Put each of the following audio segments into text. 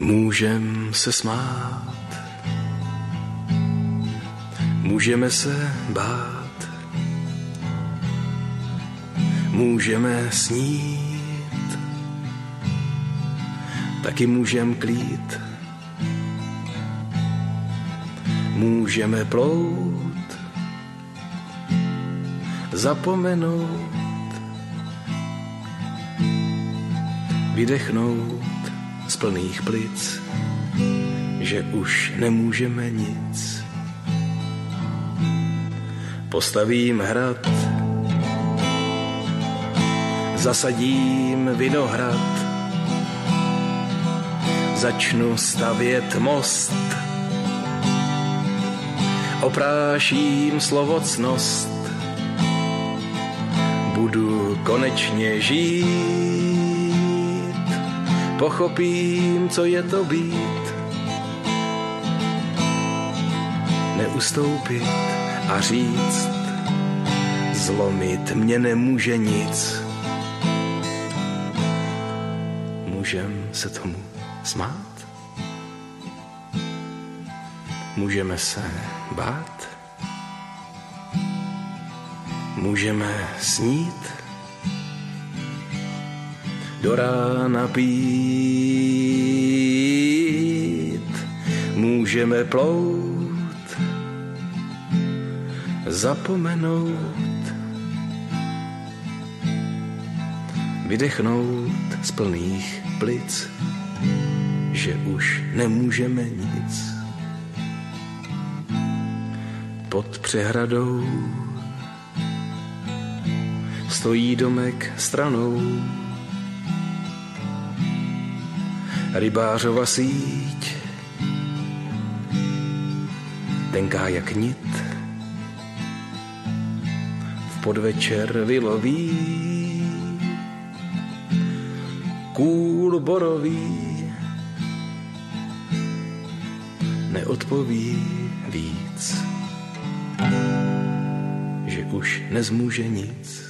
Můžem se smát, můžeme se bát, můžeme snít, taky můžem klít, můžeme plout, zapomenout, vydechnout z plných plic, že už nemůžeme nic. Postavím hrad, zasadím vinohrad, začnu stavět most, opráším slovocnost, budu konečně žít, pochopím, co je to být, neustoupit a říct, zlomit mě nemůže nic. Můžem se tomu smát? Můžeme se bát? Můžeme snít? Do rána pít? Můžeme plout? Zapomenout? Vydechnout z plných plic, že už nemůžeme nic. Pod přehradou stojí domek stranou, rybářova síť, tenká jak nit, v podvečer vyloví kůl borový, neodpoví víc, že už nezmůže nic.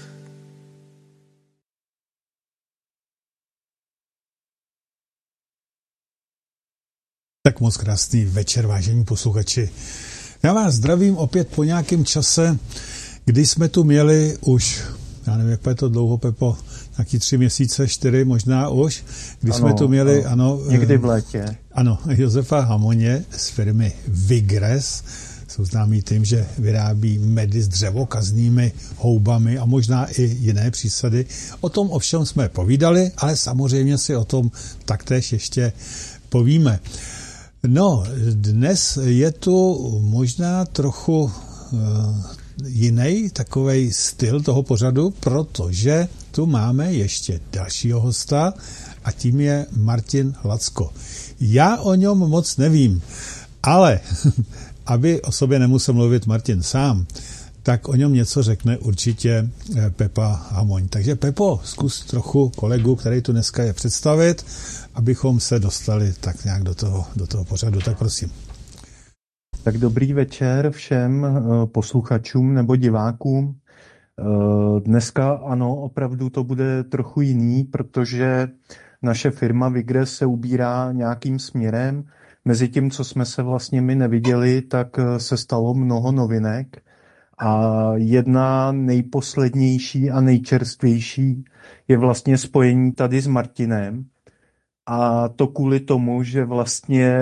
Tak moc krásný večer, vážení posluchači. Já vás zdravím opět po nějakém čase, kdy jsme tu měli už, já nevím, jak je to dlouho, Pepo, nějaký 3 měsíce, 4 možná už, kdy jsme tu měli, někdy v létě. Ano, Josefa Hamoně z firmy Vigres, jsou známí tím, že vyrábí medy s dřevokaznými houbami a možná i jiné přísady. O tom ovšem jsme povídali, ale samozřejmě si o tom taktéž ještě povíme. No, dnes je tu možná trochu jiný takovej styl toho pořadu, protože tu máme ještě dalšího hosta a tím je Martin Lacko. Já o něm moc nevím, ale aby o sobě nemusel mluvit Martin sám, tak o něm něco řekne určitě Pepa Hamoň. Takže Pepo, zkus trochu kolegu, který tu dneska je, představit, abychom se dostali tak nějak do toho pořadu. Tak prosím. Tak dobrý večer všem posluchačům nebo divákům. Dneska ano, opravdu to bude trochu jiný, protože naše firma Vigres se ubírá nějakým směrem. Mezi tím, co jsme se vlastně my neviděli, tak se stalo mnoho novinek. A jedna nejposlednější a nejčerstvější je vlastně spojení tady s Martinem. A to kvůli tomu, že vlastně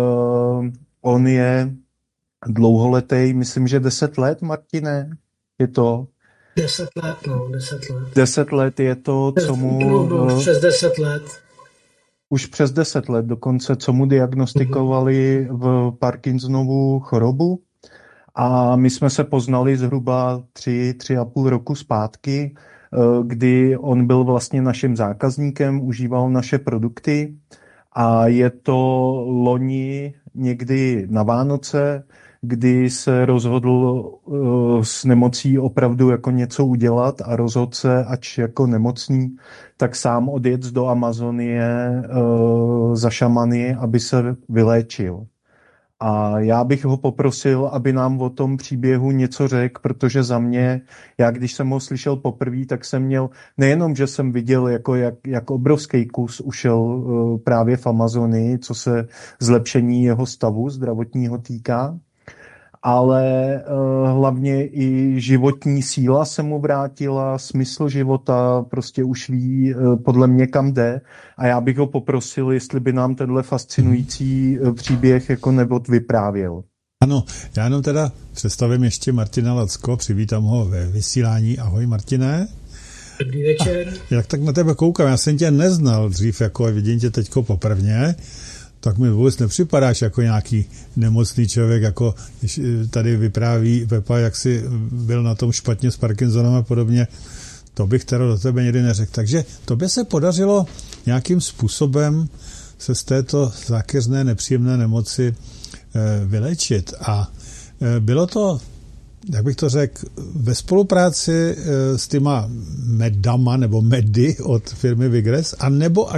on je dlouholetý, myslím, že 10 let, Martine, je to? 10 let, no, 10 let. 10 let je to, co mu... Přes 10 let. Už přes 10 let dokonce, co mu diagnostikovali v Parkinsonovu chorobu. A my jsme se poznali zhruba 3,5 roku zpátky, kdy on byl vlastně naším zákazníkem, užíval naše produkty a je to loni někdy na Vánoce, kdy se rozhodl s nemocí opravdu jako něco udělat a rozhodl se, ač jako nemocný, tak sám odjet do Amazonie za šamany, aby se vyléčil. A já bych ho poprosil, aby nám o tom příběhu něco řekl, protože za mě, já když jsem ho slyšel poprvé, tak jsem měl, nejenom, že jsem viděl, jako jak obrovský kus ušel právě v Amazonii, co se zlepšení jeho stavu zdravotního týká, ale hlavně i životní síla se mu vrátila, smysl života, prostě už ví podle mě kam jde a já bych ho poprosil, jestli by nám tenhle fascinující příběh jako vyprávěl. Ano, já jenom teda představím ještě Martina Lacko, přivítám ho ve vysílání. Ahoj Martine. Dobrý večer. Jak tak na tebe koukám, já jsem tě neznal dřív, jako vidím tě teďko poprvně, tak mi vůbec nepřipadáš jako nějaký nemocný člověk, jako když tady vypráví Pepa, jak si byl na tom špatně s Parkinsonem a podobně. To bych teda do tebe nikdy neřekl. Takže tobě se podařilo nějakým způsobem se z této zákeřné nepříjemné nemoci vylečit. A bylo to, jak bych to řekl, ve spolupráci s těma medama nebo medy od firmy Vigress, anebo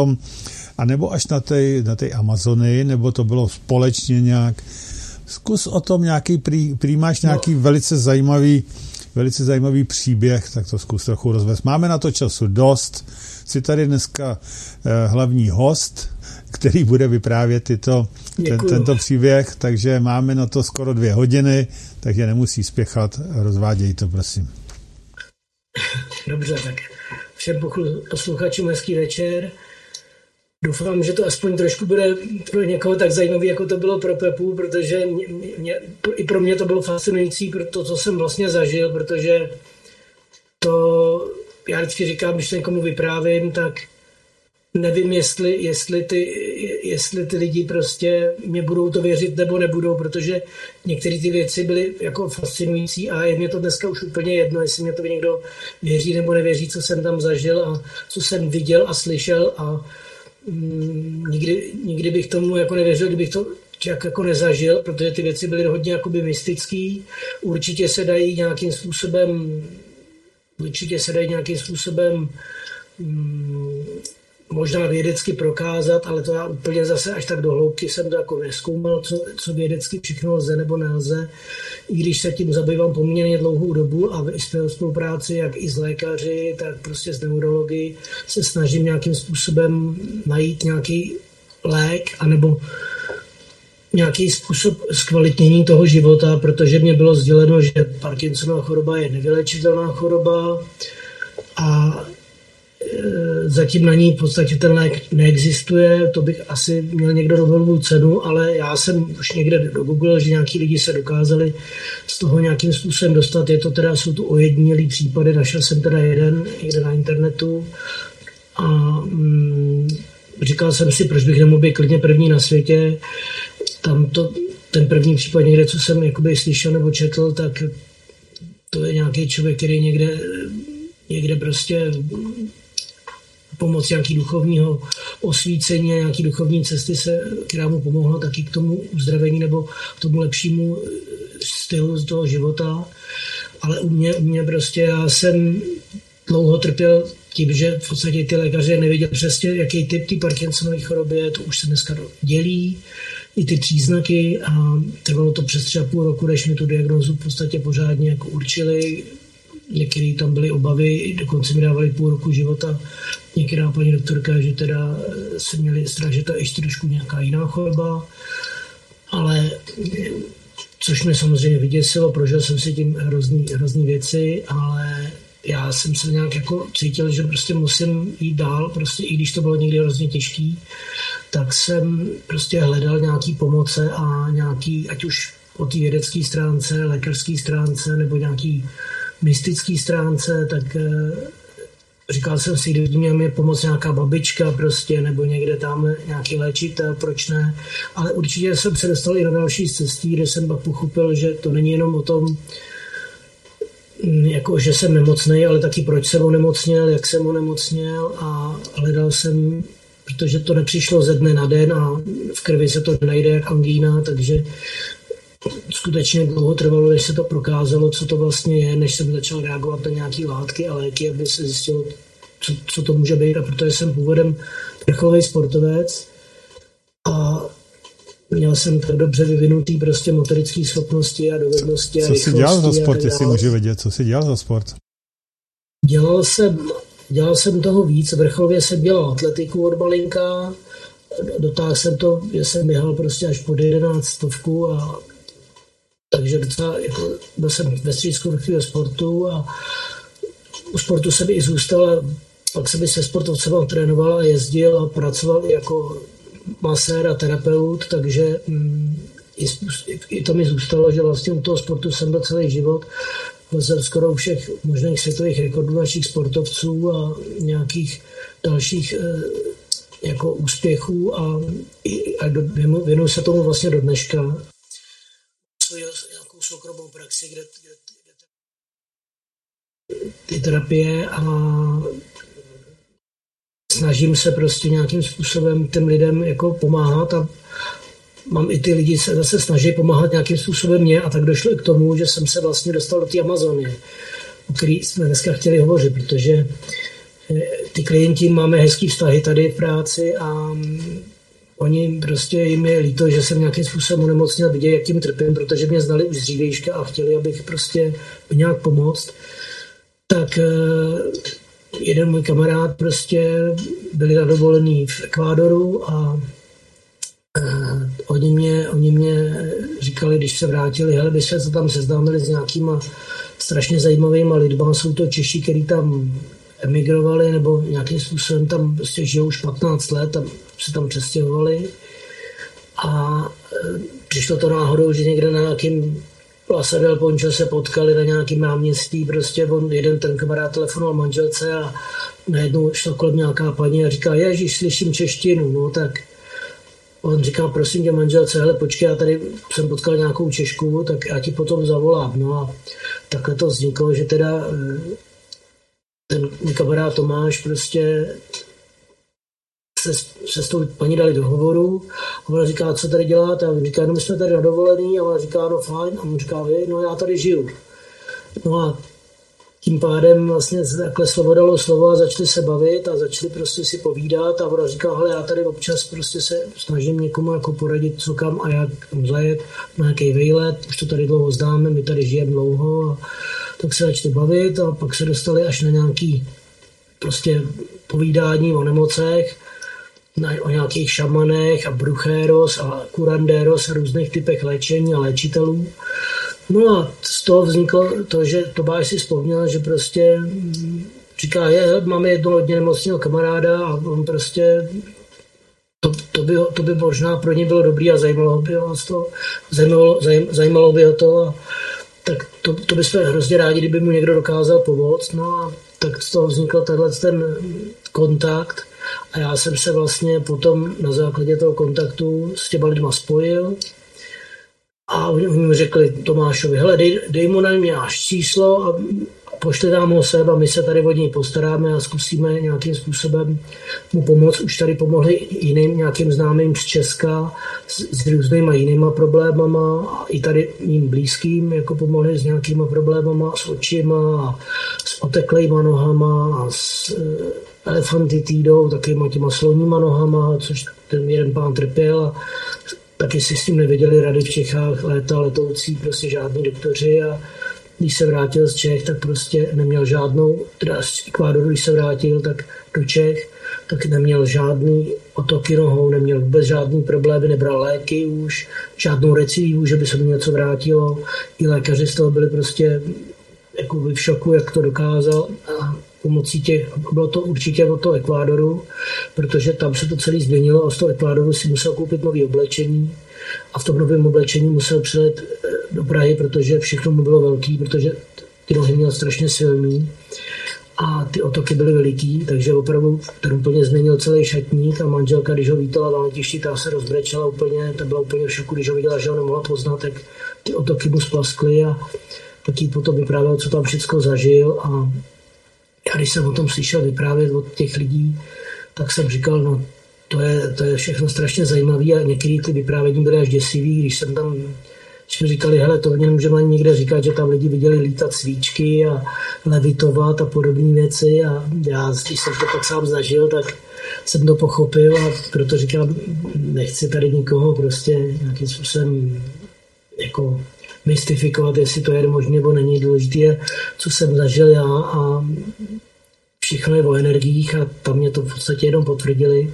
až na té Amazonii, nebo to bylo společně nějak. Zkus o tom nějaký, prý máš nějaký velice zajímavý příběh, tak to zkus trochu rozvést. Máme na to času dost. Jsi tady dneska hlavní host, který bude vyprávět tento příběh, takže máme na to skoro 2 hodiny, takže nemusí spěchat. Rozváděj to, prosím. Dobře, tak všem posluchačům hezký večer. Doufám, že to aspoň trošku bude pro někoho tak zajímavý, jako to bylo pro Pepu, protože i pro mě to bylo fascinující pro to, co jsem vlastně zažil, protože to, já vždycky říkám, když to někomu vyprávím, tak nevím, jestli ty lidi prostě mě budou to věřit nebo nebudou, protože některé ty věci byly jako fascinující a je mě to dneska už úplně jedno, jestli mě to někdo věří nebo nevěří, co jsem tam zažil a co jsem viděl a slyšel a nikdy bych tomu jako nevěřil, kdybych to jako nezažil, protože ty věci byly hodně jakoby mystický. Určitě se dají nějakým způsobem možná vědecky prokázat, ale to já úplně zase až tak do hloubky jsem to jako nezkoumal, co vědecky všechno lze nebo nelze. I když se tím zabývám poměrně dlouhou dobu a v spolupráci jak i s lékaři, tak prostě s neurology se snažím nějakým způsobem najít nějaký lék anebo nějaký způsob zkvalitnění toho života, protože mě bylo sděleno, že Parkinsonova choroba je nevylečitelná choroba a zatím na ní v podstatě ten lék neexistuje, to bych asi měl někdo Nobelovu cenu, ale já jsem už někde dogooglil, že nějaký lidi se dokázali z toho nějakým způsobem dostat, jsou tu ojedinělý případy, našel jsem teda jeden někde na internetu a říkal jsem si, proč bych nemohl být klidně první na světě, ten první případ někde, co jsem jakoby slyšel nebo četl, tak to je nějaký člověk, který někde prostě pomocí nějaký duchovního osvícení a nějaký duchovní cesty, která mu pomohla taky k tomu uzdravení nebo k tomu lepšímu stylu z toho života. Ale u mě prostě já jsem dlouho trpěl tím, že v podstatě ty lékaři nevěděli přesně, jaký typ ty Parkinsonovy choroby je, to už se dneska dělí, i ty příznaky a trvalo to přes 3,5 roku, než mi tu diagnózu v podstatě pořádně jako určili. Některý tam byly obavy, dokonce mi dávali 0,5 roku života. Některá paní doktorka, že teda se měli strach, že to je ještě trošku nějaká jiná choroba, ale což mě samozřejmě vyděsilo, prožil jsem si tím hrozný věci, ale já jsem se nějak jako cítil, že prostě musím jít dál, prostě i když to bylo někdy hrozně těžký, tak jsem prostě hledal nějaký pomoce a nějaký, ať už po té vědecké stránce, lékařské stránce nebo nějaký mystické stránce, tak říkal jsem si, kdyby měla mi pomoct nějaká babička prostě, nebo někde tam nějaký léčitel, proč ne. Ale určitě jsem se dostal i na další cestí, kde jsem pak pochopil, že to není jenom o tom, jako, že jsem nemocnej, ale taky proč jsem onemocněl, jak jsem onemocněl a hledal jsem, protože to nepřišlo ze dne na den a v krvi se to najde jak angína, takže skutečně dlouho trvalo, než se to prokázalo, co to vlastně je, než jsem začal reagovat na nějaké látky a léky, aby se zjistilo, co to může být. A protože jsem původem vrcholový sportovec a měl jsem tak dobře vyvinutý prostě motorické schopnosti a dovednosti a rychlosti. Co jsi dělal za sport, jestli můžu vědět, co jsi dělal za sport? Dělal jsem toho víc, vrcholově jsem dělal atletiku od malinka, dotáhl jsem to, že jsem běhal prostě až pod 11 a takže docela, jako, byl jsem ve středisku vrcholového sportu a u sportu jsem i zůstal, pak jsem se sportovcem trénoval a jezdil a pracoval jako masér a terapeut, takže i to mi zůstalo, že vlastně u toho sportu jsem byl celý život. Byl skoro u všech možných světových rekordů našich sportovců a nějakých dalších jako úspěchů a věnuju se tomu vlastně do dneška. Nějakou soukromou praxi, kde ty terapie a snažím se prostě nějakým způsobem těm lidem jako pomáhat a mám i ty lidi se zase snaží pomáhat nějakým způsobem mě a tak došlo i k tomu, že jsem se vlastně dostal do té Amazonie, o který jsme dneska chtěli hovořit, protože ty klienti máme hezký vztahy tady v práci a oni prostě jim je líto, že jsem nějakým způsobem onemocněl, viděli, jak tím trpím, protože mě znali už z dřívějška a chtěli, abych prostě nějak pomoct. Tak jeden můj kamarád prostě byli na dovolený v Ekvádoru a oni mě říkali, když se vrátili, hele, by se tam seznámili s nějakýma strašně zajímavýma lidma, jsou to Češi, kteří tam emigrovali nebo nějakým způsobem tam prostě žijou už 15 let a se tam přestěhovali a přišlo to náhodou, že někde na nějakým Plaza del Poncho se potkali na nějakým náměstí, prostě jeden ten kamarád telefonoval manželce a najednou šla kolem nějaká paní a říká, ježiš, slyším češtinu, no tak on říká, prosím tě manželce, hele počkej, já tady jsem potkal nějakou Češku, tak já ti potom zavolám, no a takhle to vzniklo, že teda ten můj kamarád Tomáš prostě se s tou paní dali do hovoru a ona říká, co tady děláte? A on říká, no my jsme tady na dovolený a ona říká, no fajn a on říká, vy, no já tady žiju. No a tím pádem vlastně takhle slovo dalo slovo a začali se bavit a začali prostě si povídat a ona říká, hele, já tady občas prostě se snažím někomu jako poradit, co kam a jak zajet na nějaký výlet, už to tady dlouho známe, my tady žijeme dlouho a tak se začali bavit a pak se dostali až na nějaký prostě povídání o nemocech, o nějakých šamanech a bruchéros a curanderos a různých typech léčení a léčitelů. No a z toho vzniklo to, že Tomáš si vzpomněl, že prostě říká, máme jednoho hodně nemocného kamaráda a on prostě to by možná pro ně bylo dobrý a zajímalo by ho to a tak to bychom hrozně rádi, kdyby mu někdo dokázal pomoct. No a tak z toho vznikl ten kontakt a já jsem se vlastně potom na základě toho kontaktu s těma lidma spojil a oni mi řekli Tomášovi, hele, dej mu na mě náš číslo a pošli nám ho sem a my se tady od něj postaráme a zkusíme nějakým způsobem mu pomoct. Už tady pomohli jiným nějakým známým z Česka s různýma jinýma problémama a i tady mým blízkým jako pomohli s nějakýma problémama s očima a s oteklejma nohama a s elefantitidou, takýma těma sloníma nohama, což ten jeden pán trpěl a taky si s tím nevěděli rady v Čechách, letoucí, prostě žádní doktoři a když se vrátil z Čech, tak prostě neměl žádnou, teda z Ekvádoru, když se vrátil, tak do Čech, tak neměl žádný otoky nohou, neměl vůbec žádný problémy, nebral léky už, žádnou recidivu, že by se mu něco vrátilo. I lékaři z toho byli prostě jako v šoku, jak to dokázal a pomocí bylo to určitě od toho Ekvádoru, protože tam se to celé změnilo a z toho Ekvádoru si musel koupit nové oblečení a v tom novém oblečení musel přilet do Prahy, protože všechno mu bylo velký, protože ty nohy měl strašně silný a ty otoky byly veliký, takže opravdu ten úplně změnil celý šatník a manželka, když ho vítala na letišti, ta se rozbrečela úplně, ta byla úplně v šoku, když ho viděla, že ho nemohla poznat, tak ty otoky mu splaskly a tak jí potom vyprávěl, co tam všechno zažil a já když jsem o tom slyšel vyprávět od těch lidí, tak jsem říkal, no to je všechno strašně zajímavé a některé ty vyprávění byly až děsivý, když jsem tam jsme říkali, hele, to nemůžeme ani nikde říkat, že tam lidi viděli lítat svíčky a levitovat a podobné věci a já, když jsem to pak sám zažil, tak jsem to pochopil a proto říkám, nechci tady nikoho prostě nějakým způsobem jako mystifikovat, jestli to je možné nebo není. Důležité je, co jsem zažil já a všechno je o energiích a tam mě to v podstatě jenom potvrdili.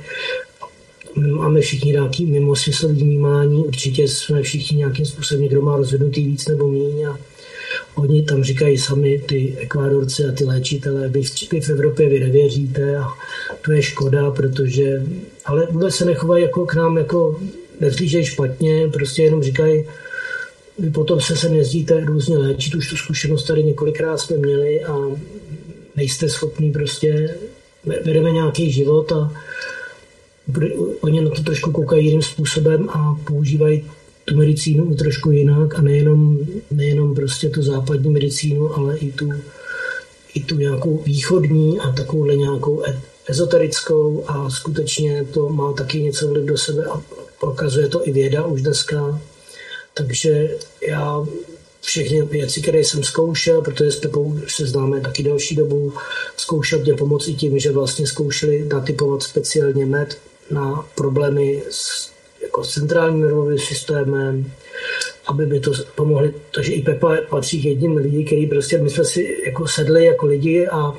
Máme všichni nějaký mimosmyslový vnímání, určitě jsme všichni nějakým způsobem, někdo má rozhodnutý víc nebo míň a oni tam říkají sami, ty Ekvádorci a ty léčitelé, vy v Evropě vy nevěříte a to je škoda, protože, ale vůbec se nechovají jako k nám, jako nevzlížejí špatně, prostě jenom říkají, vy potom se sem jezdíte různě léčit, už tu zkušenost tady několikrát jsme měli a nejste schopní prostě, vedeme nějaký život a oni na to trošku koukají jiným způsobem a používají tu medicínu trošku jinak a nejenom prostě tu západní medicínu, ale i tu nějakou východní a takovouhle nějakou ezoterickou a skutečně to má taky něco vliv do sebe a prokazuje to i věda už dneska. Takže já všechny věci, které jsem zkoušel, protože s Pepou se známe taky další dobu, zkoušel mě pomoci tím, že vlastně zkoušeli natypovat speciálně med na problémy s centrálním nervovým systémem, aby mi to pomohli. Takže i Pepa patří k jedním lidí, který prostě my jsme si jako sedli jako lidi a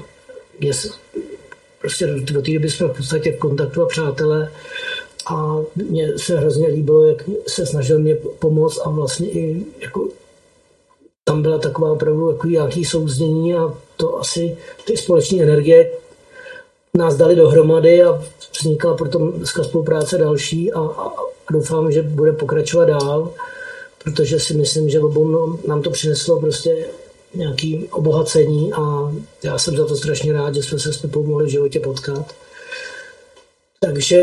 prostě do té doby jsme v podstatě v kontaktu a přátelé a mně se hrozně líbilo, jak se snažil mě pomoct a vlastně i jako tam byla taková opravdu jako nějaký souznění a to asi ty společné energie nás dali dohromady a vznikla potom dneska spolupráce další a doufám, že bude pokračovat dál, protože si myslím, že obou nám to přineslo prostě nějaké obohacení a já jsem za to strašně rád, že jsme se s Pepou mohli v životě potkat. Takže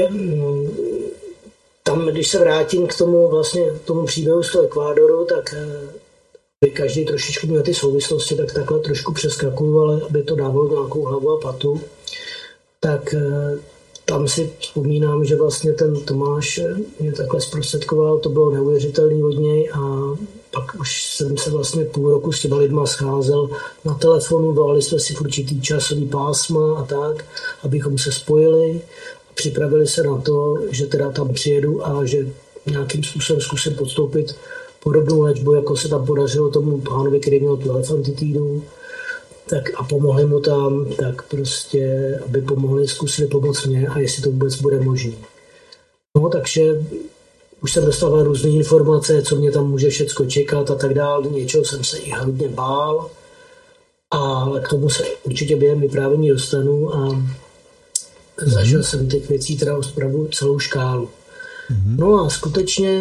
tam, když se vrátím k tomu příběhu z toho Ekvádoru, tak každý trošičku měl ty souvislosti, tak takhle trošku přeskakuju, ale aby to dávalo nějakou hlavu a patu, tak tam si vzpomínám, že vlastně ten Tomáš mě takhle zprostředkoval, to bylo neuvěřitelný od něj a pak už jsem se vlastně půl roku s těma lidma scházel na telefonu, volali jsme si v určitý časový pásma a tak, abychom se spojili a připravili se na to, že teda tam přijedu a že nějakým způsobem zkusím podstoupit podobnou léčbu, jako se tam podařilo tomu pánovi, který měl tu elefantitídu, tak a pomohli mu tam, tak prostě, aby zkusili pomoct mě a jestli to vůbec bude možné. No, takže už jsem dostával různé informace, co mě tam může všecko čekat a tak dále. Něčeho jsem se i hodně bál, ale k tomu se určitě během vyprávění dostanu a zažil jsem těch věcí teda opravdu celou škálu. No a skutečně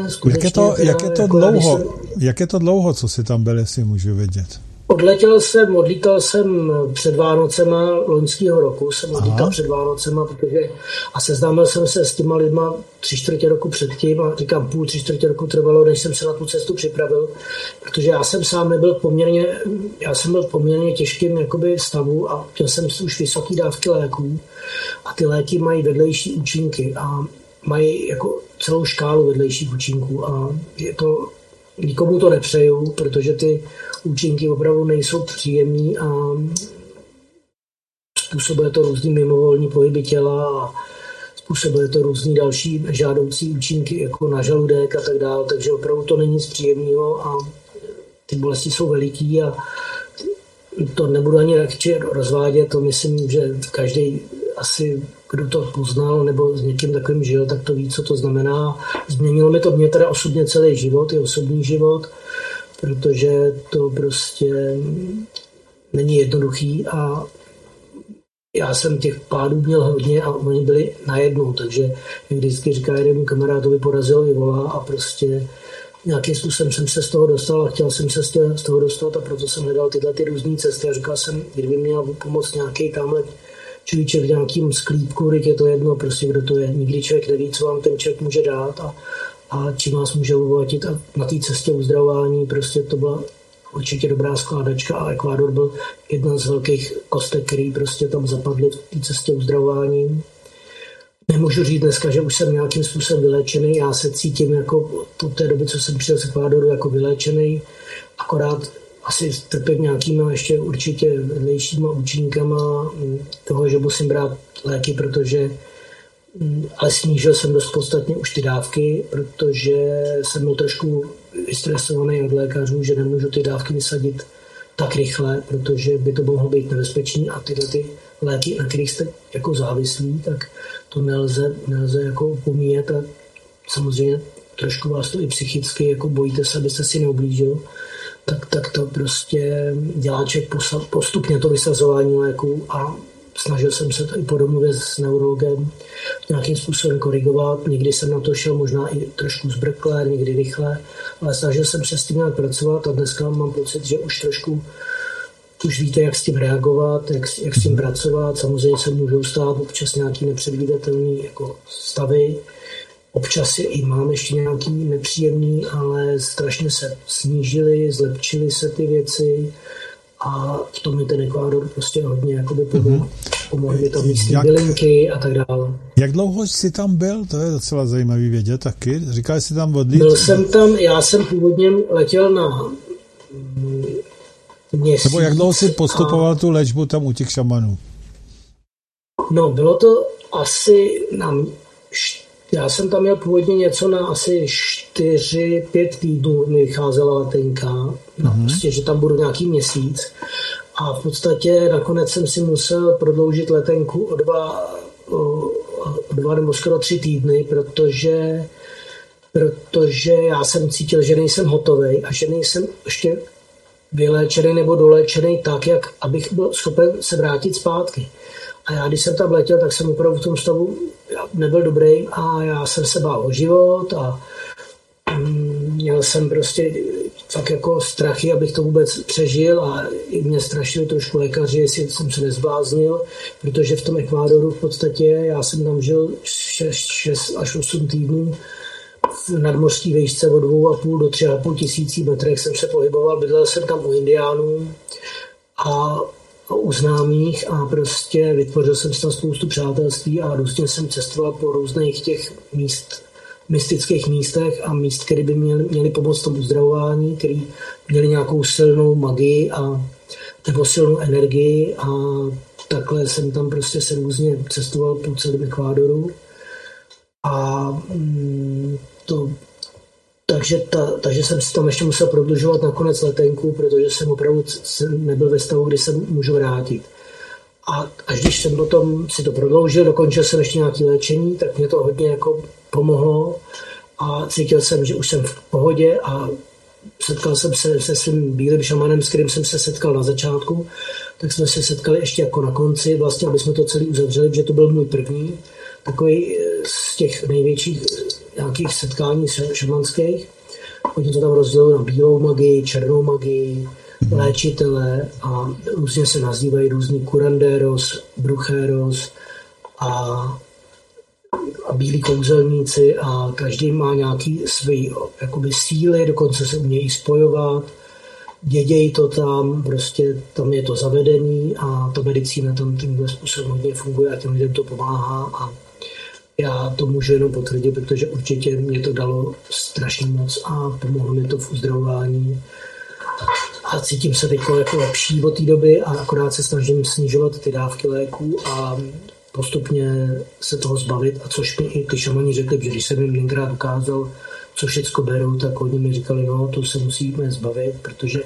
jak je to dlouho, co jsi tam byl, jestli můžu vědět? Odlítal jsem před Vánocema loňského roku, jsem odlítal před Vánocema, a seznámil jsem se s těma lidma 3/4 roku předtím a říkám 3/4 roku trvalo, než jsem se na tu cestu připravil, protože já jsem byl v poměrně těžkém jakoby stavu a měl jsem už vysoké dávky léků a ty léky mají vedlejší účinky a mají jako celou škálu vedlejších účinků a nikomu to nepřeju, protože ty účinky opravdu nejsou příjemný a způsobuje to různý mimovolní pohyby těla a způsobuje to různý další žádoucí účinky jako na žaludek a tak dále, takže opravdu to není nic příjemného a ty bolesti jsou veliký a to nebudu ani radši rozvádět, to myslím, že každý asi, kdo to poznal nebo s někým takovým žil, tak to ví, co to znamená. Změnilo mi to mě teda osobně celý život, i osobní život, protože to prostě není jednoduchý a já jsem těch pádů měl hodně a oni byli najednou, takže jak vždycky říká jeden kamarádovi porazil i volá a prostě nějakým způsobem jsem se z toho dostal a chtěl jsem se z toho dostat a proto jsem hledal tyhle ty různé cesty a říkal jsem, kdyby měl pomoct nějaký tamhle človíček v nějakým sklípku, když je to jedno, prostě kdo to je. Nikdy člověk neví, co vám ten člověk může dát a čím vás může obohatit a na té cestě uzdravování prostě to byla určitě dobrá skládačka a Ekvádor byl jedna z velkých kostek, který prostě tam zapadly v té cestě uzdravování. nemůžu říct dneska, že už jsem nějakým způsobem vyléčený. Já se cítím jako po té doby, co jsem přijel z Ekvádoru, jako vyléčený. Akorát asi trpím nějakýma ještě určitě vedlejšíma účinkama toho, že musím brát léky, protože ale snížil jsem dost podstatně už ty dávky, protože jsem byl trošku vystresovaný od lékařů, že nemůžu ty dávky vysadit tak rychle, protože by to mohlo být nebezpečný a tyhle ty léky, na kterých jste jako závislí, tak to nelze jako opomíjet a samozřejmě trošku vás to i psychicky jako bojíte se, abyste si neublížil, tak to prostě dělá člověk postupně to vysazování léků a snažil jsem se to i po domluvě s neurologem nějakým způsobem korigovat. Někdy jsem na to šel možná i trošku zbrkle, někdy rychle, ale snažil jsem se s tím nějak pracovat a dneska mám pocit, že už víte, jak s tím reagovat, jak s tím pracovat. Samozřejmě se můžou stát občas nějaký nepředvídatelný jako stavy. Občas i mám ještě nějaký nepříjemný, ale strašně se snížily, zlepšily se ty věci. A v tom mi ten Ekvádor prostě hodně pomohl. Pomohly mi tam místní bylinky a tak dále. Jak dlouho jsi tam byl? To je docela zajímavý vědět taky. Říkal jsi tam odlít? Byl jsem tam, já jsem původně letěl na měsíc. Nebo jak dlouho jsi postupoval tu léčbu tam u těch šamanů? No, bylo to asi já jsem tam měl původně něco na asi 4-5 týdnů mi vycházela letenka. Prostě, že tam budu nějaký měsíc. A v podstatě nakonec jsem si musel prodloužit letenku o 2 nebo skoro 3 týdny, protože já jsem cítil, že nejsem hotovej a že nejsem ještě vyléčený nebo doléčený tak, jak abych byl schopen se vrátit zpátky. A já, když jsem tam letěl, tak jsem opravdu v tom stavu nebyl dobrý a já jsem se bál o život a měl jsem prostě fakt jako strachy, abych to vůbec přežil a mě strašili trošku lékaři, jestli jsem se nezbláznil, protože v tom Ekvádoru v podstatě já jsem tam žil 6 až 8 týdnů v nadmořské výšce od 2,5 do 3,5 tisící metrech jsem se pohyboval, bydlel jsem tam u Indiánů a u známých a prostě vytvořil jsem tam spoustu přátelství a různě jsem cestoval po různých těch mystických místech a míst, které by měly pomoct tomu uzdravování, které měly nějakou silnou magii nebo silnou energii a takhle jsem tam prostě se různě cestoval po celém Ekvádoru a takže jsem si tam ještě musel prodlužovat nakonec letenku, protože jsem opravdu nebyl ve stavu, kdy se můžu vrátit. A až když jsem potom si to prodloužil, dokončil jsem ještě nějaké léčení, tak mě to hodně jako pomohlo a cítil jsem, že už jsem v pohodě a setkal jsem se se svým bílým šamanem, s kterým jsem se setkal na začátku, tak jsme se setkali ještě jako na konci, vlastně, aby jsme to celý uzavřeli, protože to byl můj první takový z těch největších nějakých setkání šamanských. Oni to tam rozdělují na bílou magii, černou magii, léčitele a různě se nazývají různý curanderos, brujeros a bílí kouzelníci a každý má nějaký svý jakoby síly, dokonce se umějí spojovat, dědějí to tam, prostě tam je to zavedení a ta medicína tam tímhle způsobem hodně funguje a těm lidem to pomáhá a já to můžu jenom potvrdit, protože určitě mě to dalo strašně moc a pomohlo mi to v uzdravování. A cítím se teď jako lepší od té doby a akorát se snažím snižovat ty dávky léků a postupně se toho zbavit. A což mi i ty šamani řekli, že když jsem jim tenkrát ukázal, co všecko beru, tak oni mi říkali, no to se musíme zbavit, protože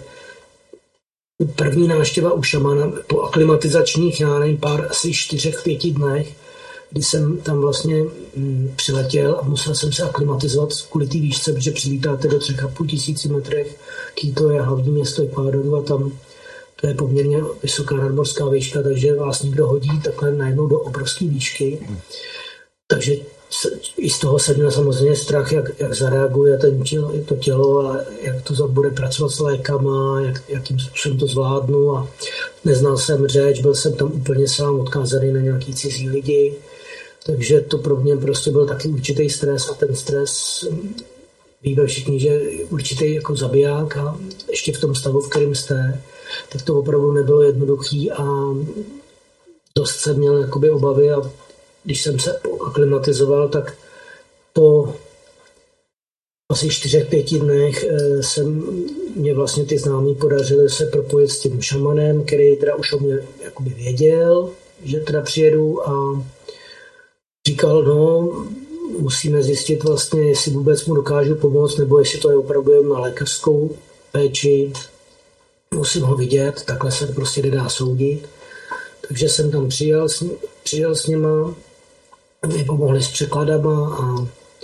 první návštěva u šamana po aklimatizačních, já nevím, asi 4-5 dnech, kdy jsem tam vlastně přiletěl a musel jsem se aklimatizovat kvůli té výšce, protože přilítáte do 3,5 tisíci metrech. Quito je hlavní město Ekvádoru a tam to je poměrně vysoká nadmořská výška, takže vás někdo hodí takhle najednou do obrovské výšky. Takže i z toho se měl samozřejmě strach, jak zareaguje to tělo a jak to bude pracovat s lékama, jakým způsobem to zvládnu a neznal jsem řeč, byl jsem tam úplně sám odkázaný na nějaký cizí lidi, takže to pro mě prostě byl taky určitý stres a ten stres víme všichni, že určitý jako zabiják a ještě v tom stavu, v kterém jste, tak to opravdu nebylo jednoduchý a dost jsem měl jakoby obavy a když jsem se po aklimatizoval, tak po asi 4-5 dnech mě vlastně ty známí podařili se propojit s tím šamanem, který teda už o mě jakoby věděl, že teda přijedu a říkal, no, musíme zjistit vlastně, jestli vůbec mu dokážu pomoct, nebo jestli to je opravdu jen na lékařskou péči. Musím ho vidět, takhle se prostě nedá soudit. Takže jsem tam přijel s nima, mi pomohli s překladama a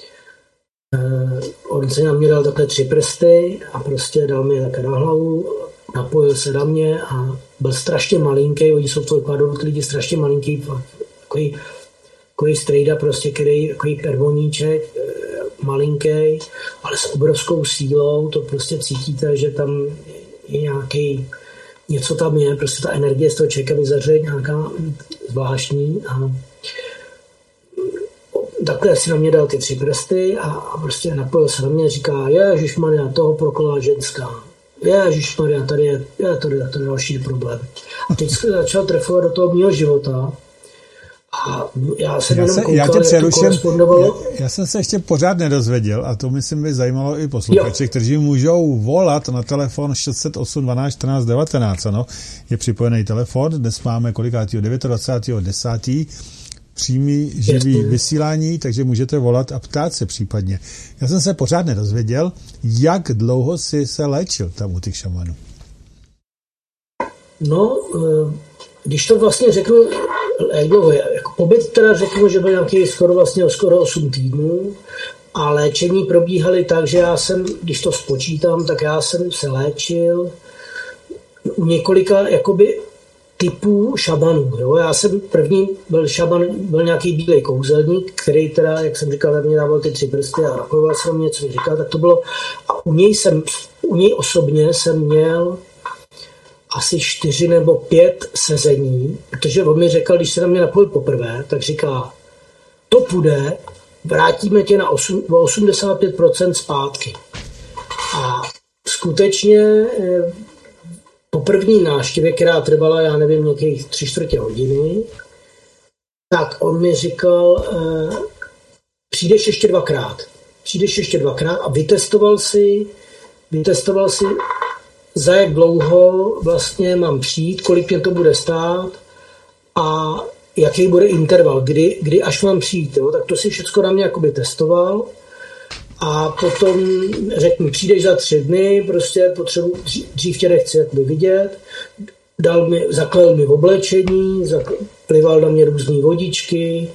on se na mě dal takhle 3 prsty a prostě dal mi také na hlavu, napojil se na mě a byl strašně malinký, oni jsou v tom Ekvádoru ty lidi strašně malinký, takový strejda prostě, takový pervoníček, malinký, ale s obrovskou sílou, to prostě cítíte, že tam je nějaký, něco tam je, prostě ta energie z toho člověka vyzařuje nějaká zvláštní a takhle si na mě dal ty 3 prsty a prostě napojil se na mě a říká, ježišmarja, toho proklala ženská. Ježišmarja, tady je další problém. A teď se začal trefovat do toho mýho života a já jsem jenom koukal, jak to korespondovalo. Já jsem se ještě pořád nedozvěděl a to myslím by zajímalo i posluchače, kteří můžou volat na telefon 608 12 14 19. Ano, je připojený telefon, dnes máme kolikátýho, 29.10. přímý živý vysílání, takže můžete volat a ptát se případně. Já jsem se pořád nedozvěděl, jak dlouho jsi se léčil tam u těch šamanů. No, když to vlastně řeknu, jak dlouho je, jako pobyt teda řeknu, že byl nějaký skoro 8 týdnů a léčení probíhaly tak, že já jsem, když to spočítám, tak já jsem se léčil u několika jakoby typů šamanů. Jo? Já jsem první byl šaman, byl nějaký bílej kouzelník, který teda, jak jsem říkal, na mě dával ty 3 prsty a napojoval jsem mě, co mi říkal, tak to bylo. A u něj osobně jsem měl asi 4 nebo 5 sezení, protože on mi řekl, když se na mě napojil poprvé, tak říká, to půjde, vrátíme tě na 85% zpátky. A skutečně po první návštěvě, která trvala, já nevím, nějakých 3/4 hodiny, tak on mi říkal, přijdeš ještě 2krát a vytestoval si, za jak dlouho vlastně mám přijít, kolik mě to bude stát a jaký bude interval, kdy až mám přijít. Jo? Tak to si všechno na mě jakoby testoval a potom řekl mi, přijdeš za 3 dny, prostě potřebuji, dřív tě nechci jakoby vidět, zaklel mi v oblečení, plival na mě různé vodičky,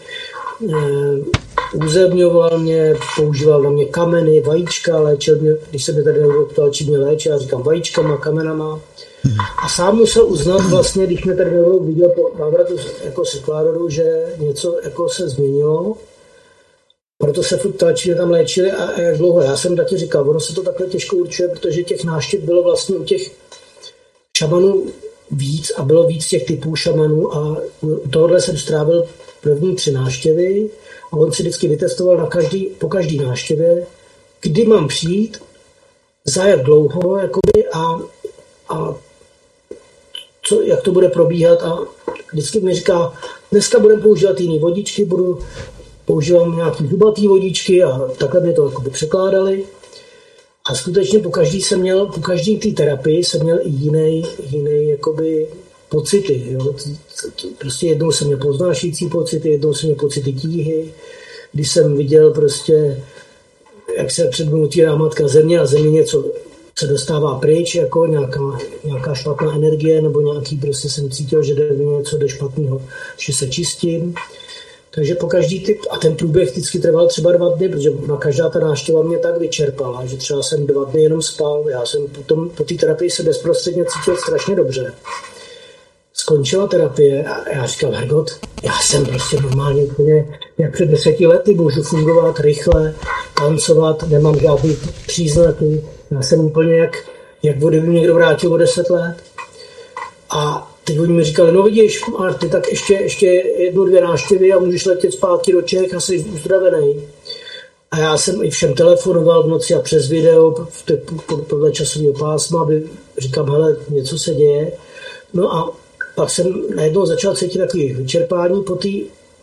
uzemňoval mě, používal na mě kameny, vajíčka, léčil mě, když se mě tady ptal, či mě léčí, já říkám vajíčkama, kamenama. A sám musel uznat vlastně, když mě tady viděl po návratu jako z Ekvádoru, že něco jako se změnilo. Proto se furt ptal, či mě tam léčili a jak dlouho. Já jsem taky říkal, ono se to takhle těžko určuje, protože těch návštěv bylo vlastně u těch šamanů víc a bylo víc těch typů šamanů a u tohohle jsem strávil první 3 návštěvy a on si vždycky vytestoval po každý návštěvě, kdy mám přijít, za jak dlouho jakoby, a jak to bude probíhat a vždycky mi říká, dneska budeme používat jiný vodičky, používám nějaký zubatý vodičky a takhle mě to jakoby překládali. A skutečně po každý té terapii jsem měl i jiný jakoby pocity. Jo. Prostě jednou jsem měl poznášející pocity, jednou jsem měl pocity tíhy, když jsem viděl prostě, jak se před mnou utírá matka země a země něco se dostává pryč, jako nějaká špatná energie, nebo nějaký prostě jsem cítil, že něco jde špatného, že se čistím. Takže po každý typ, a ten průběh vždycky trval třeba 2 dny, protože na každá ta návštěva mě tak vyčerpala, že třeba jsem 2 dny jenom spal. Já jsem po té terapii se bezprostředně cítil strašně dobře. Skončila terapie a já říkal, Hergot, já jsem prostě normálně úplně, jak před 10 lety můžu fungovat rychle, tancovat, nemám žádný příznaky. Já jsem úplně jak by mě někdo vrátil o 10 let. A teď oni mi říkali, no vidíš, Marty, tak ještě 1-2 návštěvy a můžeš letět zpátky do Čech a jsi uzdravený. A já jsem i všem telefonoval v noci a přes video podle časového pásma, aby říkám, hele, něco se děje. No a pak jsem najednou začal cítit takové vyčerpání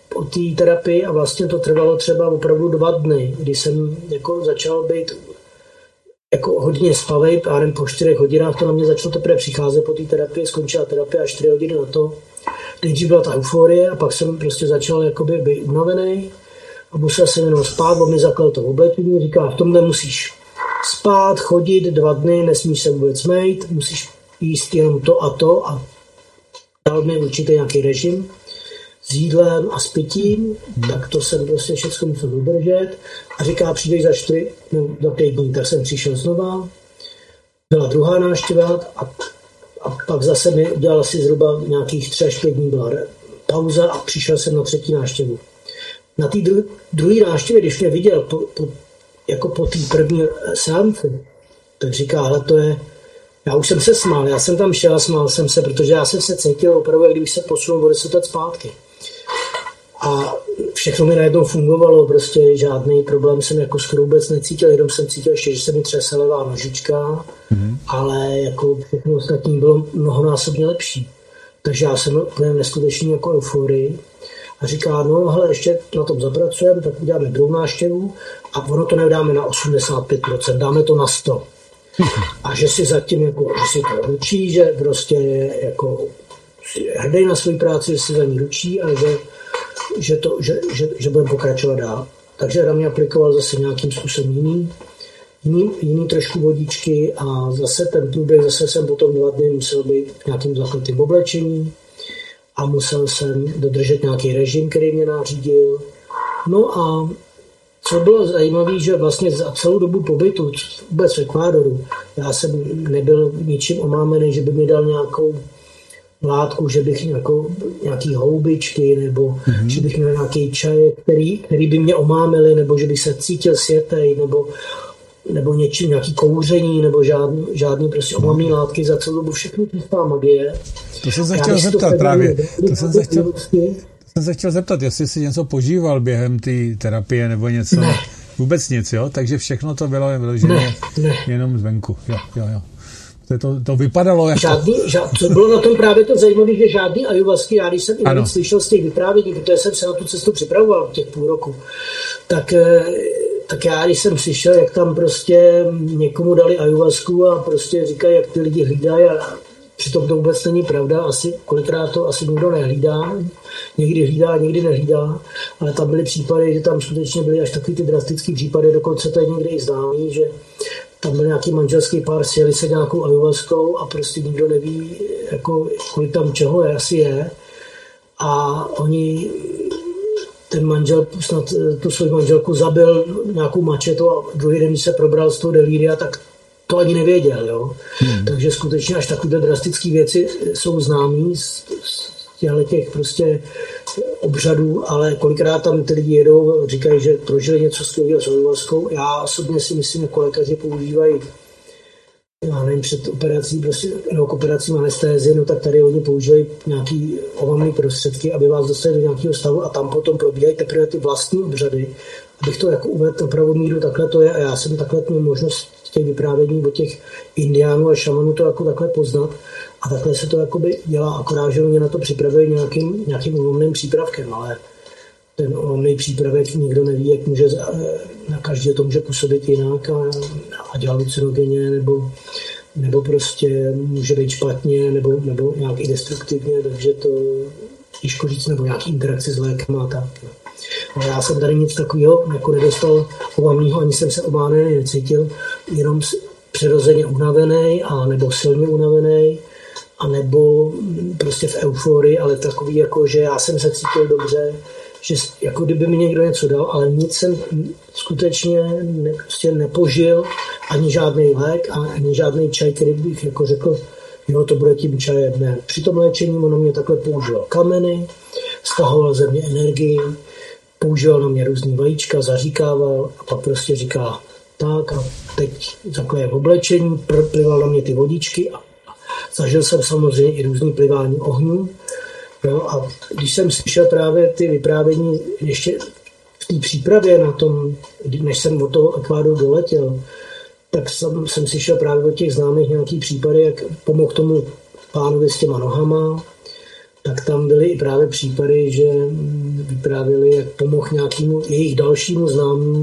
po té terapii a vlastně to trvalo třeba opravdu 2 dny, kdy jsem jako začal být jako hodně spavej, pádem po 4 hodinách to na mě začalo teprve přicházet po té terapii, skončila terapie a 4 hodiny na to. Nejdřív byla ta euforie a pak jsem prostě začal jakoby být unavený a musel jsem jenom spát, on mi zaklal to oblečení, říká, v tomhle musíš spát, chodit 2 dny, nesmíš se vůbec mejt, musíš jíst jenom to a dal mi určitý nějaký režim s jídlem a s pitím, tak to jsem prostě všechno musel dodržet a říká, přijdeš za 5 dní, tak jsem přišel znova, byla druhá návštěva a pak zase mi udělal asi zhruba nějakých 3 až 5 dní byla pauza a přišel jsem na 3. návštěvu. Na té druhé návštěvě, když mě viděl jako po té první seanci, tak říká, hele, to je, já už jsem se smál, já jsem tam šel a smál jsem se, protože já jsem se cítil opravdu, jak kdybych se posunul o 10 let zpátky. A všechno mi najednou fungovalo, prostě žádný problém jsem jako skoro vůbec necítil, jenom jsem cítil ještě, že se mi třese levá nožička, ale jako všechno ostatní bylo mnohonásobně lepší. Takže já jsem úplně neskutečný jako euforii a říká, no hele, ještě na tom zapracujeme, tak uděláme druhou návštěvu a ono to nedáme na 85%, dáme to na 100%. A že si zatím jako, že si to ručí, že prostě je jako hrdý na svou práci, že si za ní ručí a že budeme pokračovat dál. Takže na mě aplikoval zase nějakým způsobem jiný trošku vodičky a zase ten průběh, zase jsem potom 2 dny musel být v nějakým zakletým oblečení a musel jsem dodržet nějaký režim, který mě nařídil. No a co bylo zajímavé, že vlastně za celou dobu pobytu vůbec v Ekvádoru já jsem nebyl ničím omámený, že by mi dal nějakou látku, že bych nějaký houbičky, nebo že bych měl nějaký čaj, který by mě omámili, nebo že bych se cítil světej, nebo něčím, nějaký kouření, nebo žádný prostě omamný látky, za celou dobu všechno čistá magie. To jsem se chtěl zeptat právě. To jsem se chtěl zeptat, jestli jsi něco požíval během té terapie, nebo něco. Ne. Vůbec nic, jo? Takže všechno to bylo jenom zvenku. Jo. To vypadalo jako... Co bylo na tom právě to zajímavé, že žádný ayahuasky, já když jsem i slyšel z těch vyprávění, protože jsem se na tu cestu připravoval těch půl roku, tak já když jsem slyšel, jak tam prostě někomu dali ayahuasku a prostě říkají, jak ty lidi hlídají a přitom to vůbec není pravda, kolikrát to asi nikdo nehlídá, někdy hlídá, někdy nehlídá, ale tam byly případy, že tam skutečně byly až takový ty drastický případy, dokonce to je někde i známý, že tam byl nějaký manželský pár, sjeli se nějakou ayahuaskou a prostě nikdo neví, jako, kolik tam čeho asi je. A ten manžel snad tu svou manželku zabil nějakou mačetou a druhý den, když se probral z toho delíria, tak to ani nevěděl. Jo? Takže skutečně až takové drastické věci jsou známý z těch prostě obřadů, ale kolikrát tam ty lidi jedou, říkají, že prožili něco skvělého s ayahuaskou. Já osobně si myslím, jako lékaři používají, já nevím, před operací, prostě, k operacím anestézie, no tak tady oni používají nějaký omamné prostředky, aby vás dostali do nějakého stavu a tam potom probíhají teprve ty vlastní obřady. Abych to jako uvedl na pravou míru, takhle to je a já jsem takhle měl možnost těch vyprávění od těch indiánů a šamanů to jako takhle poznat a takhle se to jakoby dělá, akorát, že mě na to připravují nějakým omamným přípravkem, ale ten omamný přípravek nikdo neví, jak může, na každý to může působit jinak a dělat halucinogenně, nebo prostě může být špatně, nebo nějak i destruktivně, takže to těžko říct, nebo nějaký interakci s lékem a tak. Ale já jsem tady nic takového jako nedostal omamného, ani jsem se omámený necítil, jenom přirozeně unavený, a nebo silně unavený, a nebo prostě v euforii, ale takový jako, že já jsem se cítil dobře, že jako kdyby mi někdo něco dal, ale nic jsem skutečně prostě nepožil, ani žádný lék, ani žádný čaj, který bych jako řekl, jo, to bude tím čajem. Ne. Při tom léčení ono mě takhle použilo kameny, stahoval ze mě energii, používal na mě různý vajíčka, zaříkával a pak prostě říká tak a teď takhle je v oblečení, plival na mě ty vodičky a zažil jsem samozřejmě i různý plivání ohňů. No a když jsem slyšel právě ty vyprávění ještě v té přípravě na tom, než jsem od toho Ekvádoru doletěl, tak jsem slyšel právě od těch známých nějaký případy, jak pomohl tomu pánovi s těma nohama, tak tam byly i právě případy, že vyprávěli, jak pomohl nějakému jejich dalšímu známému,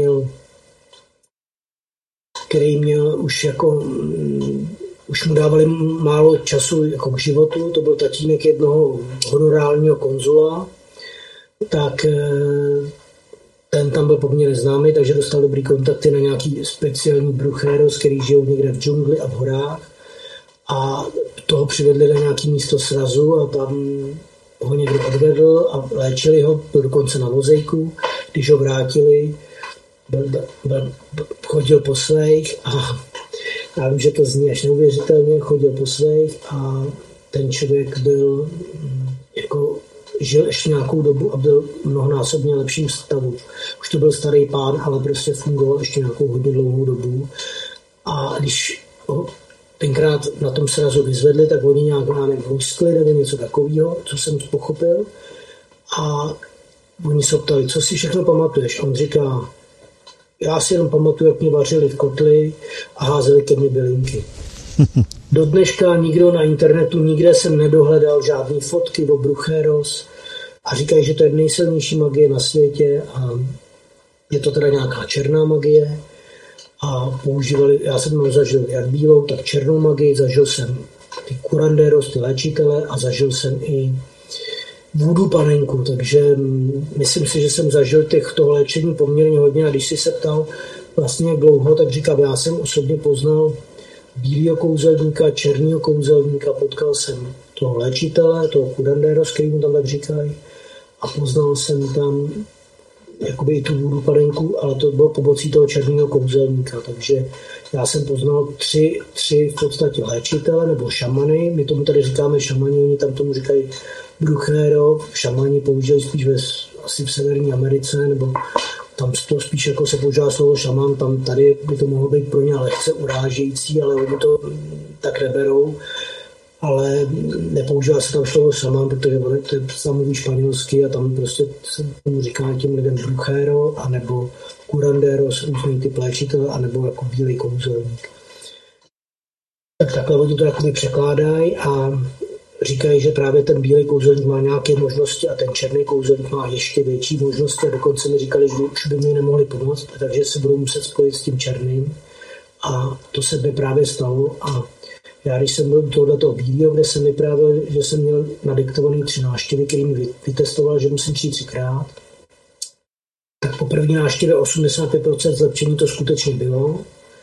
který měl už jako už mu dávali málo času jako k životu, to byl tatínek jednoho honorálního konzula, tak ten tam byl poměrně známý, takže dostal dobrý kontakty na nějaký speciální bruchéros, který žijou někde v džungli a v horách. A toho přivedli na nějaký místo srazu a tam ho někdo odvedl a léčili ho, byl dokonce na vozejku. Když ho vrátili, chodil po svých a já vím, že to zní až neuvěřitelně, chodil po svých a ten člověk byl jako žil ještě nějakou dobu a byl mnohonásobně lepším stavu. Už to byl starý pán, ale prostě fungoval ještě nějakou hodně dlouhou dobu. A když ho tenkrát na tom srazu vyzvedli, tak oni nějak vluskli nebo něco takového, co jsem pochopil. A oni se ptali, co si všechno pamatuješ? A on říká, já si jenom pamatuju, jak mě vařili v kotli a házeli ke mně bylinky. Do dneška nikdo na internetu, nikde jsem nedohledal žádný fotky o bruchéros a říkají, že to je nejsilnější magie na světě a je to teda nějaká černá magie a používali, já jsem zažil jak bílou, tak černou magii, zažil jsem ty kuranderos, ty léčitele a zažil jsem i vůdu panenku, takže myslím si, že jsem zažil toho léčení poměrně hodně a když si se ptal vlastně jak dlouho, tak říkám, já jsem osobně poznal bílého kouzelníka, černého kouzelníka, potkal jsem toho léčitele, toho kuranderos, který mu tam tak říkají a poznal jsem tam jakoby i tu vůdu panenku, ale to bylo pomocí toho černého kouzelníka, takže já jsem poznal tři v podstatě léčitele nebo šamany, my tomu tady říkáme šamani, oni tam tomu říkají bruchéro, šamani používají spíš asi v Severní Americe, nebo tam to spíš jako se používá slovo šaman, tam tady by to mohlo být pro ně lehce urážející, ale oni to tak neberou, ale nepoužívá se tam slovo šaman, protože to tam mluví španělsky a tam prostě se tomu říká těm lidem bruchéro, anebo curanderos, různý typ léčitele, anebo jako bílý kouzelník. Tak takhle oni to jakoby překládají a říkají, že právě ten bílý kouzelník má nějaké možnosti a ten černý kouzelník má ještě větší možnosti a dokonce mi říkali, že už by mi nemohli pomoct, takže se budou muset spojit s tím černým a to se mi právě stalo a já když jsem byl tohleto bílého, kde jsem vyprávěl, že jsem měl nadiktovaný 3 návštěvy, který mi vytestoval, že musím přijít 3krát, tak po první návštěvě 85% zlepšení to skutečně bylo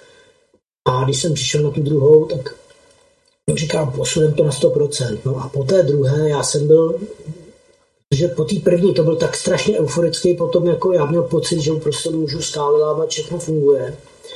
a když jsem přišel na tu druhou, tak říkám, posunem to na 100%. No a po té druhé já jsem byl, že po té první to byl tak strašně euforický, potom jako já měl pocit, že prostě můžu stále lámat, všechno funguje.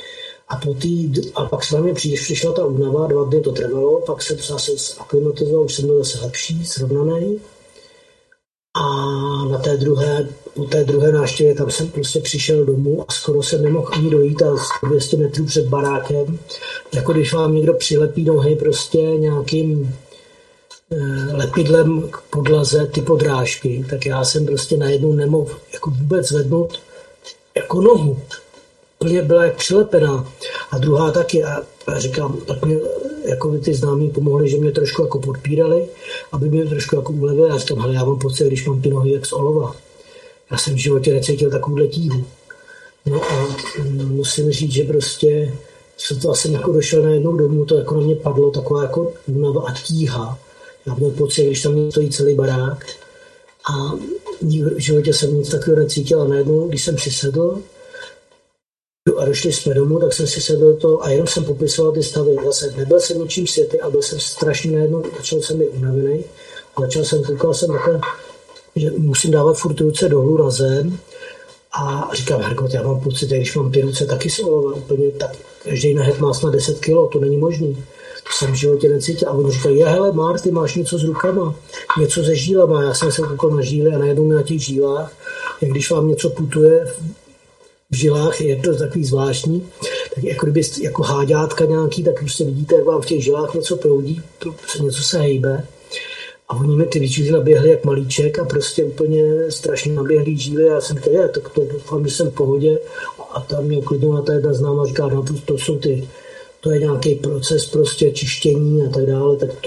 A pak se na mě přišla ta únava, 2 dny to trvalo, pak jsem se zase aklimatizoval, už jsem byl zase lepší, srovnaný. A po té druhé návštěvě tam jsem prostě přišel domů a skoro jsem nemohl ani dojít a 200 metrů před barákem, jako když vám někdo přilepí nohy prostě nějakým lepidlem k podlaze, ty podrážky, tak já jsem prostě najednou nemohl jako vůbec zvednout jako nohu. Plně byla jak přilepená. A druhá taky. A říkám, tak mě jako ty známí pomohli, že mě trošku jako podpírali, aby mě trošku jako ulevili. Já říkám, hele, já mám pocit, když mám ty nohy jak z olova. Já jsem v životě necítil takovouhle tíhu. No a musím říct, že prostě se to asi jako došel najednou domů, to jako na mě padlo, taková jako únava a tíha. Já měl pocit, když tam stojí celý barák a v životě jsem nic takového necítil a najednou, když jsem si sedl a došli jsme domů, tak jsem si sedl to a jenom jsem popisoval ty stavy. Zase nebyl jsem ničím světy a byl jsem strašně najednou, začal jsem být unavený a koukal jsem takhle, že musím dávat furt ruce dolů na zem a říkám, Hergot, já mám pocit, že když mám ty ruce taky z olova, úplně tak, každý nahet má snad 10 kilo, to není možný. To jsem v životě necítil. A oni říkají, hele, Marty, máš něco s rukama, něco se žílama. Já jsem se koukal na žíly a najednou na těch žílách, jak když vám něco putuje v žilách, je to takový zvláštní, tak jako kdyby jako háďátka nějaký, tak prostě vidíte, jak vám v těch žilách něco proudí, něco se hejbe. A oni mi ty žíly naběhly jak malíček a prostě úplně strašně naběhlý žíly. A já jsem říkal, tak to doufám, že jsem v pohodě. A tam mě uklidnila ta jedna známá, říká, no, to je nějaký proces prostě čištění a tak dále. Tak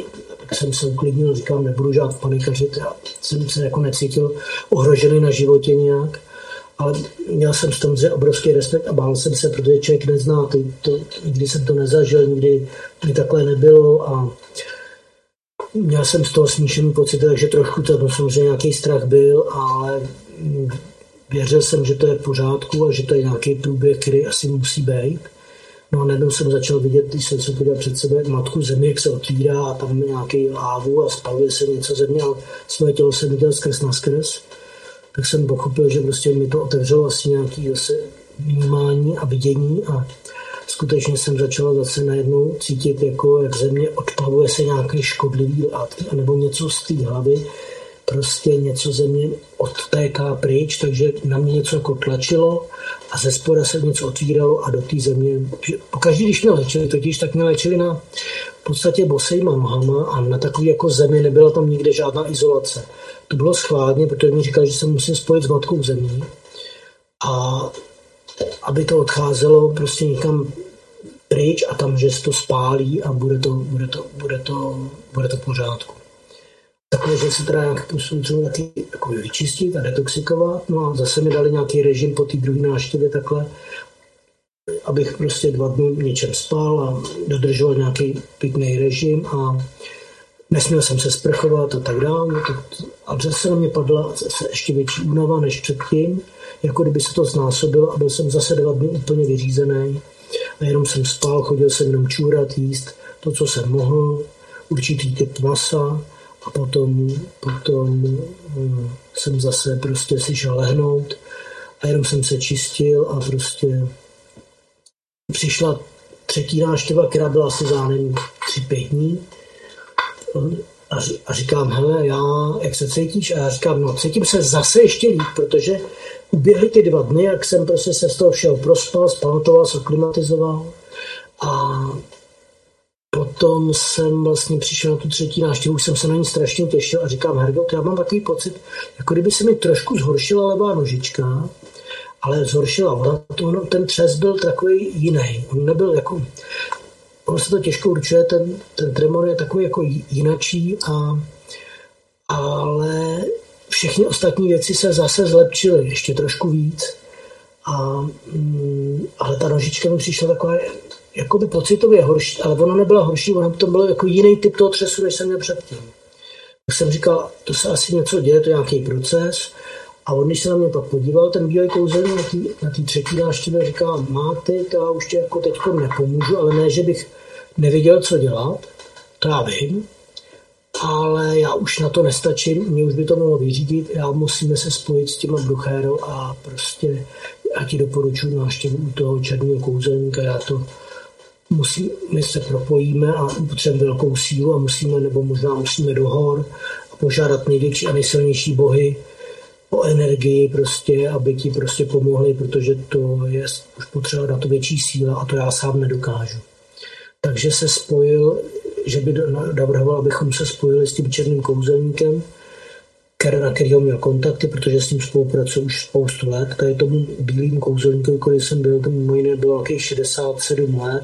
tak jsem se uklidnil, říkám, nebudu žád panikařit, já jsem se jako necítil ohrožený na životě nějak, ale měl jsem z tom obrovský respekt a bál jsem se, protože člověk nezná, nikdy jsem to nezažil, nikdy mi takhle nebylo a měl jsem z toho smíšený pocit, takže trošku to samozřejmě nějaký strach byl, ale věřil jsem, že to je v pořádku a že to je nějaký průběh, který asi musí být. No a najednou jsem začal vidět, když jsem se podíval před sebe, matku zemi, jak se otvírá a tam je nějaký lávu a spaluje se něco země, ale svoje tělo jsem viděl skrz na skrz. Tak jsem pochopil, že prostě mi to otevřelo asi nějaký zase vnímání a vidění a skutečně jsem začal zase najednou cítit, jako jak země odplavuje se nějaké škodlivý látky anebo něco z té hlavy, prostě něco země odtéká pryč, takže na mě něco jako tlačilo a ze spoda se něco otvíralo a do té země. Pokaždý, když mě léčili, totiž tak mě léčili na v podstatě bosejma nohama a na takový jako zemi nebyla tam nikde žádná izolace. To bylo schválně, protože mi říkal, že se musím spojit s matkou zemí a aby to odcházelo prostě někam pryč a tam, že se to spálí a bude to v pořádku. Takhle, že se teda nějak musím taky jako vyčistit a detoxikovat. No a zase mi dali nějaký režim po té druhé návštěvě takhle, abych prostě 2 dny něčem spal a dodržoval nějaký pitný režim a nesměl jsem se sprchovat a tak dále. A zase na mě padla zase ještě větší únava než předtím, jako kdyby se to znásobilo a byl jsem zase 2 dny úplně vyřízený. A jenom jsem spal, chodil jsem jenom čůrat, jíst to, co jsem mohl, určitý typ masa a potom jsem zase prostě si šel lehnout a jenom jsem se čistil a prostě přišla 3. návštěva, která byla asi za 3-5 dní a říkám, hele, jak se cítíš? A já říkám, no cítím se zase ještě líp, protože uběhly ty 2 dny, jak jsem prostě se z toho všeho prospal, spamatoval, aklimatizoval a potom jsem vlastně přišel na tu 3. návštěvu, už jsem se na ní strašně těšil a říkám, Hergot, já mám takový pocit, jako kdyby se mi trošku zhoršila levá nožička, ale zhoršila ona, ten třes byl takový jiný, on nebyl jako, ono se to těžko určuje, ten tremor je takový jako jinačí, ale všechny ostatní věci se zase zlepšily ještě trošku víc. Ale ta nožička mi přišla taková jakoby pocitově horší, ale ona nebyla horší, ona to bylo jako jiný typ toho třesu, než jsem měl předtím. Tak jsem říkal, to se asi něco děje, to je nějaký proces. A on, když se na mě pak podíval, ten bílej kouzelník na té 3. návštěvě říká, máte, to já už tě jako teďko nepomůžu, ale ne, že bych nevěděl, co dělat, to já vím, ale já už na to nestačím, mě už by to mohlo vyřídit, já musíme se spojit s těma Bruchero a prostě já ti doporučuji návštěvu u toho černého kouzelníka, my se propojíme a potřebujeme velkou sílu a musíme do hor a požádat největší a nejsilnější bohy o energii prostě, aby ti prostě pomohli, protože to je už potřeba na to větší síla a to já sám nedokážu. Takže se spojil, že by navrhoval, abychom se spojili s tím černým kouzelníkem, na kterého měl kontakty, protože s ním spolupracuji už spoustu let. Tady tomu bílým kouzelníkovi, který jsem byl, to mimo jiné bylo nějakých 67 let.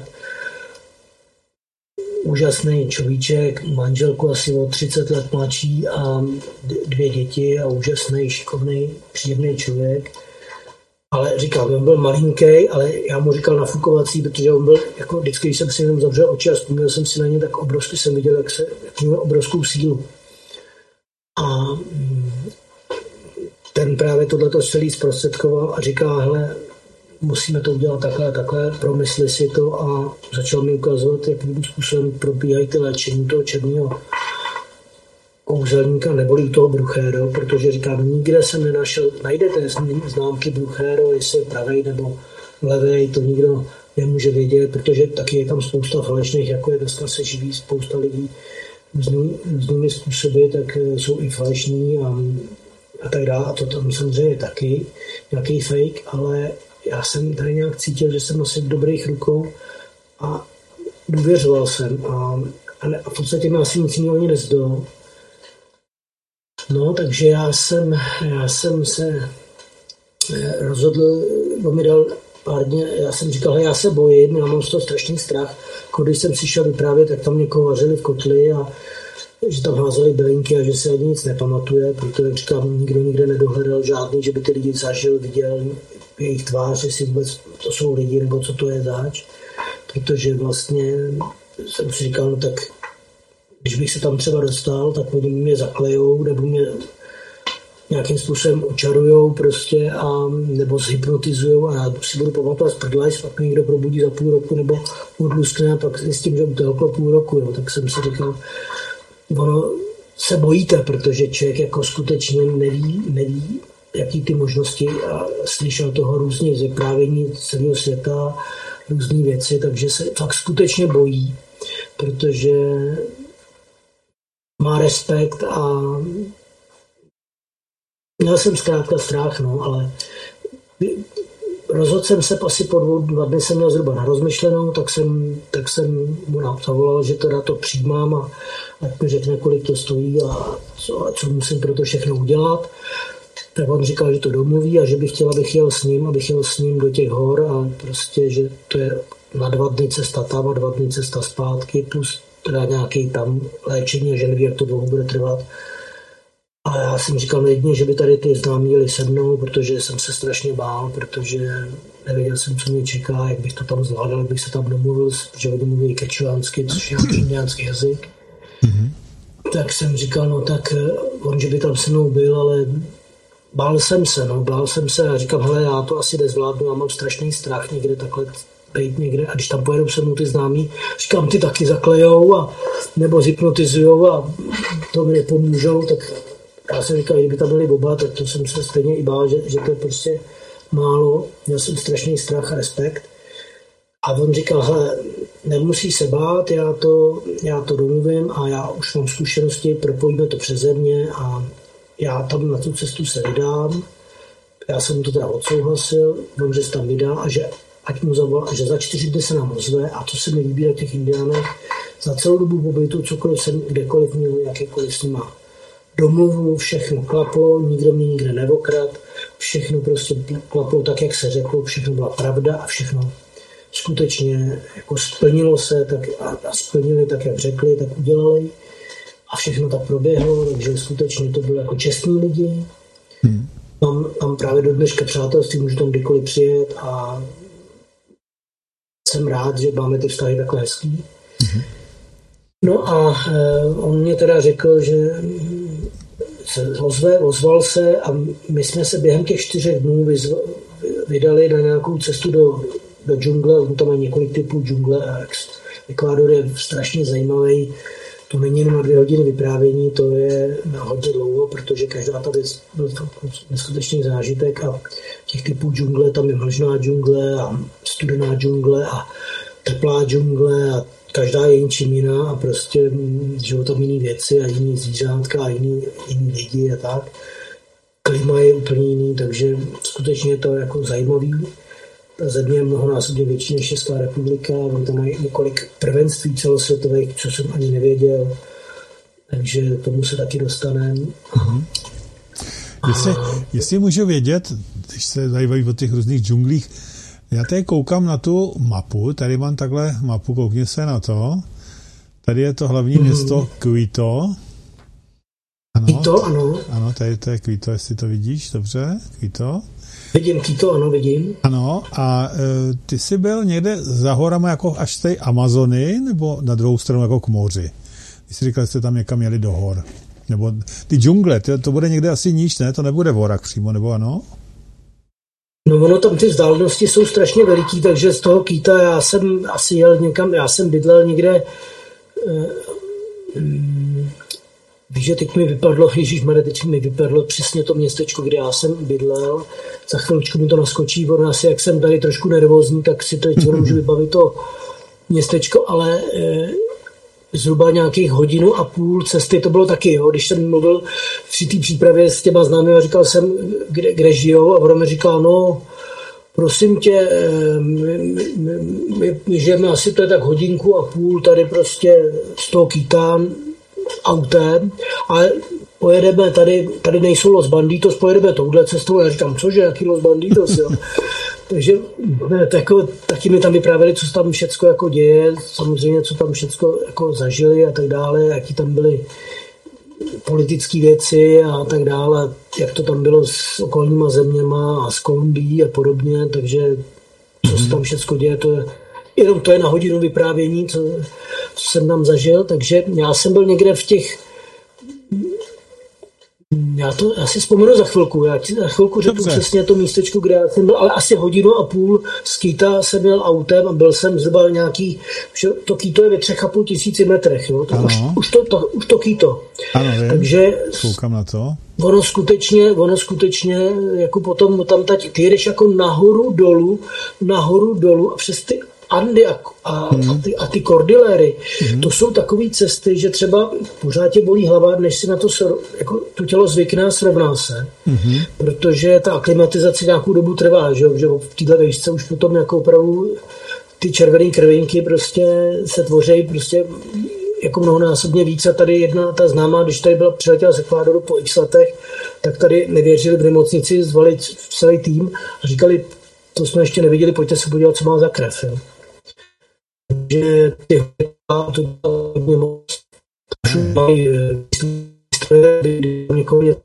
Úžasný človíček, manželku asi o 30 let mladší a 2 děti a úžasný, šikovný, příjemný člověk. Ale říkám, on byl malinký, ale já mu říkal nafukovací, protože on byl, jako vždycky, když jsem si jenom zavřel oči a vzpomněl jsem si na ně, tak obrovsky jsem viděl, jak měl obrovskou sílu. A ten právě tohleto celý zprostředkoval a říká, hele, musíme to udělat takhle, promysli si to a začal mi ukazovat, jakým způsobem probíhají ty léčení toho černého kouzelníka neboli toho Bruchero, protože říkám, nikde jsem nenašel, najdete známky Bruchero, jestli je pravej nebo levej, to nikdo nemůže vědět, protože taky je tam spousta falešných, jako je dneska se živí spousta lidí různými způsoby, tak jsou i falešní a tak dále. A to tam samozřejmě taky nějaký fake, ale já jsem tady nějak cítil, že jsem asi v dobrých rukou a důvěřoval jsem a v podstatě mi asi nic jiného ani nezdalo. No, takže já jsem se rozhodl, on mi dal pár dní, já jsem říkal, já se bojím, já mám z toho strašný strach. Když jsem si šel vyprávět, tak tam někoho vařili v kotli a že tam házeli bylinky a že si ani nic nepamatuje, protože říkám, nikdo nikde nedohledal žádný, že by ty lidi zažil, viděl jejich tvář, jestli vůbec to jsou lidi, nebo co to je zač. Protože vlastně jsem si říkal, no tak když bych se tam třeba dostal, tak oni mě zaklejou, nebo mě nějakým způsobem očarujou prostě nebo zhypnotizujou a já si budu pamatovat z prdla, jestli pak mě někdo probudí za půl roku nebo odluskne a pak s tím, že utelklo půl roku. Jo. Tak jsem si říkal, ono se bojíte, protože člověk jako skutečně neví, jaký ty možnosti a slyšel toho různě z vyprávění celého světa, různé věci, takže se fakt skutečně bojí, protože má respekt a měl jsem zkrátka strach, no, ale rozhodl jsem se asi po 2 dny jsem měl zhruba na rozmyšlenou, tak jsem mu zavolal, že teda to přijímám a ať mi řekne, kolik to stojí a co musím pro to všechno udělat. Tak on říkal, že to domluví a že bych chtěl, abych jel s ním do těch hor a prostě, že to je na 2 dny cesta tam a 2 dny cesta zpátky, plus teda nějaký tam léčení a že neví, jak to dlouho bude trvat. A já jsem říkal jedině, že by tady ty známí jeli se mnou, protože jsem se strašně bál, protože nevěděl jsem, co mě čeká, jak bych to tam zvládal, jak bych se tam domluvil, protože oni mluví kečuánsky, což je indiánský jazyk. Mm-hmm. Tak jsem říkal, no tak on, že by tam se mnou byl, ale bál jsem se a říkám, hele, já to asi nezvládnu, já mám strašný strach někde takhle být někde a když tam pojedou se mnou ty známí, říkám, ty taky zaklejou a nebo zhypnotizujou a to mi nepomůžou, tak já jsem říkal, kdyby tam byli oba, tak to jsem se stejně i bál, že to je prostě málo, měl jsem strašný strach a respekt a on říkal, hele, nemusí se bát, já to domluvím a já už mám zkušenosti, propojíme to přeze mě a já tam na tu cestu se vydám, já jsem mu to teda odsouhlasil, on, že se tam vydá a že ať mu zavolá, že za 4 dny se nám ozve a to se mi líbí na těch Indiánech. Za celou dobu pobytu, cokoliv jsem kdekoliv měl, jakýkoliv s nima domluvu, všechno klaplo, nikdo mě nikde nevokrad, všechno prostě klaplo tak, jak se řeklo, všechno byla pravda a všechno skutečně jako splnilo se tak a splnili tak, jak řekli, tak udělali a všechno tak proběhlo, takže skutečně to bylo jako čestní lidi. Mám právě do dneška přátelství, můžu tam kdykoliv přijet a jsem rád, že máme ty vztahy takhle hezký. No a on mě teda řekl, že se ozval se a my jsme se během těch 4 dnů vydali na nějakou cestu do džungle. On tam má několik typů džungle a Ekvádor je strašně zajímavý. To není jenom na 2 hodiny vyprávění, to je na hodně dlouho, protože každá ta věc byl neskutečný zážitek a těch typů džungle, tam je mlžná džungle a studená džungle a teplá džungle a každá je něčím jiná a prostě žijou tam jiný věci a jiný zvířátka a jiný lidi a tak. Klima je úplně jiný, takže skutečně je to jako zajímavý. Ta země je mnohonásobně větší než Česká republika, oni tam mají několik prvenství celosvětových, co jsem ani nevěděl, takže tomu se taky dostaneme. Jestli můžu vědět, když se zajímají o těch různých džunglích, já tady koukám na tu mapu, tady mám takhle mapu, koukni se na to, tady je to hlavní město Quito. Ano, Quito, ano. Ano, tady to je Quito, jestli to vidíš, dobře, Quito. Vidím Quito, ano, vidím. Ano, a ty jsi byl někde za horama jako až z té Amazony, nebo na druhou stranu jako k moři? Když jsi říkal, že jste tam někam jeli do hor. Nebo ty džungle, to bude někde asi níž, ne? To nebude v horách přímo, nebo ano? No ono tam ty vzdálenosti jsou strašně veliký, takže z toho Quita já jsem asi jel někam, já jsem bydlel někde, víš, že teď mi vypadlo, teď mi vypadlo přesně to městečko, kde já jsem bydlel, za chvíličku mi to naskočí, ono asi jak jsem tady trošku nervózní, tak si teď můžu vybavit to městečko, ale zhruba nějakých 1,5 hodiny cesty to bylo taky, jo. Když jsem mluvil při té přípravě s těma známými a říkal jsem, kde žijou a ono mi říkal, no prosím tě, my žijeme asi to je tak 1,5 hodiny tady prostě z toho Quita autem, ale pojedeme tady nejsou Los Banditos, pojedeme touhle cestou. Já říkám, cože, jaký Los Banditos, jo. Takže jako, taky mi tam vyprávěli, co se tam všecko jako děje, samozřejmě, co tam všecko jako zažili a tak dále, jaký tam byly politické věci a tak dále, jak to tam bylo s okolníma zeměma a s Kolumbií a podobně, takže co se tam všecko děje, jenom to je na hodinu vyprávění, co jsem tam zažil, takže já jsem byl někde v těch. Já si vzpomenu za chvilku. Já ti za chvilku řeknu přesně to místečko, kde já jsem byl, ale asi 1,5 hodiny z Kýta jsem měl autem a byl jsem zhruba nějaký, to Kýto je ve 3,5 tisíci metrech, jo? Už to Kýto. Ano, takže koukám na to. Ono skutečně, jako potom tam ty jedeš jako nahoru dolů a přes ty Andy a ty kordiléry, to jsou takové cesty, že třeba pořád tě bolí hlava, než si na to jako to tělo zvykne a srovná se, protože ta aklimatizace nějakou dobu trvá, že v této výšce už potom jako opravdu ty červené krvinky prostě se tvoří prostě jako mnohonásobně víc a tady jedna ta známá, když tady byla přiletěla z Ekvádoru po x letech, tak tady nevěřili v nemocnici, zvali celý tým a říkali, to jsme ještě neviděli, pojďte se podívat, co má za krev. Jo. Takže to hodně moc mají někoho něco.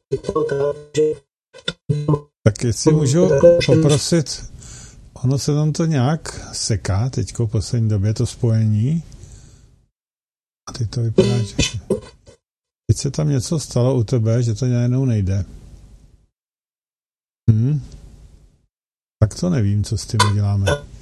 Tak jestli můžu poprosit, ono se tam to nějak seká teďko v poslední době, to spojení. A teď to vypadá, že teď se tam něco stalo u tebe, že to najednou nejde. Tak to nevím, co s tím uděláme.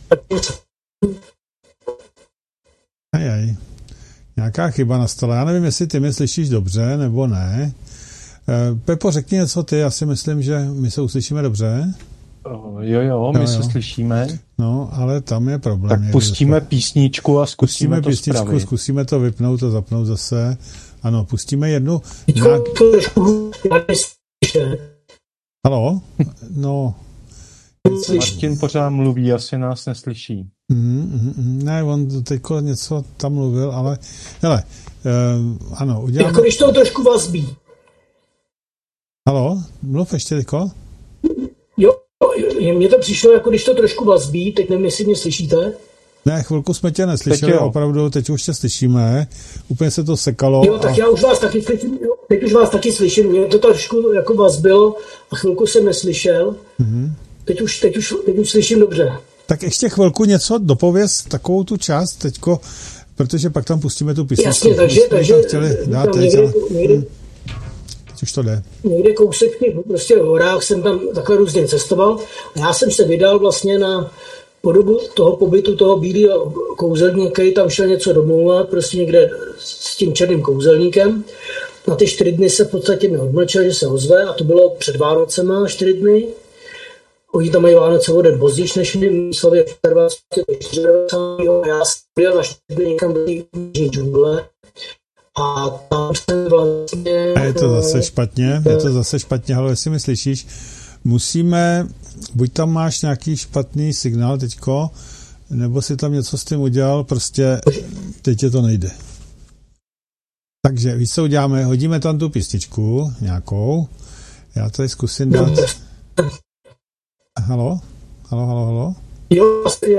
Ajaj. Nějaká chyba nastala. Já nevím, jestli ty mě slyšíš dobře, nebo ne. Pepo, řekni něco ty, já si myslím, že my se uslyšíme dobře. Jo, my se slyšíme. No, ale tam je problém. Tak pustíme písničku a zkusíme to spravit. Zkusíme to vypnout a zapnout zase. Ano, pustíme jednu. Haló? No. Martin pořád mluví, asi nás neslyší. Ne, on teďko něco tam mluvil, ale hele, ano, uděláme. Jako když to trošku vazbí. Haló? Mluv ještě teďko? Jo, mně to přišlo, jako když to trošku vazbí, teď nevím, jestli mě slyšíte. Ne, chvilku jsme tě neslyšeli, opravdu, teď už tě slyšíme, úplně se to sekalo. Jo, tak já už vás taky slyším, teď už vás taky slyším, mě to trošku jako vazbilo a chvilku jsem neslyšel, teď už slyším dobře. Tak ještě chvilku něco dopověz, takovou tu část teďko, protože pak tam pustíme tu písničku. Jasně, takže chtěli dát teď, teď už to jde. Někde kousek prostě v horách jsem tam takhle různě cestoval a já jsem se vydal vlastně na po dobu toho pobytu toho bílého kouzelníka, který tam šel něco domlouvat, prostě někde s tím černým kouzelníkem. Na ty 4 dny se v podstatě mi odmlčel, že se ozve a to bylo před Vánocema 4 dny. Oni tam mají Vánoce o den později, než my mysleli v 24. a já jsem byl na 4 dny někam do jižní džungle. A tam jsem vlastně... A je to zase špatně, ale jestli mi slyšíš, musíme, buď tam máš nějaký špatný signál teďko, nebo si tam něco s tím udělal, prostě teď je to nejde. Takže víš, co uděláme, hodíme tam tu písničku nějakou, já tady zkusím dát... Haló? Jo,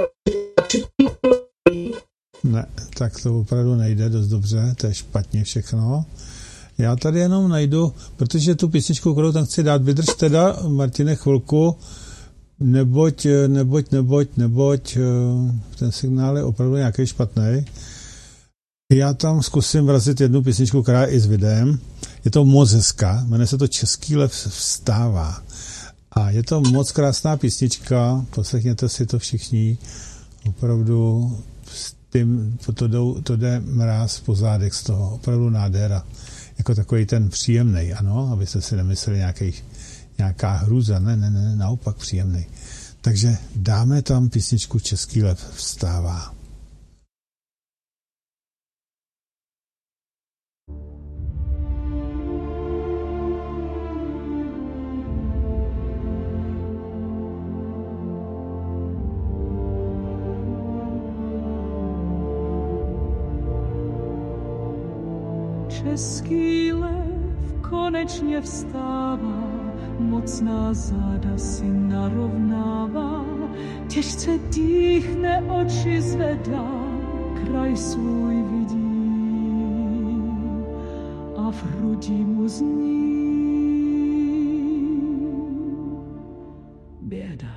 ne, tak to opravdu nejde dost dobře, to je špatně všechno. Já tady jenom najdu, protože tu písničku, kterou tam chci dát, vydrž teda, Martine, chvilku, neboť ten signál je opravdu nějaký špatný. Já tam zkusím vrazit jednu písničku, která je i s videem. Je to moc hezká, jmenuje se to Český lev vstává. A je to moc krásná písnička, poslechněte si to všichni, opravdu s tím, to jde mráz po zádech z toho, opravdu nádhera. Jako takový ten příjemnej, ano, abyste si nemysleli nějaká hrůza, ne, naopak příjemnej. Takže dáme tam písničku Český lev vstává. Český lev konečně vstává, mocná záda si narovnává, těžce dýchne, oči zvedá, kraj svůj vidí a v hrudi mu zní běda.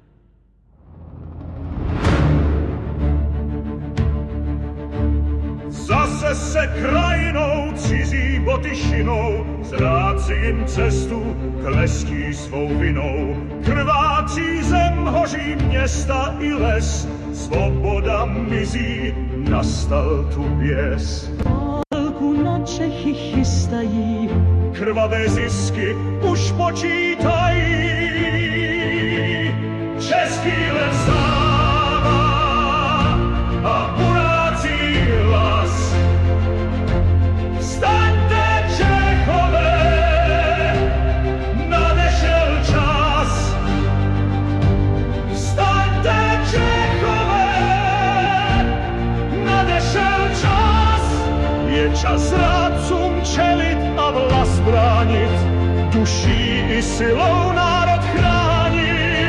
Zase se krajinou cizí boty šinou, zrádci jim cestu klestí svou vinou. Krvácí zem, hoří města i les, svoboda mizí, nastal tu běs. Válku na Čechy chystají, krvavé zisky už počítají. Český lid stává a urácí hlas. Vstaňte, Čechové, nadešel čas. Vstaňte, Čechové, nadešel čas. Je čas zrádcům čelit a vlast bránit, duší i silou národ chránit.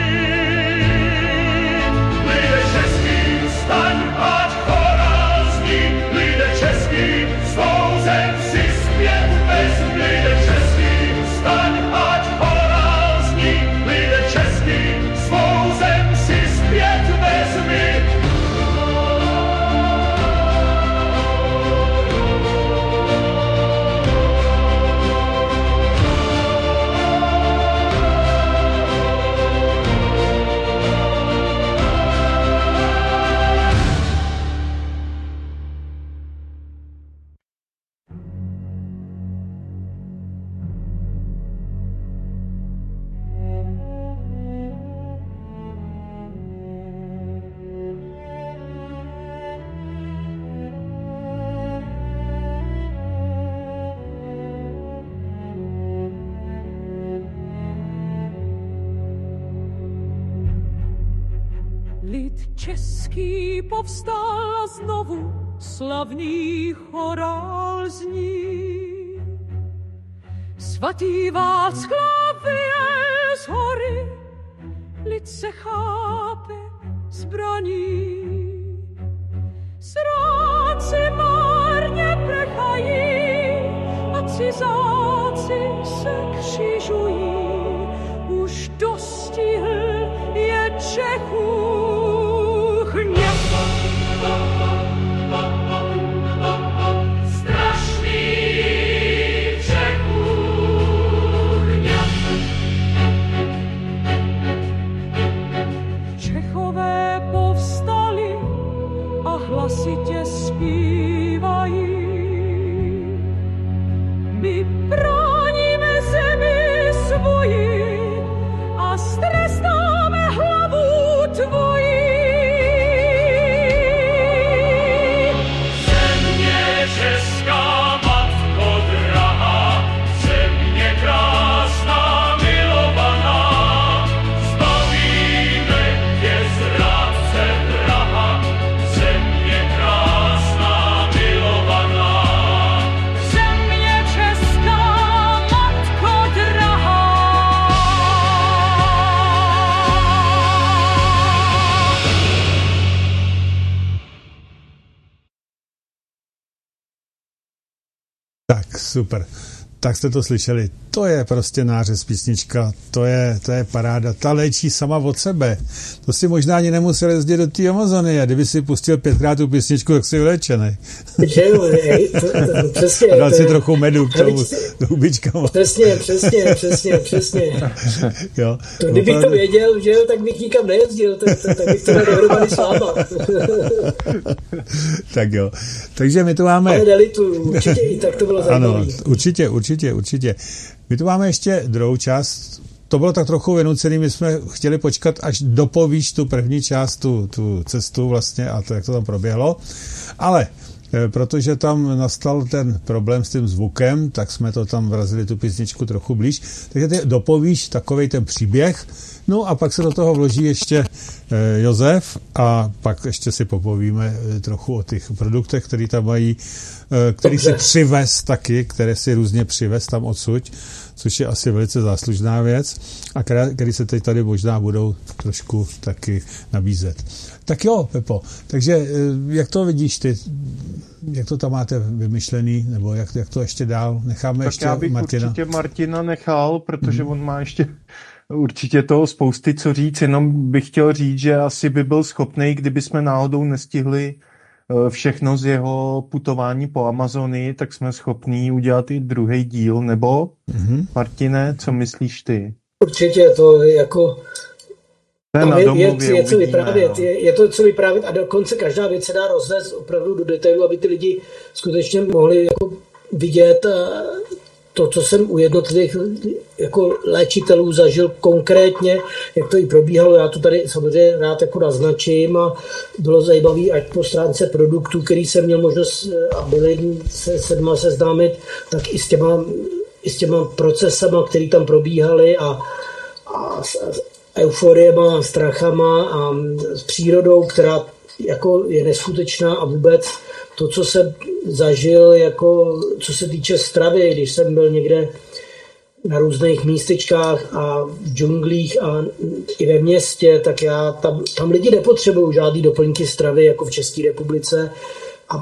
Lidé český, vstaň, ať chorál zní, lidé český, svou zem si zpět vezmi. Lidé český, vstaň, ať chorál zní, lidé český, svou zem si zpět vezmi. lid český povstal a znovu slavný chorál zní. Svatý Václav jel z hory, lid se chápe zbraní. Zrádci márně prchají a cizáci se křižují. Už dostihl je Čechů hněv. Strašný Čechů hněv. Čechové povstali a hlasitě zpívají. My bráníme zemi svoji a strestáme hlavu tvoji. Země česká, matko drahá, země krásná, milovaná, zbavíme tě zrádce vraha, země krásná, milovaná. Země česká, matko drahá. Tak, super. Tak jste to slyšeli. To je prostě nářez písnička, to je paráda. Ta léčí sama od sebe. To si možná ani nemusel jezdit do té Amazony a kdyby si pustil 5krát tu písničku, tak si vylečený. Přesně. A dal si trochu medu k tomu s hubičkama. Přesně. Jo, to, kdybych to věděl, že jo, tak bych nikam nejezdil, tak bych to dal dohromady s váma. Tak jo. Takže my tu máme... Ale nelituju, určitě i tak to bylo zajímavé. Ano, určitě. My tu máme ještě druhou část. To bylo tak trochu vynucený, my jsme chtěli počkat, až dopovíš tu první část, tu cestu vlastně a to, jak to tam proběhlo. Ale protože tam nastal ten problém s tím zvukem, tak jsme to tam vrazili tu písničku trochu blíž. Takže ty dopovíš takovej ten příběh, no a pak se do toho vloží ještě Josef a pak ještě si popovíme trochu o těch produktech, které tam mají, který si přivez taky, které si různě přivez tam odsud. což je asi velice záslužná věc a který se teď tady možná budou trošku taky nabízet. Tak jo, Pepo, takže jak to vidíš ty? Jak to tam máte vymyšlený, nebo jak to ještě dál? Necháme tak ještě já bych Martina? určitě Martina nechal, protože on má ještě určitě toho spousty co říct, jenom bych chtěl říct, že asi by byl schopný, kdyby jsme náhodou nestihli všechno z jeho putování po Amazonii, tak jsme schopní udělat i druhý díl, nebo Martine, co myslíš ty? Určitě to jako je co vyprávět, je to co vyprávět a dokonce každá věc se dá rozvést opravdu do detailu, aby ty lidi skutečně mohli jako vidět to, co jsem u jednotlivých jako léčitelů zažil konkrétně, jak to i probíhalo. Já to tady samozřejmě rád jako naznačím a bylo zajímavé ať po stránce produktů, který jsem měl možnost a byli se dma seznámit, tak i s těma procesama, které tam probíhaly a euforiema, strachama a s přírodou, která jako je neskutečná a vůbec to, co jsem zažil, jako co se týče stravy, když jsem byl někde na různých místečkách a v džunglích a i ve městě, tak tam lidi nepotřebují žádný doplňky stravy, jako v České republice a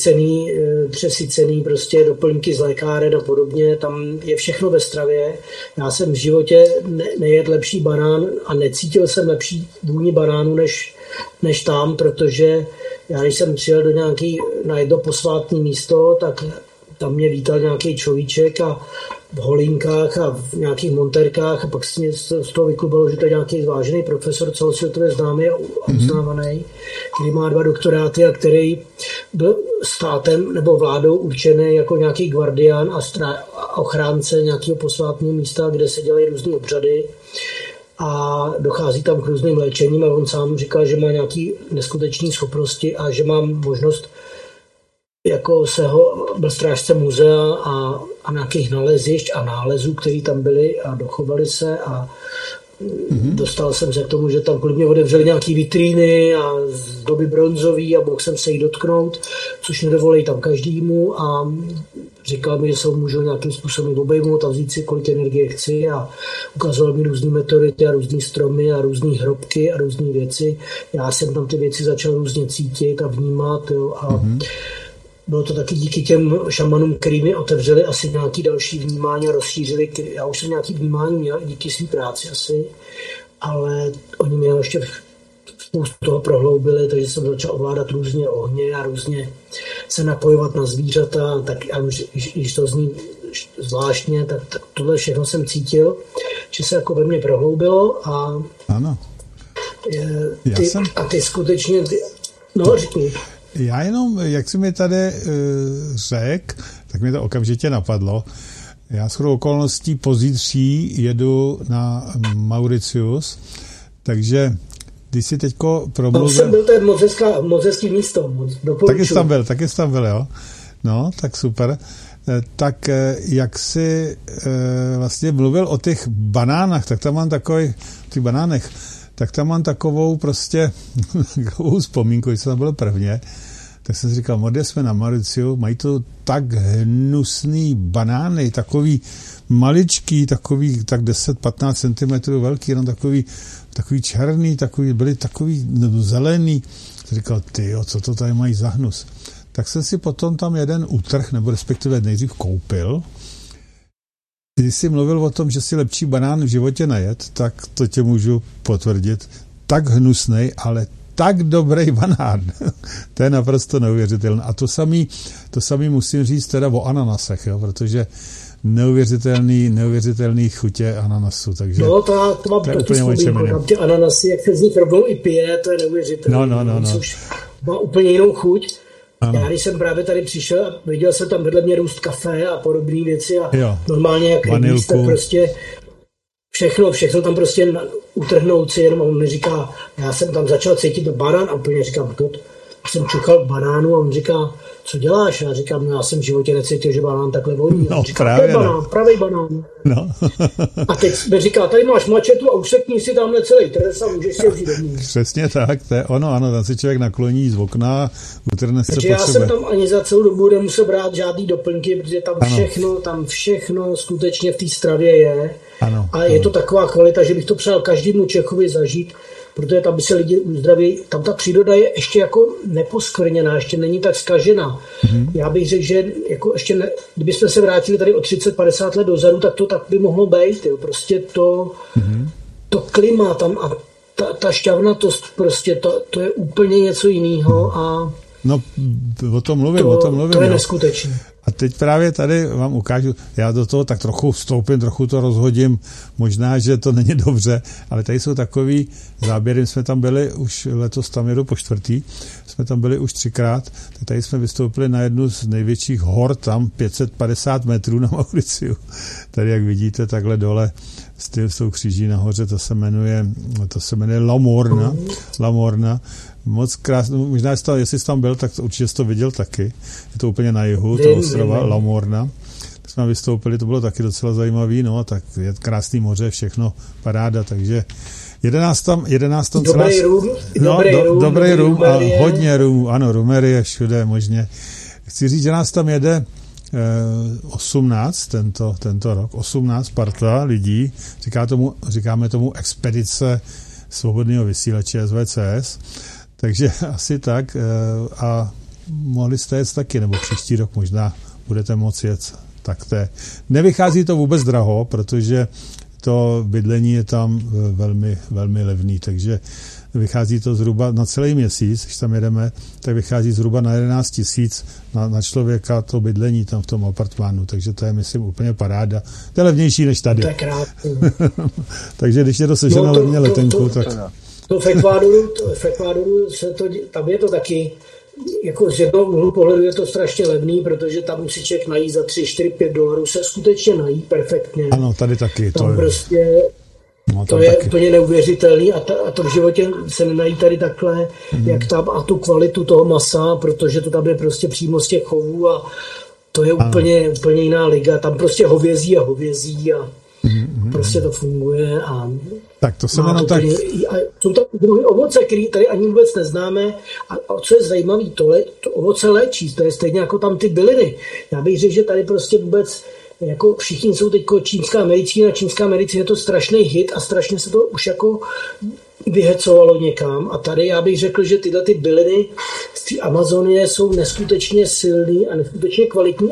přesycený prostě doplňky z lékáren a podobně. Tam je všechno ve stravě. Já jsem v životě nejedl lepší banán a necítil jsem lepší vůni banánu než tam, protože já když jsem přijel na jedno posvátné místo, tak tam mě vítal nějaký človíček a v holínkách a v nějakých montérkách a pak se z toho vyklubalo, že to je nějaký vážený profesor celosvětově známý a uznávaný, který má 2 doktoráty a který byl státem nebo vládou určený jako nějaký guardián a ochránce nějakého posvátného místa, kde se dělají různé obřady a dochází tam k různým léčením a on sám říkal, že má nějaké neskutečné schopnosti a že mám možnost jako byl strážce muzea a nějakých nalezišť a nálezů, které tam byly a dochovaly se a dostal jsem se k tomu, že tam kvůli mě otevřeli nějaký vitríny a z doby bronzový a mohl jsem se jí dotknout, což nedovolí tam každému a říkal mi, že se můžu nějakým způsobem obejmout a vzít si, kolik energie chci a ukazoval mi různé metody a různé stromy a různé hrobky a různé věci. Já jsem tam ty věci začal různě cítit a vnímat, jo, a bylo to taky díky těm šamanům, který mi otevřeli asi nějaký další vnímání a rozšířili. Já už jsem nějaký vnímání měl díky své práci asi, ale oni mě ještě spoustu toho prohloubili, takže jsem začal ovládat různě ohně a různě se napojovat na zvířata, tak když to zní zvláštně, tak tohle všechno jsem cítil, že se jako ve mně prohloubilo a ano. Ty skutečně no řekni. Já jenom, jak jsi mi tady řekl, tak mi to okamžitě napadlo. Já shodou okolností pozítří jedu na Mauritius, takže když si teďko promluvil... Tam byl, to je moc hezký místo, taky jsi tam byl, jo? No, tak super. Tak jak jsi vlastně mluvil o těch banánech, tak tam mám tak tam mám takovou prostě takovou vzpomínku, když jsem tam byl prvně, tak jsem si říkal, modě jsme na Mauriciu, mají to tak hnusný banány, takový maličký, takový tak 10-15 cm velký, jenom takový černý, byli takový zelený. Jsem říkal, tyjo, co to tady mají za hnus. Tak jsem si potom tam jeden útrh, nebo respektive nejdřív koupil. Když jsi mluvil o tom, že si lepší banán v životě najet, tak to tě můžu potvrdit. Tak hnusnej, ale tak dobrý banán. To je naprosto neuvěřitelné. A to samý musím říct teda o ananasech, jo, protože neuvěřitelný chutě ananasu. Takže no, to mám taky vzpomínku. Tam ty ananasy, jak se z nich rovnou i pije, to je neuvěřitelné. No. Má úplně jinou chuť. Ano. Já když jsem právě tady přišel a viděl jsem tam vedle mě růst kafe a podobné věci a jo, normálně jak jste prostě všechno tam prostě utrhnout si, jenom on mi říká, já jsem tam začal cítit banán a úplně říkám, jsem čukal banánu a on říká, co děláš? Já říkám, no já jsem v životě necítil, že banán takhle voní. No, říká, právě, banán, pravej banán. No. A teď mi říká, tady máš mačetu a usekni si tamhle celý trest a můžeš si ho vzít domů. Přesně tak, to je ono, ano, tam se člověk nakloní z okna, utrhne se Takže já jsem tam ani za celou dobu nemusel brát žádný doplňky, protože tam všechno skutečně v té stravě je. Ano, a je to taková kvalita, že bych to přál každému Čechovi zažít, protože tam by se lidi uzdraví. Tam ta příroda je ještě jako neposkvrněná, ještě není tak zkažená. Já bych řekl, že jako ještě kdybychom se vrátili tady o 30-50 let dozadu, tak to tak by mohlo být. Jo. Prostě to klima tam a ta šťavnatost, prostě to je úplně něco jiného. A no, o tom mluvím. To je neskutečné. A teď právě tady vám ukážu, já do toho tak trochu vstoupím, trochu to rozhodím, možná, že to není dobře, ale tady jsou takový záběry, jsme tam byli už letos, tam jedu po 4., jsme tam byli už 3krát, tak tady jsme vystoupili na jednu z největších hor, tam 550 metrů na Mauriciu. Tady, jak vidíte, takhle dole s tou kříží nahoře, to se jmenuje La Morna. Moc krásný, možná jestli jsi tam byl, tak určitě jsi to viděl taky. Je to úplně na jihu, to ostrova La Morna. Tak jsme vystoupili, to bylo taky docela zajímavý, no, tak je krásný moře, všechno paráda, takže 11. Dobrý rum a hodně rum, ano, rumery je všude možně. Chci říct, že nás tam jede 18 tento rok, 18 parta lidí, říkáme tomu expedice svobodného vysílače SVCS, takže asi tak a mohli jste jet taky, nebo příští rok možná budete moci jet, tak to je. Nevychází to vůbec draho, protože to bydlení je tam velmi, velmi levný, takže vychází to zhruba na celý měsíc, když tam jedeme, tak vychází zhruba na 11 000 na člověka to bydlení tam v tom apartmánu, takže to je, myslím, úplně paráda. To je levnější než tady. To je krásný. Takže když je to seženo levně letenku, tak... To v Ekvádoru tam je to taky, jako z jednoho úhlu pohledu je to strašně levný, protože tam musí člověk najít za 3, 4, 5 dolarů, se skutečně nají perfektně. Ano, tady taky. Tam prostě... No, to je taky úplně neuvěřitelný a to v životě se nenají tady takhle, jak tam a tu kvalitu toho masa, protože to tam je prostě přímo z těch chovů a to je úplně jiná liga. Tam prostě hovězí a prostě to funguje a tak to se jenom tak... A jsou tam druhy ovoce, které tady ani vůbec neznáme a co je zajímavé, to ovoce léčí, to je stejně jako tam ty byliny. Já bych řekl, že tady prostě vůbec jako všichni jsou teď čínská medicína je to strašný hit a strašně se to už jako vyhecovalo někam a tady já bych řekl, že tyhle ty byliny z té Amazonie jsou neskutečně silný a neskutečně kvalitní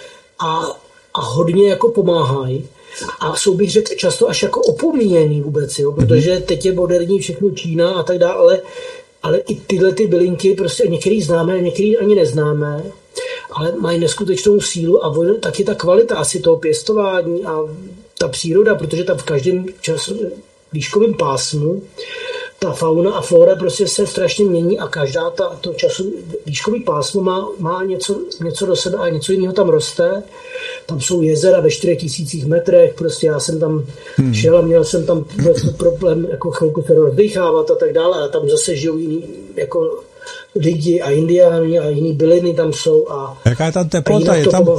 a hodně jako pomáhají a jsou bych řekl často až jako opomíjený vůbec, jo, protože teď je moderní všechno Čína a tak dále, ale i tyhle ty bylinky prostě některý známe a některý ani neznáme, ale mají neskutečnou sílu a taky ta kvalita asi toho pěstování a ta příroda, protože tam v každém výškovém pásmu ta fauna a flora prostě se strašně mění a každá to výškový pásmo má něco do sebe a něco jiného tam roste. Tam jsou jezera ve 4000 metrech, prostě já jsem tam šel a měl jsem tam problém jako chvilku se rozdýchávat a tak dále a tam zase žijou jiný jako lidi a indiáni a jiný byliny tam jsou. A jaká je tam teplota?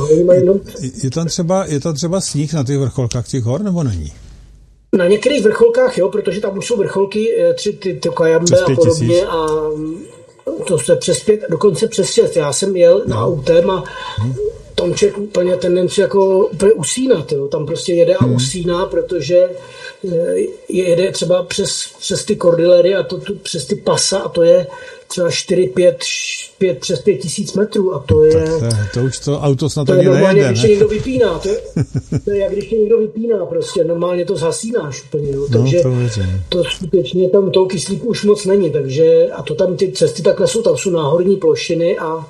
Je tam třeba sníh na těch vrcholkách těch hor, nebo není? Na některých vrcholkách, jo, protože tam už jsou vrcholky, ty Kajambe a podobně a to se dokonce přes 6. Já jsem jel na autem a tam člověk úplně tendenci jako úplně usínat, jo. Tam prostě jede a usíná, protože jede třeba přes ty kordilery a přes ty pasa a to je třeba 4-5 přes 5000 metrů a to je... To už to auto snad to ani normálně, nejede, když někdo vypíná. To je jak když tě někdo vypíná prostě, normálně to zhasínáš úplně. Jo. Takže to skutečně tam toho kyslíku už moc není, takže a to tam ty cesty takhle jsou, tam jsou náhorní plošiny a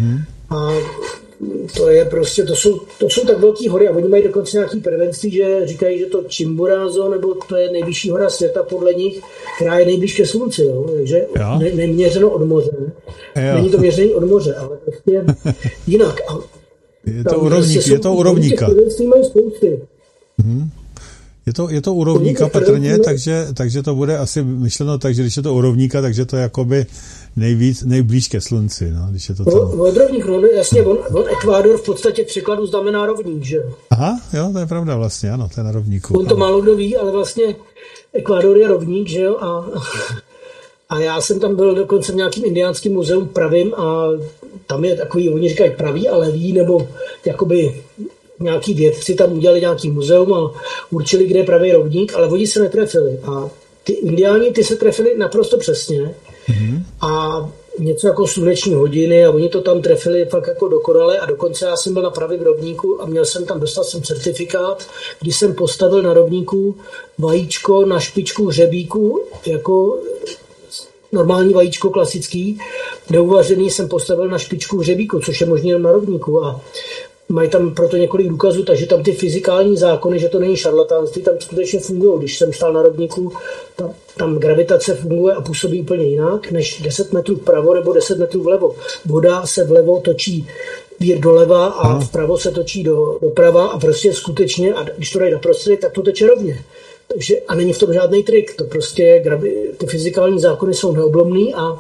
to je prostě, to jsou tak velký hory a oni mají dokonce nějaký prvenství, že říkají, že to Chimborazo, nebo to je nejvyšší hora světa podle nich, která je nejblíž ke slunci, jo? Takže neměřeno od moře. Není to měření od moře, ale prostě jinak. Je to urovníka. Těch prvenství mají spousty. Je to u rovníka patrně, takže to bude asi myšleno tak, že když je to u rovníka, takže to je jakoby nejblíž ke slunci, no, když je to tam. Od rovník, no, jasně, on Ekvádor v podstatě v překladu znamená rovník, že jo? Aha, jo, to je pravda vlastně, ano, to je na rovníku. On to málo kdo ví, ale vlastně Ekvádor je rovník, že jo, a já jsem tam byl dokonce v nějakým indiánským muzeu pravým a tam je takový, oni říkají pravý a levý, nebo jakoby nějaký vědci tam udělali nějaký muzeum a určili, kde je pravý rovník, ale oni se netrefili. A ty indiáni, ty se trefili naprosto přesně. A něco jako sluneční hodiny a oni to tam trefili fakt jako dokonale a dokonce já jsem byl na pravém rovníku a dostal jsem certifikát, když jsem postavil na rovníku vajíčko na špičku hřebíku, jako normální vajíčko klasický, neuvařený jsem postavil na špičku hřebíku, což je možné na rovníku a mají tam proto několik důkazů, takže tam ty fyzikální zákony, že to není šarlatánství, tam skutečně fungují. Když jsem stál na rovníku, tam gravitace funguje a působí úplně jinak, než 10 metrů vpravo nebo 10 metrů vlevo. Voda se vlevo točí vír doleva a vpravo se točí doprava a prostě skutečně, a když to dají naprostřed, tak to teče rovně. Takže, a není v tom žádný trik, to prostě ty fyzikální zákony jsou neoblomný a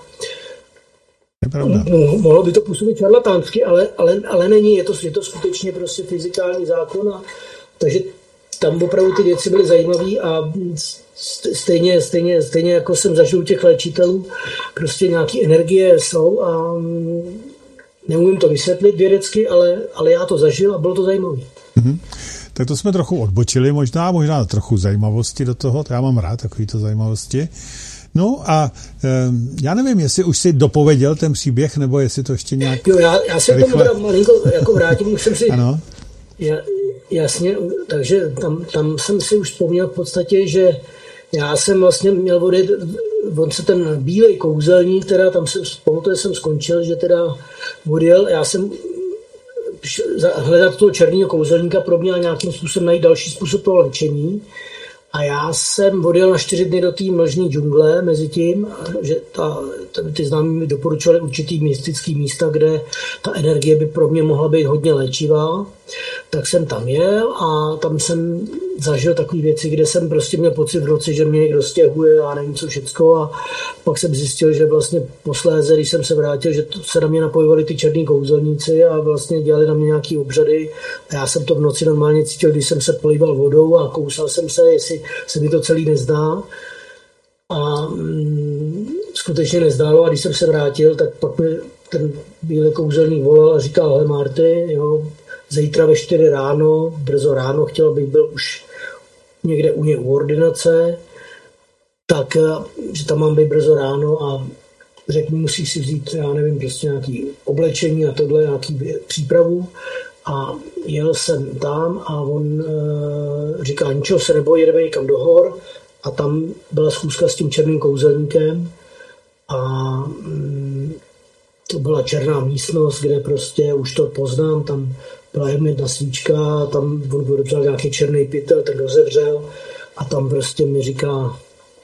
mohlo by to působit šarlatánsky, ale není, je to skutečně prostě fyzikální zákon, takže tam opravdu ty věci byly zajímavé a stejně jako jsem zažil těch léčitelů, prostě nějaké energie jsou a neumím to vysvětlit vědecky, ale já to zažil a bylo to zajímavé. Tak to jsme trochu odbočili, možná trochu zajímavosti do toho, to já mám rád takovýto zajímavosti. No a já nevím, jestli už si dopověděl ten příběh, nebo jestli to ještě nějak Jo, já se rychle... tomu teda malinko jako vrátím, už jsem si... Ano. Jasně, takže tam jsem si už vzpomněl v podstatě, že já jsem vlastně měl odjet, on se ten bílej kouzelník, teda tam jsem skončil, že teda odjel, já jsem hledat toho černého kouzelníka pro mě a nějakým způsobem najít další způsob toho léčení. A já jsem odjel na 4 dny do té mlžné džungle mezi tím, že ty známí mi doporučovali určitý mystický místa, kde ta energie by pro mě mohla být hodně léčivá. Tak jsem tam jel a tam jsem zažil takové věci, kde jsem prostě měl pocit v noci, že mě někdo stěhuje a nevím co všecko. A pak jsem zjistil, že vlastně posléze, když jsem se vrátil, že se na mě napojovali ty černí kouzelníci a vlastně dělali na mě nějaký obřady. A já jsem to v noci normálně cítil, když jsem se políval vodou a kousal jsem se, jestli se mi to celý nezdá. A skutečně nezdálo. A když jsem se vrátil, tak pak mi ten bílý kouzelník volal a říkal, hele Marty, jo, zítra ve 4 ráno, brzo ráno, chtěl, abych byl už někde u něj u ordinace, tak, že tam mám být brzo ráno a řekl mi, musíš si vzít, já nevím, prostě nějaký oblečení a tohle, nějaký přípravu. A jel jsem tam a on říká, ničeho se neboj, jedeme někam do hor a tam byla schůzka s tím černým kouzelníkem a to byla černá místnost, kde prostě už to poznám, tam byla jedna svíčka, tam on odepřel nějaký černý pytel, ten rozevřel a tam prostě mi říká,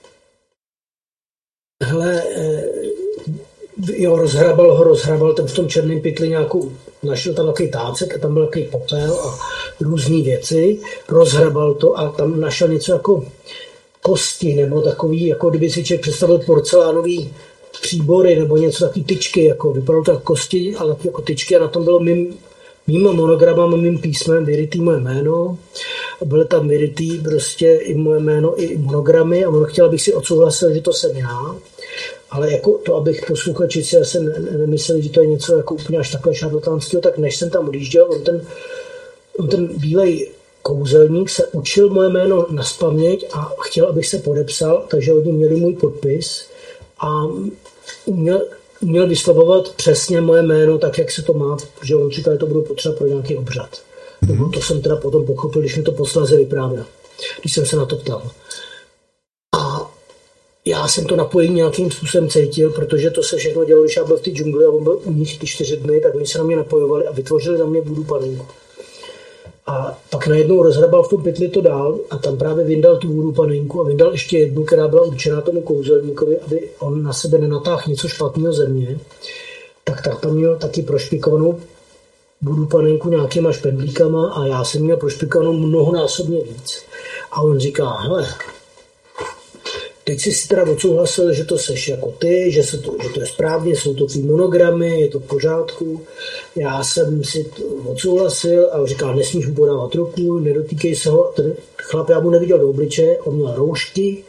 hele, jo, rozhrabal ten v tom černém pytli nějakou, našel tam takový tácek a tam byl takový popel a různý věci, rozhrabal to a tam našel něco jako kosti nebo takový, jako kdyby si člověk představil porcelánový příbory nebo něco takový tyčky, jako vypadalo to jako kosti, ale jako tyčky a na tom bylo mým monogramem, mým písmem vyrytý moje jméno. Byly tam vyrytý prostě i moje jméno, i monogramy a on chtěl, abych si odsouhlasil, že to jsem já. Ale jako to, abych posluchači si asi nemysleli, že to je něco jako úplně až takhle šarlatánského, tak než jsem tam odjížděl, on ten bílej kouzelník se učil moje jméno nazpaměť a chtěl, abych se podepsal, takže oni měli můj podpis a uměl vyslovovat přesně moje jméno tak, jak se to má, protože on říkal, že to budu potřebovat pro nějaký obřad. To jsem teda potom pochopil, když mi to posléze vyprávěl, když jsem se na to ptal. A já jsem to napojení nějakým způsobem cítil, protože to se všechno dělo, když já byl v té džungli a on byl u nich ty 4 dny, tak oni se na mě napojovali a vytvořili na mě voodoo panenku. A pak najednou rozhrabal v tom pytli to dál a tam právě vyndal tu voodoo panenku a vyndal ještě jednu, která byla určená tomu kouzelníkovi, aby on na sebe nenatáhl něco špatného ze mě. Tak tam měl taky prošpikovanou voodoo panenku nějakýma špendlíkama a já jsem měl prošpikovanou mnohonásobně víc. A on říká, hele, teď jsi si teda odsouhlasil, že to seš jako ty, že to je správně, jsou to ty monogramy, je to v pořádku. Já jsem si to odsouhlasil a říkal, nesmíš mu podávat ruku, nedotýkej se ho. Ten chlap, já mu neviděl do obličeje, on měl roušky,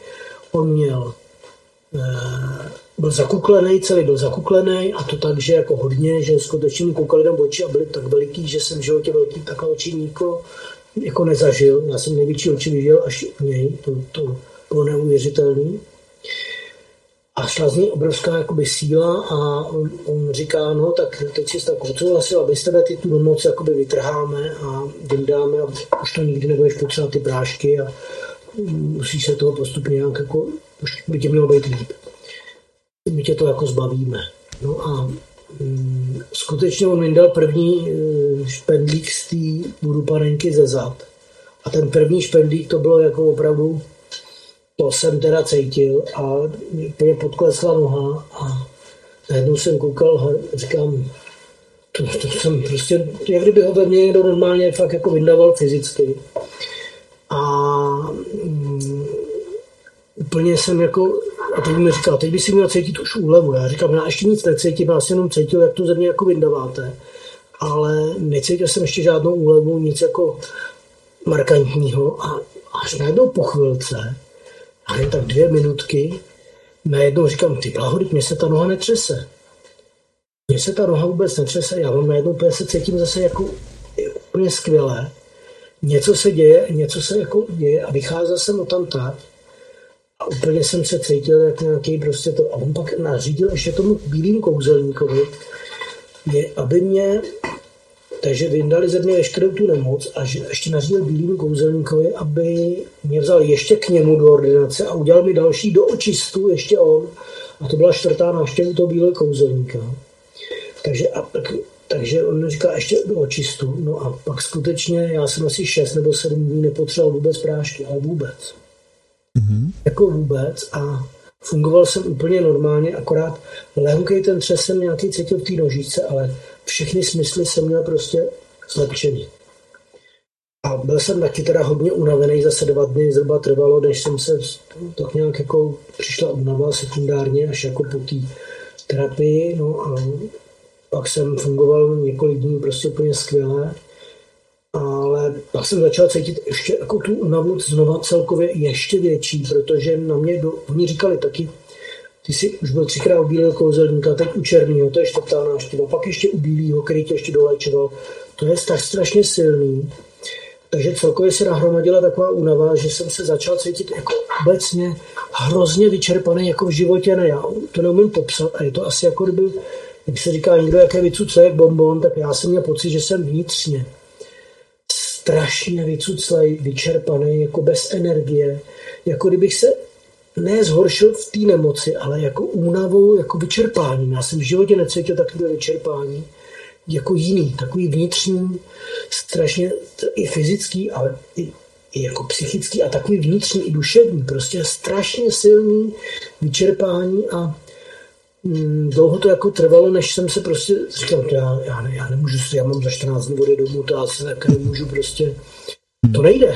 byl zakuklený, celý byl zakuklený a to tak, že jako hodně, že skutečně mu koukali na oči a byly tak veliký, že jsem v životě velký takhle oči nikdo jako nezažil. Já jsem největší oči viděl až u něj, to bylo neuvěřitelný. A šla z něj obrovská jakoby síla a on říká, no tak teď si tak odsouhlasil a bez tebe ty tu nemoc jakoby vytrháme a vyndáme a už to nikdy nebudeš potřebovat ty prášky a musíš se toho postupně nějak jako, už by tě mělo být líp. My tě to jako zbavíme. No a skutečně on vyndal první špendlík z té budupanenky ze zad. A ten první špendlík to bylo jako opravdu, to jsem teda cítil a mě podklesla noha a najednou jsem koukal a říkám, to jsem prostě, jak kdyby ho ve mně někdo normálně fakt jako vyndával fyzicky. A úplně jsem jako, a teď mi říkal, teď by si měl cítit už úlevu. Já říkám, já ještě nic necítím, já jsem jenom cítil, jak to ze mě jako vyndaváte. Ale necítil jsem ještě žádnou úlevu, nic jako markantního. A až najednou po chvilce, a jen tak 2 minutky, najednou říkám, ty blahodyk, mně se ta noha netřese. Mně se ta noha vůbec netřese, já mám najednou se cítím zase jako úplně skvěle. Něco se děje a vycházel jsem odtamtud. A úplně jsem se cítil jak nějaký prostě to. A on pak nařídil ještě tomu bílým kouzelníkovi, aby mě, takže vyndali ze mě veškerou tu nemoc a ještě nařídil bílým kouzelníkovi, aby mě vzal ještě k němu do ordinace a udělal mi další do očistu ještě on. A to byla 4. návštěva toho bílého kouzelníka. Takže on říká ještě do očistu. No a pak skutečně já jsem asi 6 nebo 7 dní nepotřeboval vůbec prášky, ale vůbec. Jako vůbec a fungoval jsem úplně normálně, akorát lehonkej ten třes jsem nějaký cítil v té nožičce, ale všechny smysly jsem měl prostě zlepšený. A byl jsem taky teda hodně unavený, zase 2 dny zhruba trvalo, než jsem se tak nějak jako přišla únava sekundárně, až jako po té terapii, no a pak jsem fungoval několik dní prostě úplně skvěle. Ale pak jsem začal cítit ještě jako tu únavu znova celkově ještě větší, protože na mě, oni říkali taky, ty jsi už byl 3krát u bílého kouzelníka, teď u černýho, to je 4. návštěva, pak ještě u bílého, který tě ještě doléčoval. To je tak strašně silný. Takže celkově se nahromadila taková únava, že jsem se začal cítit jako obecně hrozně vyčerpaný jako v životě. Ne, já to neumím popsat a je to asi jako kdyby, jak se říká někdo, jak je vycuclý jak bonbon, tak já jsem měl pocit, že jsem vnitřně strašně vycuclej, vyčerpaný, jako bez energie, jako kdybych se nezhoršil v té nemoci, ale jako únavou, jako vyčerpáním. Já jsem v životě necítil takové vyčerpání, jako jiný, takový vnitřní, strašně i fyzický, ale i jako psychický a takový vnitřní, i duševní, prostě strašně silný vyčerpání a dlouho to jako trvalo, než jsem se prostě říkal, já nemůžu, já mám za 14 dní vody domů, to já se nemůžu prostě, to nejde.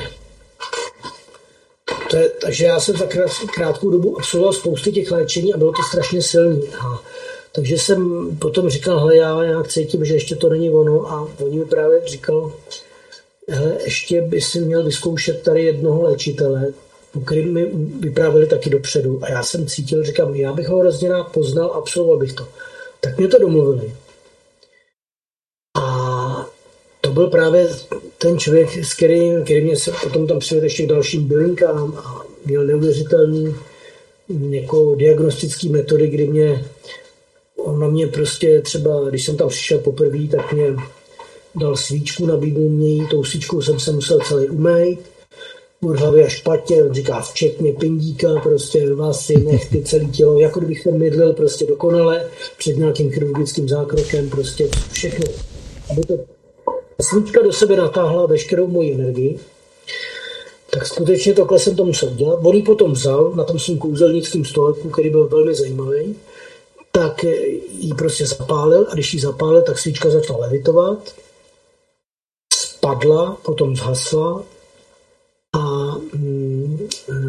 Takže já jsem za krátkou dobu absolvoval spousty těch léčení a bylo to strašně silný. Takže jsem potom říkal, hele, já nějak cítím, že ještě to není ono a oni mi právě říkal, hele, ještě by si měl vyzkoušet tady jednoho léčitele, o kterým mi vyprávěli taky dopředu a já jsem cítil, říkám, já bych ho hrozně rád poznal, absolvoval bych to. Tak mě to domluvili. A to byl právě ten člověk, s který mě se potom tam přivedl ještě k dalším bylinkám a měl neuvěřitelný jako diagnostický metody, kdy on na mě prostě třeba, když jsem tam přišel poprvé, tak mě dal svíčku, nabídnul mě jí, tou svíčkou jsem se musel celý umýt, od hlavy až patě, on říká včetně pindíka, prostě vlasy, nechty, celé tělo, jako kdybych ten mydlil prostě dokonale před nějakým chirurgickým zákrokem, prostě všechno. Aby to svíčka do sebe natáhla veškerou moji energii, tak skutečně takhle jsem to musel dělat. On ji potom vzal na tom svým kouzelnickým stoleku, který byl velmi zajímavý, tak ji prostě zapálil a když ji zapálil, tak svíčka začala levitovat, spadla, potom zhasla a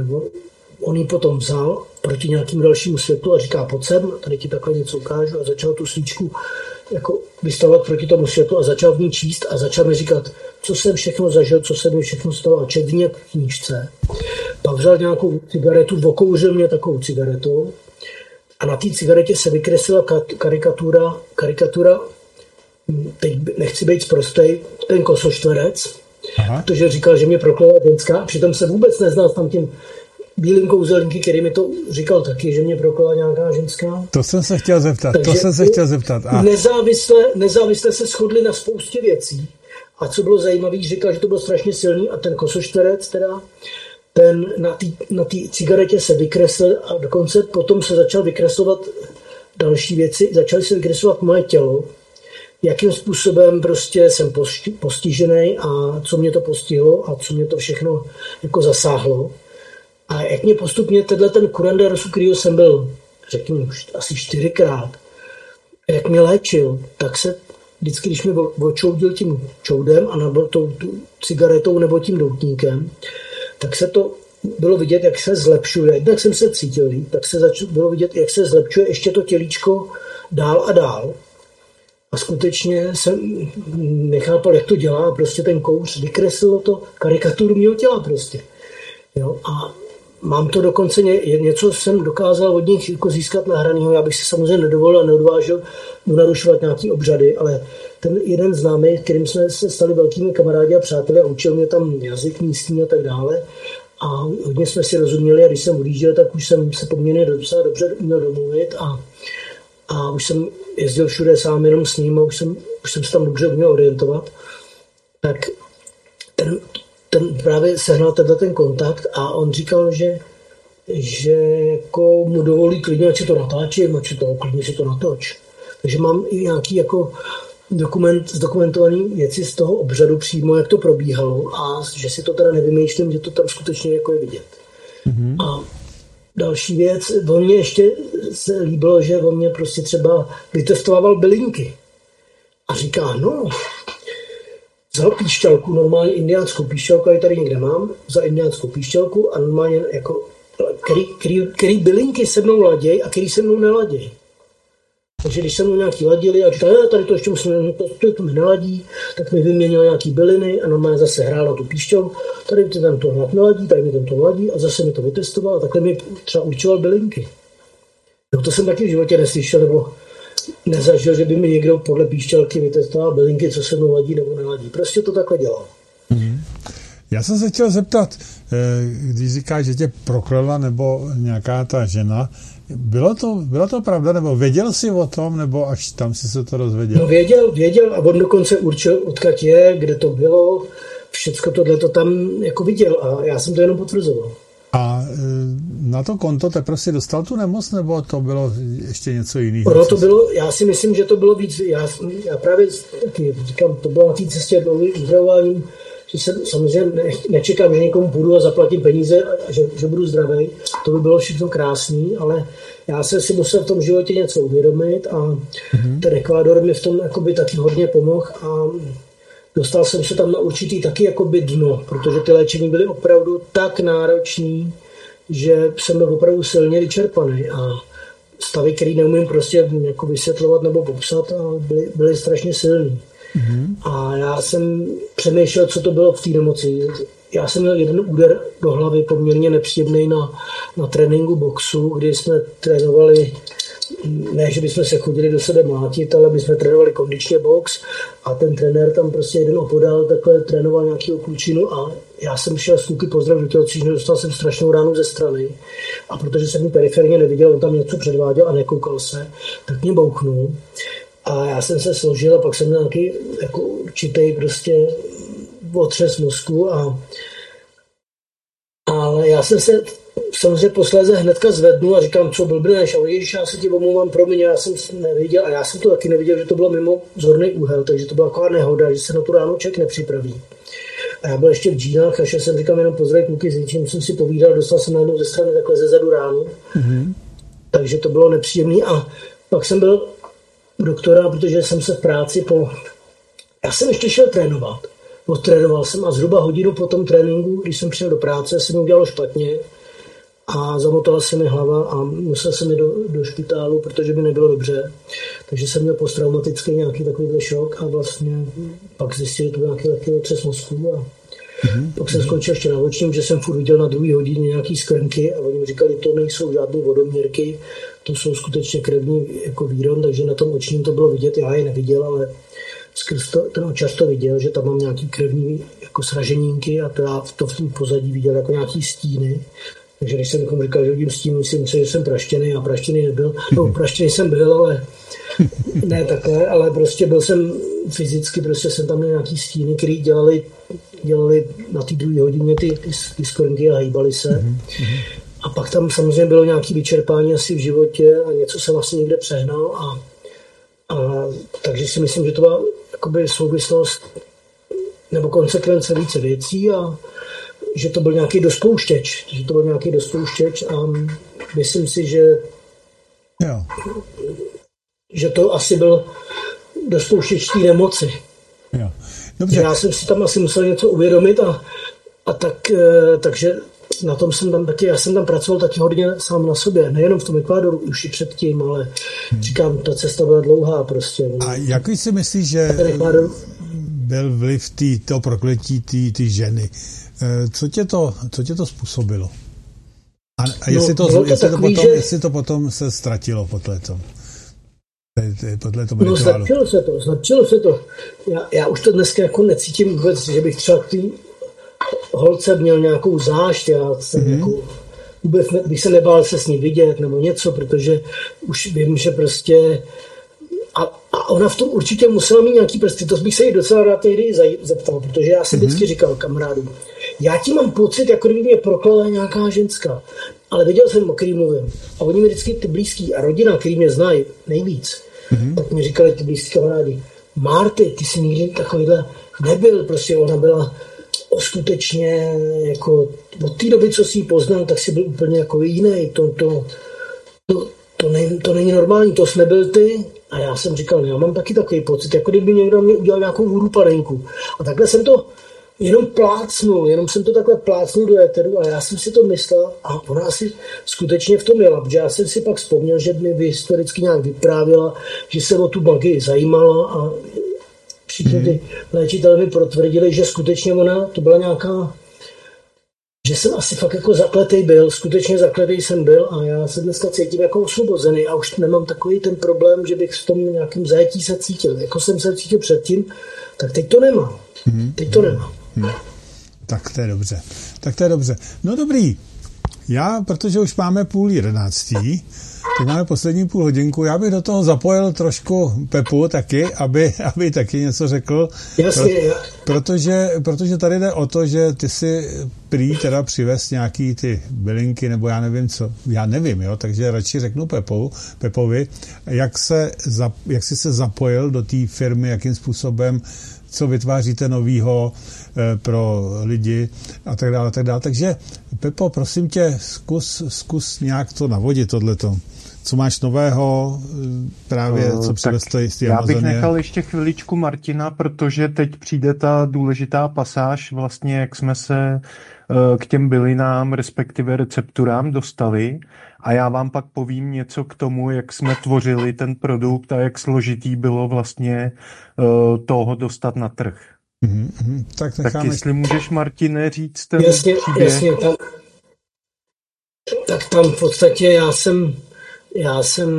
On ji potom vzal proti nějakému dalšímu světlu a říká, pojď sem, tady ti takhle něco ukážu, a začal tu svíčku jako vystavovat proti tomu světlu a začal v ní číst a začal mi říkat, co jsem všechno zažil, co se mi všechno stalo, a čet v ní v knížce. Pak vzal nějakou cigaretu, okouřil mě takovou cigaretou a na té cigaretě se vykreslila karikatura, teď nechci být sprostej, ten kosoštverec, protože říkal, že mě proklela ženská, a přitom se vůbec neznal s tam tím bílým kouzelníky, který mi to říkal taky, že mě proklela nějaká ženská. To jsem se chtěl zeptat. A... Nezávisle se shodli na spoustě věcí. A co bylo zajímavé, říkal, že to bylo strašně silný, a ten kosoštverec teda, ten na té cigaretě se vykreslil a dokonce potom se začal vykreslovat další věci, začaly se vykreslovat moje tělo, jakým způsobem prostě jsem postižený a co mě to postihlo a co mě to všechno jako zasáhlo. A jak mě postupně ten kuranderos, kterýho jsem byl, řekněme, asi 4krát, jak mě léčil, tak se vždycky, když mě očoudil tím čoudem a nabil tou cigaretou nebo tím doutníkem, tak se to bylo vidět, jak se zlepšuje. Jednak jsem se cítil líp, tak se bylo vidět, jak se zlepšuje ještě to tělíčko dál a dál. A skutečně jsem nechápal, jak to dělá. Prostě ten kouř vykreslilo to karikaturu mého těla prostě. Jo? A mám to dokonce, něco jsem dokázal od nich jako získat nahranýho. Já bych si samozřejmě nedovolil a neodvážil mu narušovat nějaký obřady, ale ten jeden známý, kterým jsme se stali velkými kamarádi a přáteli a učil mě tam jazyk místní a tak dále. A hodně jsme si rozuměli, a když jsem odjížděl, tak už jsem se poměrně dobře uměl domluvit a už jsem jezdil všude sám jenom s ním a už jsem se tam dobře uměl orientovat. Tak ten právě sehnal ten kontakt a on říkal, že jako mu dovolí klidně, ať si to natáčím, klidně si to natoč. Takže mám i nějaký jako zdokumentovaný věci z toho obřadu přímo, jak to probíhalo, a že si to teda nevymýšlím, že to tam skutečně jako je vidět. Mm-hmm. A další věc, on mě ještě se líbilo, že on mě prostě třeba vytestoval bylinky. A říká, vzal píšťalku, normálně indiánskou píšťalku, já tady někde mám, za indiánskou píšťalku a normálně jako, který bylinky se mnou laděj a který se mnou neladěj. Takže když se mnou nějaký ladili a říkal, tady to ještě musím, to mi neladí, tak mi vyměnil nějaký byliny a normálně zase hrál na tu píšťalku, tady mi ten to hned neladí, tady mi ten to ladí, a zase mi to vytestoval a takhle mi třeba určoval bylinky. No, to jsem taky v životě neslyšel nebo nezažil, že by mi někdo podle píšťalky vytestoval bylinky, co se mnou ladí nebo neladí. Prostě to takhle dělal. Mm-hmm. Já jsem se chtěl zeptat, když říkáš, že tě proklela nebo nějaká ta žena, bylo to pravda, nebo věděl jsi o tom, nebo až tam si se to dozvěděl? No věděl a on dokonce určil, odkud je, kde to bylo, všecko tohle to tam jako viděl a já jsem to jenom potvrzoval. A na to konto teprve si dostal tu nemoc, nebo to bylo ještě něco jiného? No to bylo, já si myslím, že to bylo víc, já právě taky říkám, to bylo na té cestě dlouhým uzdravováním, že se samozřejmě nečekám, že někomu půjdu a zaplatím peníze a že budu zdravý. To by bylo všechno krásný, ale já jsem si musel v tom životě něco uvědomit a ten Ekvádor mi v tom jakoby taky hodně pomohl a dostal jsem se tam na určitý taky jakoby dno, protože ty léčení byly opravdu tak náročný, že jsem byl opravdu silně vyčerpaný a stavy, které neumím prostě jako vysvětlovat nebo popsat, byly strašně silný. A já jsem přemýšlel, co to bylo v té nemoci. Já jsem měl jeden úder do hlavy poměrně nepříjemný na tréninku boxu, kdy jsme trénovali, ne, že bychom se chodili do sebe mlátit, ale my jsme trénovali kondičně box a ten trenér tam prostě jeden opodál takhle trénoval nějakýho klučinu a já jsem šel s kluky pozdrav do tělocvičny, dostal jsem strašnou ránu ze strany a protože jsem mi periferně neviděl, on tam něco předváděl a nekoukal se, tak mě bouchnul. A já jsem se složil a pak jsem měl nějaký jako určitý prostě otřes mozku ale já jsem se samozřejmě posléze hnedka zvednul a říkám, co blbneš, a ježiš, já se ti omlouvám, promiň, já jsem neviděl a já jsem to taky neviděl, že to bylo mimo zorný úhel, takže to byla taková nehoda, že se na tu ránu člověk nepřipraví. A já byl ještě v džínách a šel jsem, říkám, jenom pozdravit kluky, s něčím jsem si povídal, dostal jsem najednou ze strany takhle ze zadu ránu, takže to bylo nepříjemný a pak jsem byl doktora, protože jsem se v práci Já jsem ještě šel trénovat. Odtrénoval jsem a zhruba hodinu po tom tréninku, když jsem přišel do práce, se mi udělalo špatně. a zamotala se mi hlava a musel jsem jít do špitálu, protože mi nebylo dobře. Takže jsem měl posttraumatický nějaký takovýhle šok a vlastně pak zjistil, že to byl nějaký lehký otřes mozku a pak jsem skončil ještě na očním, že jsem furt viděl na 2. hodině nějaký skrnky a oni mi říkali, to nejsou žádné vodoměrky, to jsou skutečně krevní jako výron, takže na tom očním to bylo vidět, já je neviděl, ale skrz ten očař to viděl, že tam mám nějaký krevní jako sraženínky a to já v tom pozadí viděl jako nějaký stíny. Takže když jsem někomu říkal, že vidím stín, myslím si, že jsem praštěný a praštěný nebyl. No, praštěný jsem byl, ale ne takhle, ale prostě byl jsem fyzicky, prostě jsem tam měl nějaký stíny, který dělali na té 2. hodině ty skornky a hýbali se. A pak tam samozřejmě bylo nějaké vyčerpání asi v životě a něco jsem asi někde přehnal a takže si myslím, že to byla jakoby souvislost nebo konsekvence více věcí a že to byl nějaký dospouštěč. A myslím si, že to asi byl dospouštěč té nemoci. Jo. Dobře. Já jsem si tam asi musel něco uvědomit takže na tom jsem tam taky, já jsem tam pracoval taky hodně sám na sobě, nejenom v tom Ekvádoru, už i předtím, ale říkám, ta cesta byla dlouhá prostě. A jaký si myslíš, že byl vliv toho prokletí ty ženy? Co tě to způsobilo? A jestli to potom se ztratilo po tom rituálu? Zlepšilo se to. Já už to dneska jako necítím vůbec, že bych třeba k té holce měl nějakou zášť, já jsem jako, vůbec bych se nebál se s ní vidět nebo něco, protože už vím, že prostě a ona v tom určitě musela mít nějaký prsty, to bych se jí docela rád někdy zeptal, protože já si vždycky říkal kamarádům, já ti mám pocit, jako kdyby mě proklala nějaká ženská, ale věděl jsem, o který mluvím. A oni mi vždycky ty blízký a rodina, který mě znají nejvíc, tak mi říkali ty blízký kamarádi, Marty, ty jsi nikdy takovýhle nebyl, prostě ona byla skutečně jako od té doby, co jsi ji poznal, tak si byl úplně jako jiný, to není normální, to jsi nebyl ty. A já jsem říkal, já mám taky takový pocit, jako kdyby někdo mě udělal nějakou hůru panenku. A takhle jsem to jenom jsem to takhle plácnul do éteru a já jsem si to myslel a ona asi skutečně v tom jela, protože já jsem si pak vzpomněl, že mi historicky nějak vyprávěla, že se o tu magii zajímala a všichni ty léčitelé mi potvrdili, že skutečně ona, to byla nějaká, že jsem asi fakt jako zakletej byl, skutečně zakletej jsem byl a já se dneska cítím jako osvobozený a už nemám takový ten problém, že bych v tom nějakém zajetí se cítil. Jako jsem se cítil předtím, tak teď to nemám. Tak to je dobře. No dobrý, protože už máme 10:30, tak máme poslední půl hodinku, já bych do toho zapojil trošku Pepu taky, aby taky něco řekl. Jasně. Protože tady jde o to, že ty si prý teda přivez nějaký ty bylinky, nebo já nevím co, takže radši řeknu Pepovi, jak jsi se zapojil do té firmy, jakým způsobem, co vytváříte novýho pro lidi a tak dále. Takže Pepo, prosím tě, zkus nějak to navodit tohleto. Co máš nového právě, co přivez z té Já bych nechal ještě chviličku Martina, protože teď přijde ta důležitá pasáž, vlastně jak jsme se k těm bylinám, respektive recepturám dostali a já vám pak povím něco k tomu, jak jsme tvořili ten produkt a jak složitý bylo vlastně toho dostat na trh. Tak jestli můžeš, Martine, říct ten příběh. Jasně, tak tam v podstatě já jsem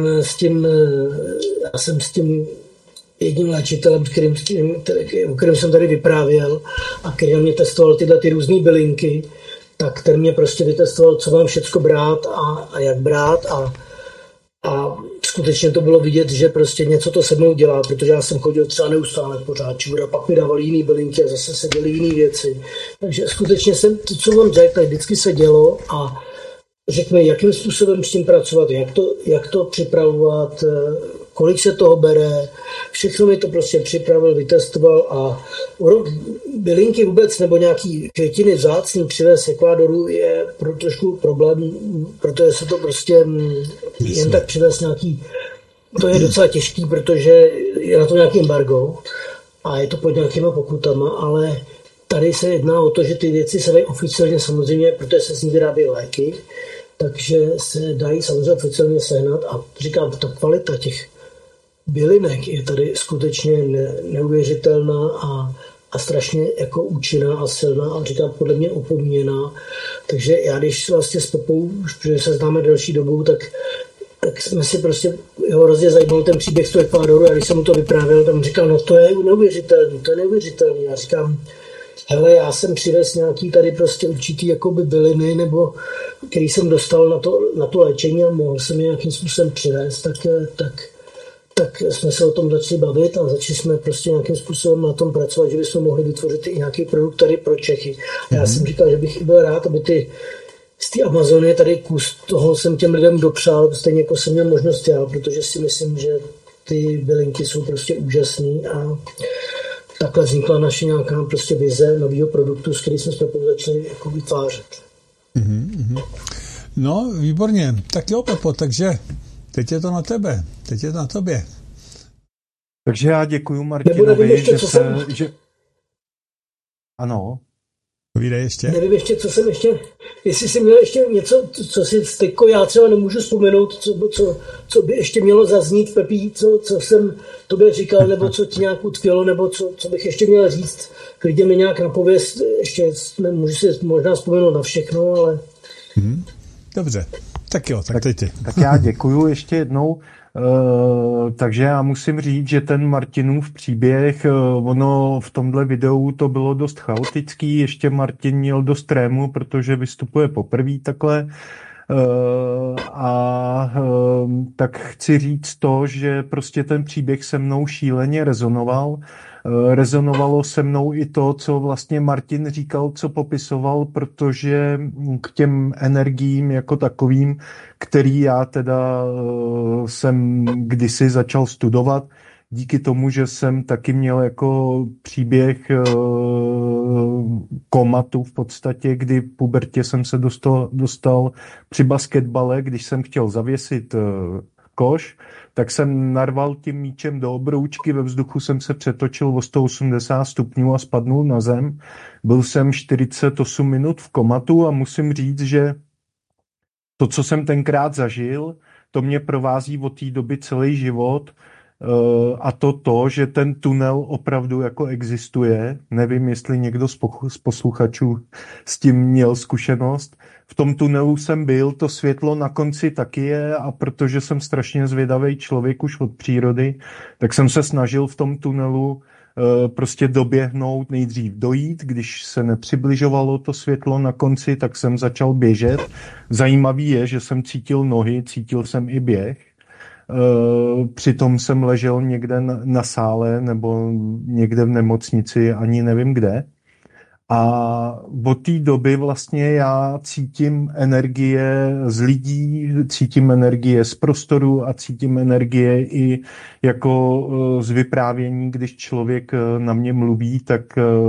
s tím jedním léčitelem, o kterém jsem tady vyprávěl a který mě testoval tyhle ty různé bylinky, tak ten mě prostě vytestoval, co mám všecko brát a jak brát a skutečně to bylo vidět, že prostě něco to se mnou dělá, protože já jsem chodil třeba neustále pořád a pak mi dávali jiný bylinky a zase se děly jiný věci. Takže skutečně to, co vám řekl, tak vždycky se dělo a řekne, jakým způsobem s tím pracovat, jak to připravovat, kolik se toho bere, všechno mi to prostě připravil, vytestoval a bylinky vůbec nebo nějaký květiny vzácný přivez z Ekvádoru je trošku problém, protože se to prostě jen tak přivez nějaký, to je docela těžký, protože je na to nějaký embargo a je to pod nějakýma pokutama, ale tady se jedná o to, že ty věci se dají oficiálně samozřejmě, protože se z nich vyrábí léky, takže se dají samozřejmě oficiálně sehnat a říkám, ta kvalita těch bylinek je tady skutečně neuvěřitelná a strašně jako účinná a silná a říkám podle mě opomíněná. Takže já když vlastně s Pepou, že se známe delší dobu, tak jsme si prostě hrozně zajímal ten příběh z toho Ekvádoru a když jsem mu to vyprávěl, tam říkal, no to je neuvěřitelný. Já říkám, hele, já jsem přivez nějaký tady prostě určitý jakoby byliny, nebo který jsem dostal na to léčení a mohl jsem je nějakým způsobem přivést, tak jsme se o tom začali bavit a začali jsme prostě nějakým způsobem na tom pracovat, že bychom mohli vytvořit i nějaký produkt tady pro Čechy. A já jsem říkal, že bych byl rád, aby z té Amazonie tady kus toho jsem těm lidem dopřál, stejně jako jsem měl možnost já, protože si myslím, že ty bylinky jsou prostě úžasný a takhle vznikla naše nějaká prostě vize nového produktu, s kterým jsme spolu začali jako vytvářet. No, výborně. Tak jo, Pepo, takže teď je to na tebe, teď je to na tobě. Takže já děkuju Martinovi, že... Ano. Povídej ještě. Nevím ještě, jestli jsi měl ještě něco, co si teďko já třeba nemůžu vzpomenout, co by ještě mělo zaznít, Pepí, co jsem tobě říkal, nebo co ti nějak utkvělo, nebo co bych ještě měl říct. Klidně mi nějak napověst, ještě nemůžu si možná vzpomenout na všechno, ale... Dobře, tak jo, tak teď ty. Tak já děkuju ještě jednou. Takže já musím říct, že ten Martinův příběh, ono v tomhle videu to bylo dost chaotický, ještě Martin měl dost trému, protože vystupuje poprvé takhle. Tak chci říct to, že prostě ten příběh se mnou šíleně rezonoval. Rezonovalo se mnou i to, co vlastně Martin říkal, co popisoval, protože k těm energiím jako takovým, který já teda jsem kdysi začal studovat, díky tomu, že jsem taky měl jako příběh komatu v podstatě, kdy v pubertě jsem se dostal při basketbale, když jsem chtěl zavěsit koš, tak jsem narval tím míčem do obroučky, ve vzduchu jsem se přetočil o 180 stupňů a spadnul na zem. Byl jsem 48 minut v komatu a musím říct, že to, co jsem tenkrát zažil, to mě provází od té doby celý život. A to, že ten tunel opravdu jako existuje. Nevím, jestli někdo z posluchačů s tím měl zkušenost. V tom tunelu jsem byl, to světlo na konci taky je a protože jsem strašně zvědavý člověk už od přírody, tak jsem se snažil v tom tunelu prostě doběhnout, nejdřív dojít, když se nepřibližovalo to světlo na konci, tak jsem začal běžet. Zajímavý je, že jsem cítil nohy, cítil jsem i běh. Přitom jsem ležel někde na sále nebo někde v nemocnici, ani nevím kde. A od té doby vlastně já cítím energie z lidí, cítím energie z prostoru a cítím energie i jako z vyprávění, když člověk na mě mluví, tak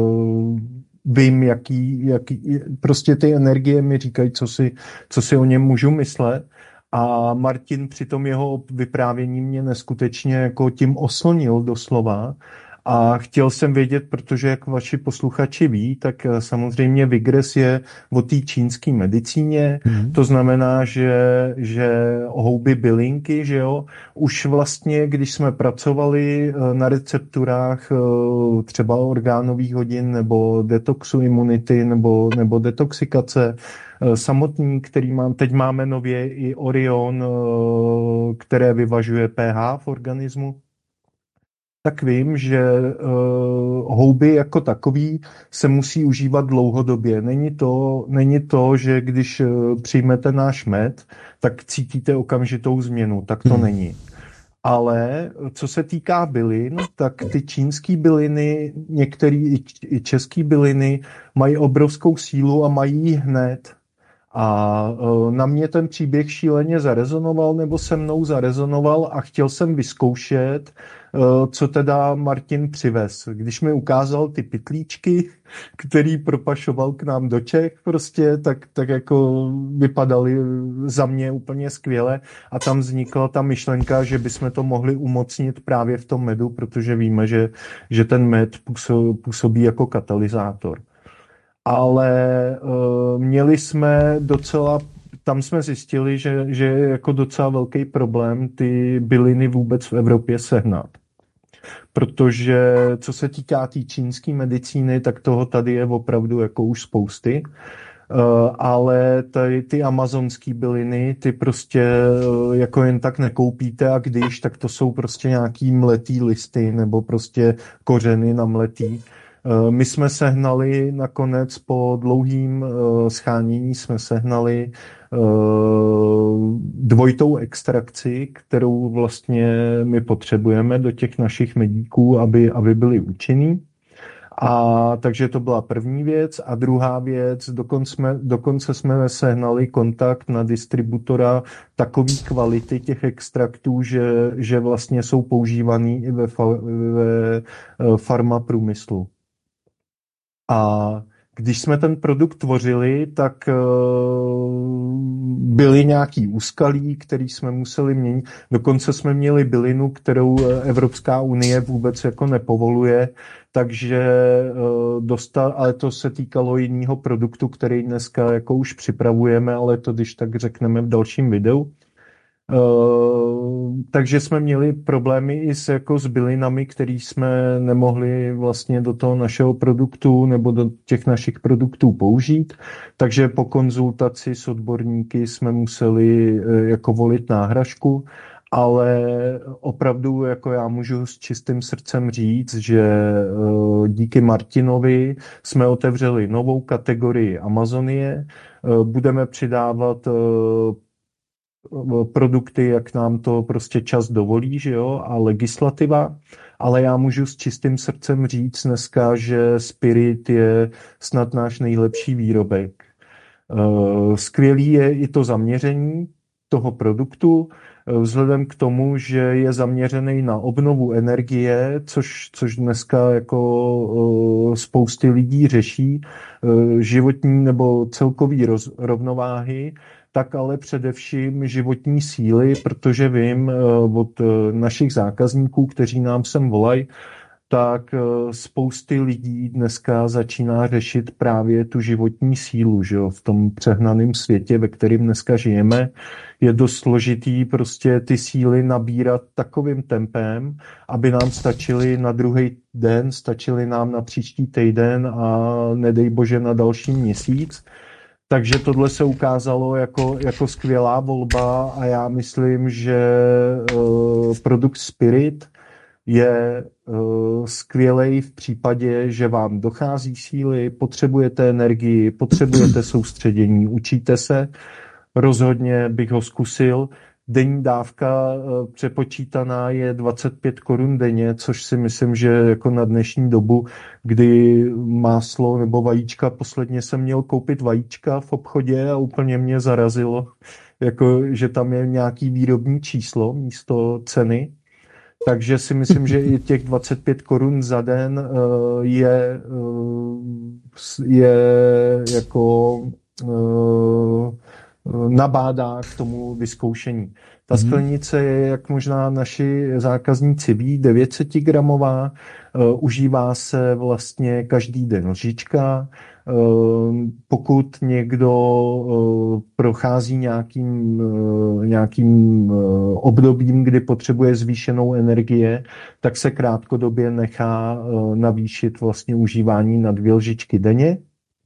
vím, jaký prostě ty energie mi říkají, co si o něm můžu myslet. A Martin při tom jeho vyprávění mě neskutečně jako tím oslnil doslova. A chtěl jsem vědět, protože jak vaši posluchači ví, tak samozřejmě Vigres je o té čínské medicíně. To znamená, že houby bylinky, že jo, už vlastně, když jsme pracovali na recepturách třeba orgánových hodin nebo detoxu imunity nebo detoxikace, samotný, který teď máme nově i Orion, které vyvažuje pH v organismu, tak vím, že houby jako takový se musí užívat dlouhodobě. Není to, že když přijmete náš med, tak cítíte okamžitou změnu. Tak to není. Ale co se týká bylin, tak ty čínský byliny, některé i český byliny mají obrovskou sílu a mají ji hned. A na mě ten příběh šíleně zarezonoval, nebo se mnou zarezonoval a chtěl jsem vyzkoušet, co teda Martin přivez. Když mi ukázal ty pytlíčky, který propašoval k nám do Čech, prostě, tak jako vypadaly za mě úplně skvěle a tam vznikla ta myšlenka, že bychom to mohli umocnit právě v tom medu, protože víme, že ten med působí jako katalyzátor. Ale měli jsme docela tam jsme zjistili, že je jako docela velký problém ty byliny vůbec v Evropě sehnat. Protože co se týká té čínské medicíny, tak toho tady je opravdu jako už spousty. Ale ty amazonské byliny, ty prostě jako jen tak nekoupíte a když, tak to jsou prostě nějaký mletý listy nebo prostě kořeny namletý. My jsme sehnali nakonec po dlouhým schánění jsme sehnali dvojitou extrakci, kterou vlastně my potřebujeme do těch našich medíků, aby byly účinný. A takže to byla první věc. A druhá věc, dokonce jsme sehnali kontakt na distributora takové kvality těch extraktů, že vlastně jsou používaný i ve farmaprůmyslu. A když jsme ten produkt tvořili, tak byly nějaký úskalí, který jsme museli měnit. Dokonce jsme měli bylinu, kterou Evropská unie vůbec jako nepovoluje, takže ale to se týkalo jiného produktu, který dneska jako už připravujeme, ale to když tak řekneme v dalším videu. Takže jsme měli problémy i s bylinami, které jsme nemohli vlastně do toho našeho produktu nebo do těch našich produktů použít. Takže po konzultaci s odborníky jsme museli jako volit náhražku, ale opravdu jako já můžu s čistým srdcem říct, že díky Martinovi jsme otevřeli novou kategorii Amazonie. Budeme přidávat produkty, jak nám to prostě čas dovolí, že jo, a legislativa, ale já můžu s čistým srdcem říct dneska, že Spirit je snad náš nejlepší výrobek. Skvělý je i to zaměření toho produktu, vzhledem k tomu, že je zaměřený na obnovu energie, což dneska jako spousty lidí řeší, životní nebo celkový rovnováhy, tak ale především životní síly, protože vím od našich zákazníků, kteří nám sem volají, tak spousty lidí dneska začíná řešit právě tu životní sílu, že jo? V tom přehnaném světě, ve kterém dneska žijeme, je dost složitý prostě ty síly nabírat takovým tempem, aby nám stačily na druhý den, stačily nám na příští týden a nedej bože na další měsíc. Takže tohle se ukázalo jako skvělá volba a já myslím, že produkt Spirit je skvělej v případě, že vám dochází síly, potřebujete energii, potřebujete soustředění, učíte se. Rozhodně bych ho zkusil. Denní dávka přepočítaná je 25 korun denně, což si myslím, že jako na dnešní dobu, kdy máslo nebo vajíčka, posledně jsem měl koupit vajíčka v obchodě a úplně mě zarazilo, jako, že tam je nějaký výrobní číslo místo ceny. Takže si myslím, že i těch 25 korun za den je jako nabádá k tomu vyzkoušení. Ta sklenice je, jak možná naši zákazníci ví, 900 gramová, užívá se vlastně každý den lžička. Pokud někdo prochází nějakým obdobím, kdy potřebuje zvýšenou energie, tak se krátkodobě nechá navýšit vlastně užívání na 2 lžičky denně.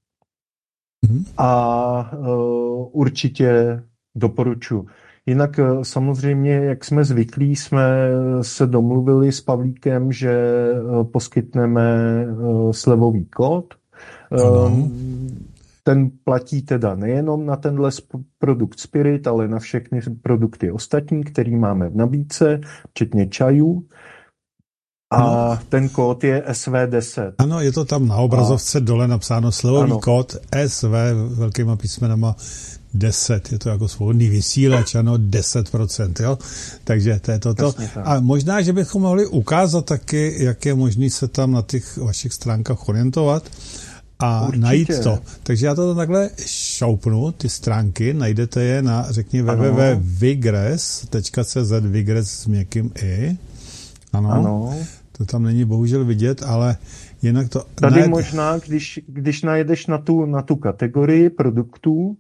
A určitě doporučuji. Jinak samozřejmě, jak jsme zvyklí, jsme se domluvili s Pavlíkem, že poskytneme slevový kód. Ten platí teda nejenom na tenhle produkt Spirit, ale na všechny produkty ostatní, který máme v nabídce, včetně čajů. A ten kód je SV10. Ano, je to tam na obrazovce dole napsáno slevový kód SV velkýma písmenama 10. Je to jako svobodný vysílač, ano, 10%, jo? Takže to je toto. A možná, že bychom mohli ukázat taky, jak je možný se tam na těch vašich stránkách orientovat a určitě najít to. Takže já to takhle šoupnu, ty stránky, najdete je na, řekni, www.vigres.cz, Vigres s měkkým i. Ano. To tam není bohužel vidět, ale jinak to... Tady možná, když najedeš na tu kategorii produktů,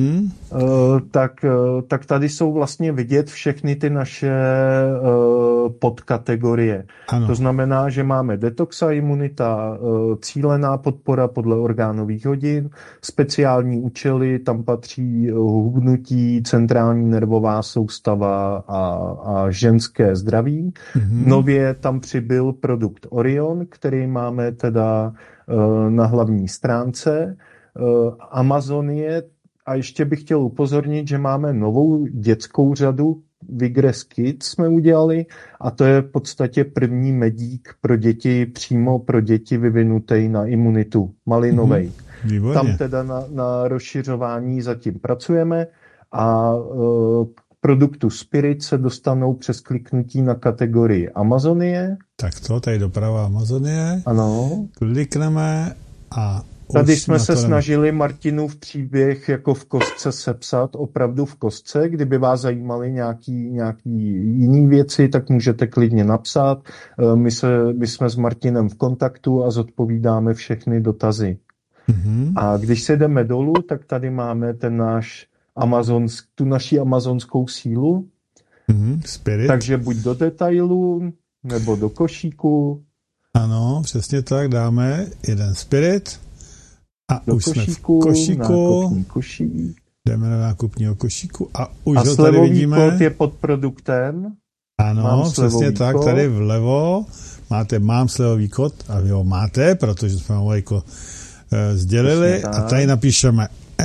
tak tady jsou vlastně vidět všechny ty naše podkategorie. Ano. To znamená, že máme detox a imunita, cílená podpora podle orgánových hodin, speciální účely, tam patří hubnutí, centrální nervová soustava a ženské zdraví. Nově tam přibyl produkt Orion, který máme teda na hlavní stránce. Amazonie, a ještě bych chtěl upozornit, že máme novou dětskou řadu, Vigress Kids jsme udělali, a to je v podstatě první medík pro děti, přímo pro děti vyvinutý na imunitu, malinovej. Výborně. Tam teda na rozšiřování zatím pracujeme a k produktu Spirit se dostanou přes kliknutí na kategorii Amazonie. Tak to, tady doprava Amazonie. Ano. Klikneme a tady jsme se snažili Martinův příběh jako v kostce sepsat, opravdu v kostce. Kdyby vás zajímaly nějaký jiný věci, tak můžete klidně napsat. My jsme s Martinem v kontaktu a zodpovídáme všechny dotazy. A když se jdeme dolů, tak tady máme tu naši amazonskou sílu. Spirit. Takže buď do detailu, nebo do košíku. Ano, přesně tak, dáme jeden Spirit a do už košíku, jsme v košíku. Košík. Jdeme do nákupního košíku a už a ho tady vidíme. slevový kód je pod produktem. Ano, přesně tak, kód. tady vlevo mám slevový kód a vy ho máte, protože jsme ho jako sdělili a tady napíšeme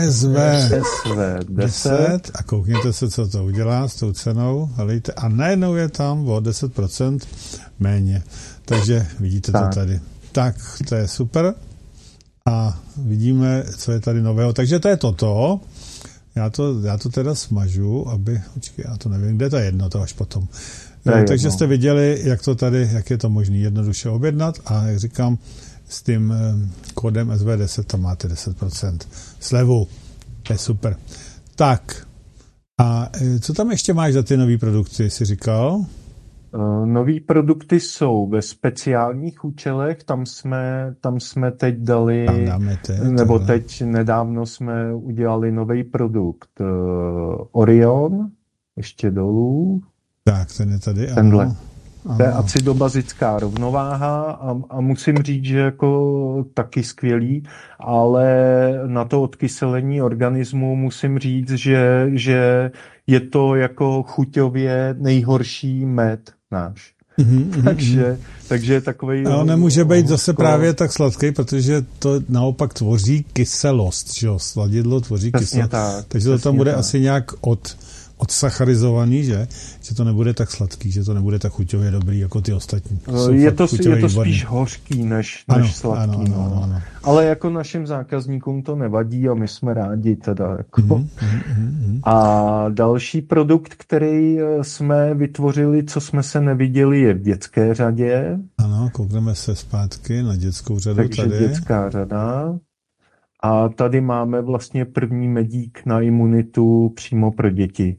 SV10 a koukněte se, co to udělá s tou cenou, helejte, a najednou je tam o 10% méně. Takže vidíte to tady. Tak, to je super. A vidíme, co je tady nového. Takže to je toto. Já to teda smažu, počkej, já to nevím, kde to je jedno, to až potom. Takže jste viděli, jak je to možné jednoduše objednat a jak říkám, s tím kódem SV10 tam máte 10% slevu. To je super. Tak, a co tam ještě máš za ty nový produkty, jsi říkal? Nový produkty jsou ve speciálních účelech, tam jsme teď dali, teď nedávno jsme udělali nový produkt Orion, ještě dolů. Tak, ten je tady. Tenhle. Ano. To je acidobazická rovnováha a musím říct, že jako taky skvělý, ale na to odkyselení organismu musím říct, že je to jako chuťově nejhorší med náš. Takže je takovej... Ale nemůže být zase právě tak sladký, protože to naopak tvoří kyselost, že jo? Sladidlo tvoří kyselost. Takže to tam bude asi nějak odsacharizovaný, že to nebude tak sladký, že to nebude tak chuťově dobrý jako ty ostatní. Je to spíš hořký než sladký. Ano. Ale jako našim zákazníkům to nevadí a my jsme rádi teda. Jako. A další produkt, který jsme vytvořili, co jsme se neviděli, je v dětské řadě. Ano, koukneme se zpátky na dětskou řadu. Takže tady. Dětská řada. A tady máme vlastně první medík na imunitu přímo pro děti.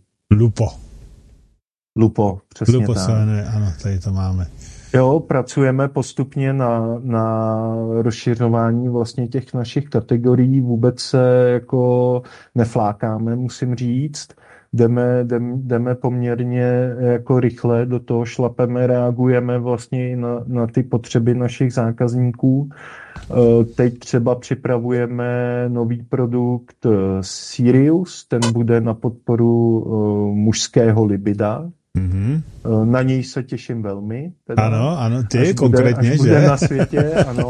Lupo, přesně Lupo tak. Ano, tady to máme. Jo, pracujeme postupně na rozšiřování vlastně těch našich kategorií. Vůbec se jako neflákáme, musím říct. Jdeme poměrně jako rychle do toho, šlapeme, reagujeme vlastně i na ty potřeby našich zákazníků. Teď třeba připravujeme nový produkt Sirius, ten bude na podporu mužského libida. Na něj se těším velmi. Teda, ano, ty konkrétně, že? Bude na světě, ano.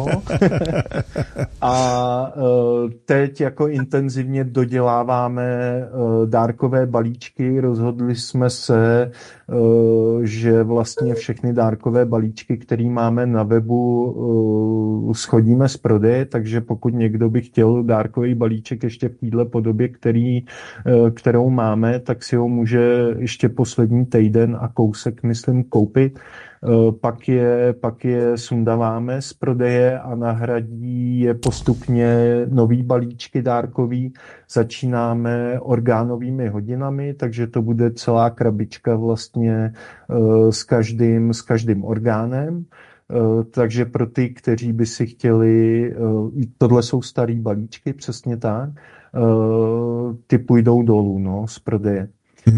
A teď jako intenzivně doděláváme dárkové balíčky. Rozhodli jsme se, že vlastně všechny dárkové balíčky, které máme na webu, schodíme z prodeje, takže pokud někdo by chtěl dárkový balíček ještě v této podobě, kterou máme, tak si ho může ještě poslední týden a kousek, myslím, koupit. Pak je sundáváme z prodeje a nahradí je postupně nový balíčky dárkový. Začínáme orgánovými hodinami, takže to bude celá krabička vlastně s každým orgánem. Takže pro ty, kteří by si chtěli, tohle jsou starý balíčky, přesně tak, ty půjdou dolů, no, z prodeje.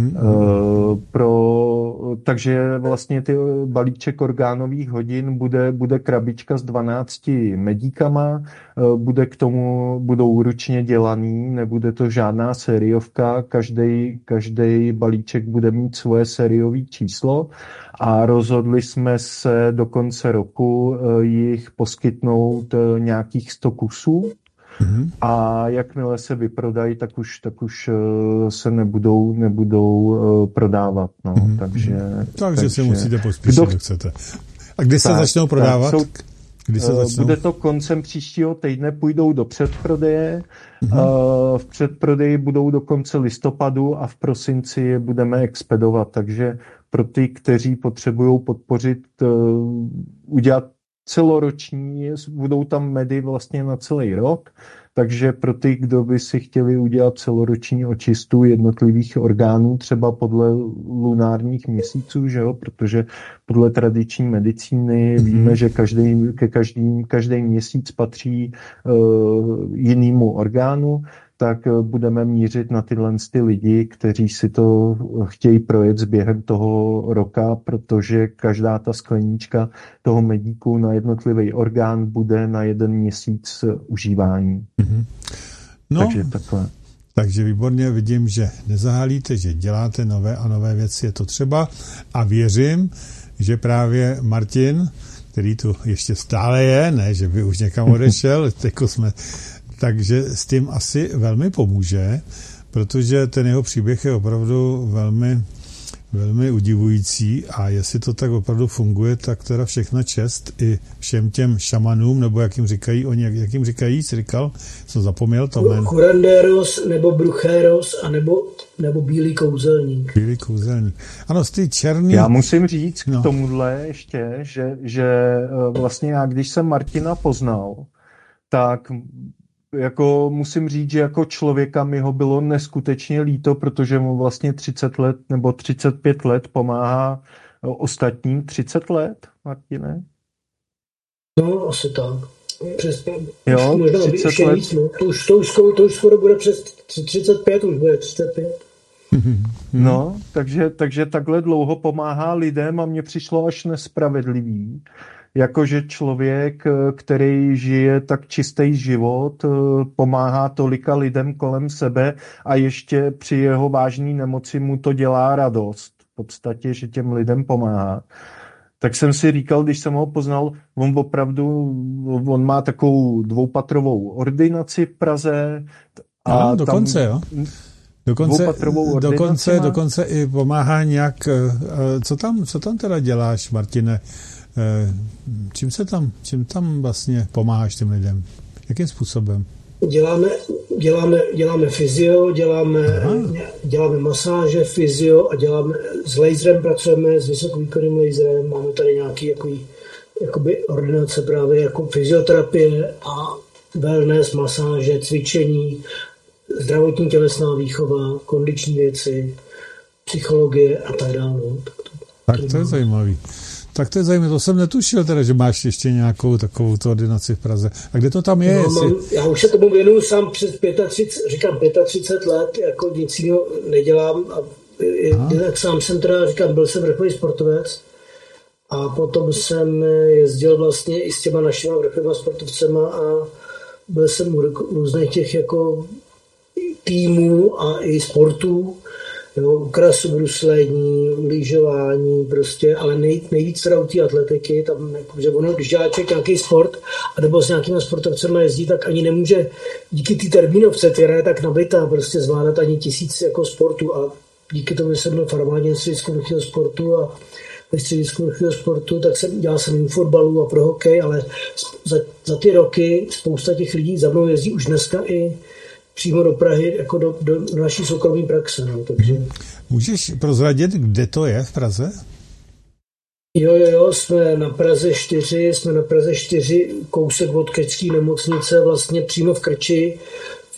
Takže vlastně ty balíček orgánových hodin bude krabička s 12 medíkama, budou ručně dělaný, nebude to žádná sériovka, každý balíček bude mít svoje sériové číslo a rozhodli jsme se do konce roku jich poskytnout nějakých 100 kusů. A jakmile se vyprodají, tak už se nebudou prodávat. No. Takže si musíte pospíšit, jak chcete. A kdy se začnou prodávat? Bude to koncem příštího týdne, půjdou do předprodeje. V předprodeji budou do konce listopadu a v prosinci je budeme expedovat. Takže pro ty, kteří potřebují podpořit, udělat celoroční, budou tam medy vlastně na celý rok, takže pro ty, kdo by si chtěli udělat celoroční očistu jednotlivých orgánů, třeba podle lunárních měsíců, že jo? Protože podle tradiční medicíny víme, že každý měsíc patří jinému orgánu, tak budeme mířit na tyhle lidi, kteří si to chtějí projet během toho roka, protože každá ta sklenička toho medíku na jednotlivý orgán bude na 1 měsíc užívání. No, takže takhle. Takže výborně vidím, že nezahálíte, že děláte nové a nové věci, je to třeba a věřím, že právě Martin, který tu ještě stále je, ne, že by už někam odešel, takže s tím asi velmi pomůže, protože ten jeho příběh je opravdu velmi, velmi udivující a jestli to tak opravdu funguje, tak teda všechna čest i všem těm šamanům, nebo jak jim říkají, jak jim říkají, jsi říkal, jsem zapomněl to jméno. Curanderos, nebo brujeros, nebo bílý kouzelník. Bílý kouzelník. Ano, z ty černý... Já musím říct k tomuhle ještě, že vlastně já, když jsem Martina poznal, tak jako musím říct, že jako člověka mi ho bylo neskutečně líto, protože mu vlastně 30 let nebo 35 let pomáhá ostatním. 30 let, Martine? No, asi tak. Přesně. Jo, možná 30 let. Víc, no. To už skoro bude přes 35, už bude 35. No, takže takhle dlouho pomáhá lidem a mně přišlo až nespravedlivý. Jakože člověk, který žije tak čistý život, pomáhá tolika lidem kolem sebe a ještě při jeho vážné nemoci mu to dělá radost. V podstatě, že těm lidem pomáhá. Tak jsem si říkal, když jsem ho poznal, on má takovou 2patrovou ordinaci v Praze. A dokonce, jo. Dokonce i pomáhá nějak. Co tam teda děláš, Martine? Čím tam vlastně pomáháš těm lidem? Jakým způsobem? Děláme fyzio, děláme masáže, fyzio a s laserem pracujeme, s vysokovýkonným laserem. Máme tady nějaký jakoby ordinace právě jako fyzioterapie a wellness, masáže, cvičení, zdravotní tělesná výchova, kondiční věci, psychologie a tak dále. Tak to je zajímavý. Tak to je zajímavé, to jsem netušil teda, že máš ještě nějakou takovou ordinaci v Praze. A kde to tam je? Já už se tomu věnuju sám přes 35 let, jako nic jiného nedělám. Jak sám jsem teda, byl jsem vrcholový sportovec a potom jsem jezdil vlastně i s těma našimi vrcholovými sportovcema a byl jsem u různých těch jako týmů a i sportů. U krasobruslení, lyžování, prostě, ale nejvíc teda u té atletiky, tam, že ono, když dělá člověk nějaký sport a nebo s nějakými sportovcemi jezdí, tak ani nemůže díky té termínovce, která je tak nabitá, prostě zvládat ani 1000 jako sportů a díky tomu, že jsem byl v armádě středisku vrchního sportu a ve středisku vrchního sportu, tak dělal jsem i fotbalu a pro hokej, ale za ty roky spousta těch lidí za mnou jezdí už dneska i přímo do Prahy, jako do naší soukromé praxe. No, takže... Můžeš prozradit, kde to je v Praze? Jo, jsme na Praze 4, kousek od Krčské nemocnice, vlastně přímo v Krči,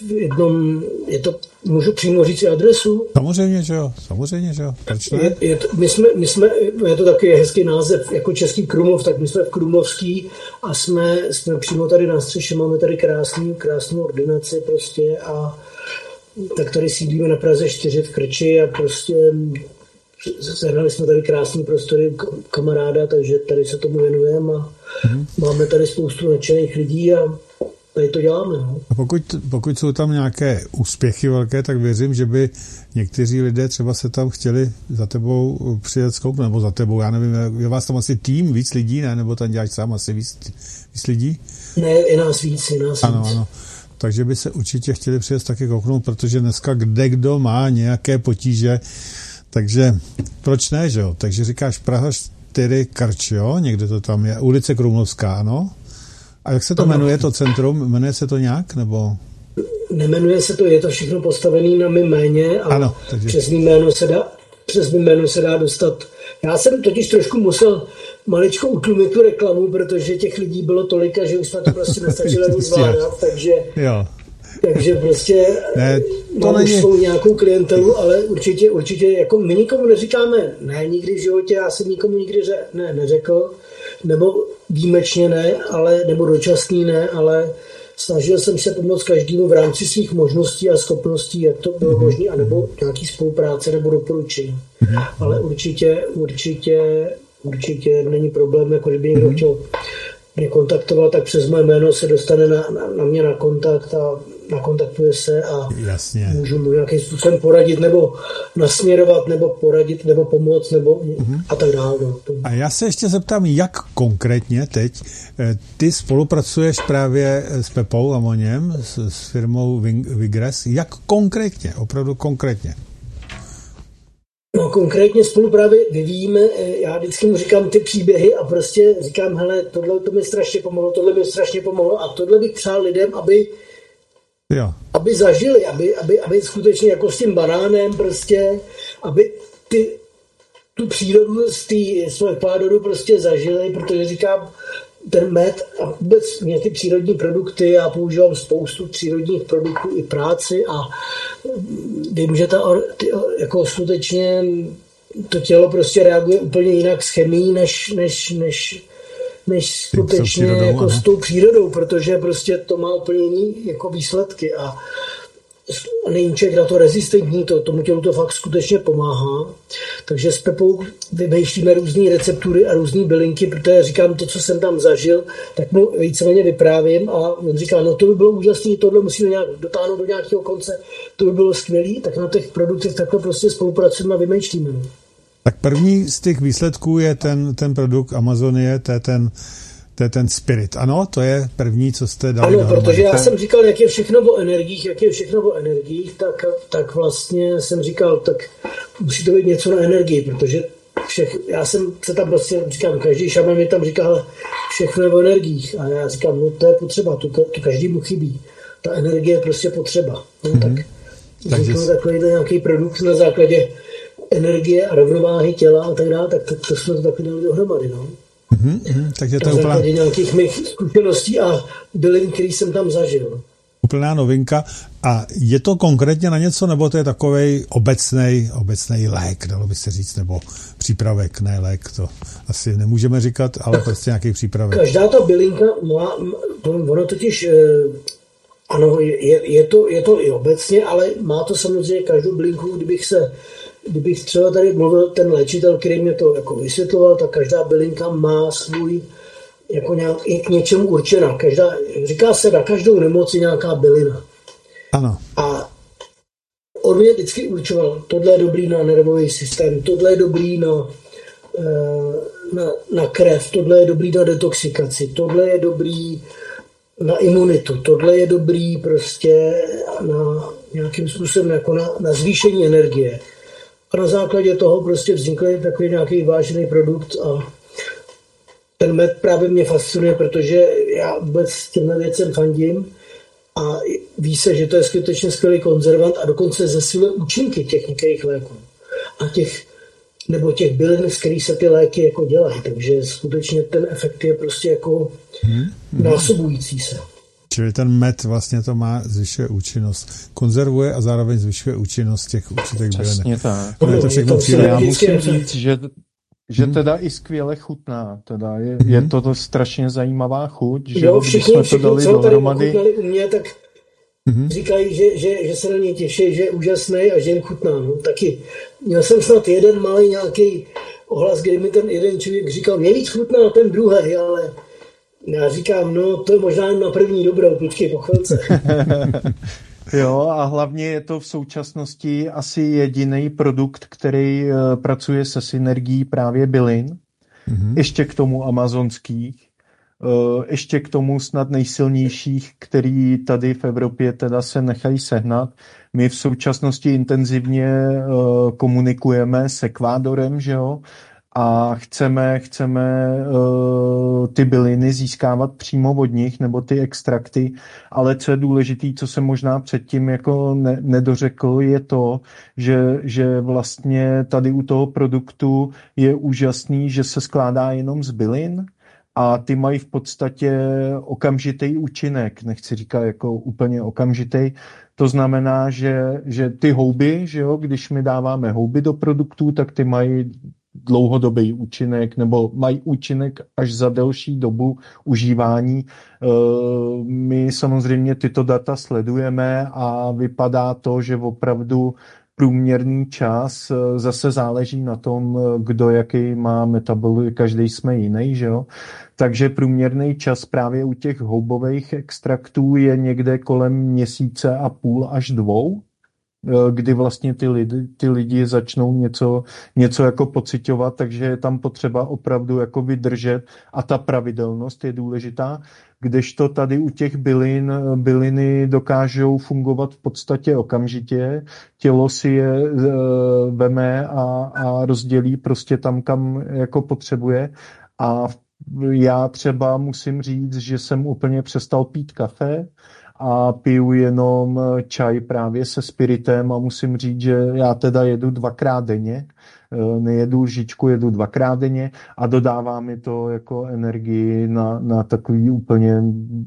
je to, můžu přímo říct i adresu? Samozřejmě, že jo. Proč ne? Je to takový hezký název, jako Český Krumlov, tak my jsme v Krumlovský a jsme přímo tady na střeše, máme tady krásnou ordinaci prostě a tak tady sídlíme na Praze 4 v Krči a prostě sehnali jsme tady krásný prostory kamaráda, takže tady se tomu věnujeme a máme tady spoustu nadšených lidí a tady to děláme. No. A pokud jsou tam nějaké úspěchy velké, tak věřím, že by někteří lidé třeba se tam chtěli za tebou přijet zkoupnout, nebo za tebou, já nevím, je vás tam asi tým, víc lidí, ne? Nebo tam děláš sám asi víc lidí? Ne, je nás víc. Ano. Takže by se určitě chtěli přijet taky kouknout, protože dneska kdo má nějaké potíže, takže proč ne, že jo? Takže říkáš Praha 4 Krč, jo? Někde to tam je, ulice Krumlovská, ano? A jak se to jmenuje, to centrum? Jmenuje se to nějak, nebo? Nemenuje se to, je to všechno postavené na mým jméně a ano, takže... přes mým jméno se dá dostat. Já jsem totiž trošku musel maličko utlumit tu reklamu, protože těch lidí bylo tolika, že už jsme to prostě nestačili ani zvládat, takže prostě mám už svou nějakou klientelu, ale určitě jako my nikomu neříkáme ne nikdy v životě, já jsem nikomu nikdy neřekl, nebo výjimečně ne, nebo dočasný ne, ale snažil jsem se pomoct každému v rámci svých možností a schopností, jak to bylo možné, anebo nějaký spolupráce nebo doporučení. Ale určitě není problém, jako kdyby někdo chtěl mě kontaktovat, tak přes moje jméno se dostane na mě na kontakt a nakontaktuje se a můžu mu nějakým způsobem poradit nebo nasměrovat, nebo poradit, nebo pomoct, nebo a tak dále. A já se ještě zeptám, jak konkrétně teď ty spolupracuješ právě s Pepou Amoněm, s firmou Vigres, jak konkrétně, opravdu konkrétně? No konkrétně spolu právě vyvíjíme, já vždycky mu říkám ty příběhy a prostě říkám, hele, tohle mi strašně pomohlo a tohle bych přál lidem, aby zažili, aby skutečně jako s tím banánem prostě, aby tu přírodu z toho Ekvádoru prostě zažili, protože říkám, ten med a vůbec mě ty přírodní produkty, já používám spoustu přírodních produktů i práci a vím, že jako skutečně to tělo prostě reaguje úplně jinak s chemií, než skutečně jako s tou přírodou, protože prostě to má úplně jiný jako výsledky a není člověk na to rezistentní, tomu tělu to fakt skutečně pomáhá. Takže s Pepou vymýšlíme různé receptury a různé bylinky, protože říkám to, co jsem tam zažil, tak mu víceméně vyprávím a on říká, no to by bylo úžasné, tohle musíme nějak dotáhnout do nějakého konce, to by bylo skvělé, tak na těch produktech takhle prostě spolupracujeme a vymýšlíme. No. Tak první z těch výsledků je ten produkt Amazonie, to je ten Spirit. Ano, to je první, co jste dali dohromady. Ano, protože já jsem říkal, jak je všechno o energiích, tak vlastně jsem říkal, tak musí to být něco na energii, protože já jsem se tam prostě říkám, každý šaman mi tam říkal, všechno je o energiích. A já říkám, no to je potřeba, to každému chybí. Ta energie je prostě potřeba. No, tak vznikl takový nějaký produkt na základě energie a rovnováhy těla a tak dále, tak to jsme to taky dali dohromady, no. Takže to je úplně nějakých mých zkušeností a bylin, který jsem tam zažil. Úplná novinka. A je to konkrétně na něco, nebo to je takovej obecnej lék, dalo by se říct, nebo přípravek, ne lék, to asi nemůžeme říkat, ale prostě nějaký přípravek. Každá ta bylinka má, ono totiž, ano, je to i obecně, ale má to samozřejmě každou bylinku, kdybych třeba tady mluvil ten léčitel, který mě to jako vysvětloval, tak každá bylinka má svůj jako nějak k něčemu určená. Říká se, na každou nemoc je nějaká bylina. Ano. A on mě vždycky určoval, tohle je dobrý na nervový systém, tohle je dobrý na krev, tohle je dobrý na detoxikaci, tohle je dobrý na imunitu, tohle je dobrý prostě na nějakým způsobem jako na zvýšení energie. A na základě toho prostě vznikl takový nějaký vážený produkt a ten med právě mě fascinuje, protože já vůbec těmhle věcem fandím a ví se, že to je skutečně skvělý konzervant a dokonce zesiluje účinky těch některých léků a těch bylin, z kterých se ty léky jako dělají. Takže skutečně ten efekt je prostě jako násobující se. Čili ten med vlastně to má, zvyšuje účinnost. Konzervuje a zároveň zvyšuje účinnost těch určitých bylin. Přesně tak. To všechno Já musím říct, že teda i skvěle chutná. Teda je to strašně zajímavá chuť, že když jsme to dali dohromady. U mě, tak říkají, že se na něj těší, že je úžasný a že jim chutná. No, taky měl jsem snad jeden malý nějaký ohlas, kdy mi ten jeden člověk říkal, mě víc chutná ten druhý, ale já říkám, no to je možná na první dobrou, počkej po chvilce. Jo, a hlavně je to v současnosti asi jediný produkt, který pracuje se synergií právě bylin, ještě k tomu amazonských, ještě k tomu snad nejsilnějších, který tady v Evropě teda se nechají sehnat. My v současnosti intenzivně komunikujeme s Ekvádorem, že jo, a chceme ty byliny získávat přímo od nich, nebo ty extrakty, ale co je důležité, co jsem možná předtím jako nedořekl, je to, že vlastně tady u toho produktu je úžasný, že se skládá jenom z bylin a ty mají v podstatě okamžitý účinek, nechci říkat jako úplně okamžitý. To znamená, že ty houby, že jo, když my dáváme houby do produktů, tak ty mají dlouhodobý účinek nebo mají účinek až za delší dobu užívání. My samozřejmě tyto data sledujeme a vypadá to, že opravdu průměrný čas zase záleží na tom, kdo jaký má metabolit, každý jsme jiný, že jo? Takže průměrný čas právě u těch houbových extraktů je někde kolem měsíce a půl až 2, kdy vlastně ty lidi začnou něco jako pociťovat, takže je tam potřeba opravdu jako vydržet a ta pravidelnost je důležitá, kdežto tady u těch byliny dokážou fungovat v podstatě okamžitě, tělo si je veme a rozdělí prostě tam, kam jako potřebuje a já třeba musím říct, že jsem úplně přestal pít kafe a piju jenom čaj právě se spiritem a musím říct, že já teda jedu 2krát denně, nejedu lžičku, jedu 2krát denně a dodává mi to jako energii na takový úplně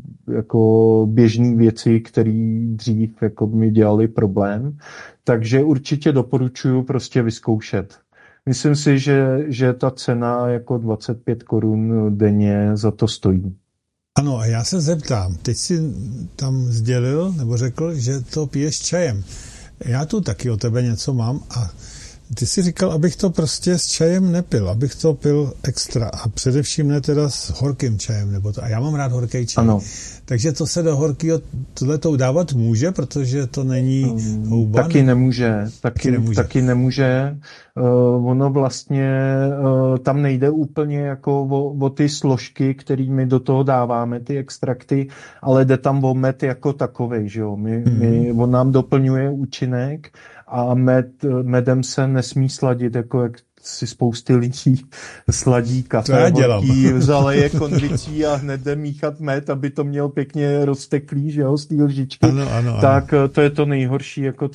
jako běžný věci, které dřív jako mi dělaly problém. Takže určitě doporučuji prostě vyzkoušet. Myslím si, že ta cena jako 25 korun denně za to stojí. Ano, a já se zeptám, teď si tam sdělil, nebo řekl, že to piješ čajem. Já tu taky o tebe něco mám a ty si říkal, abych to prostě s čajem nepil, abych to pil extra a především ne teda s horkým čajem, nebo to. A já mám rád horký čaj. Ano. Takže to se do horkýho tohletou dávat může, protože to není houba? Taky nemůže. Taky nemůže. Ono vlastně tam nejde úplně jako o ty složky, kterými do toho dáváme, ty extrakty, ale jde tam o med jako takovej, že jo. On nám doplňuje účinek a medem se nesmí sladit, jako jak si spousty lidí sladí kafe, horký, zaleje konvicí a hned jde míchat med, aby to měl pěkně rozteklý, že jo, z té lžičky. Ano. Tak to je to nejhorší, jako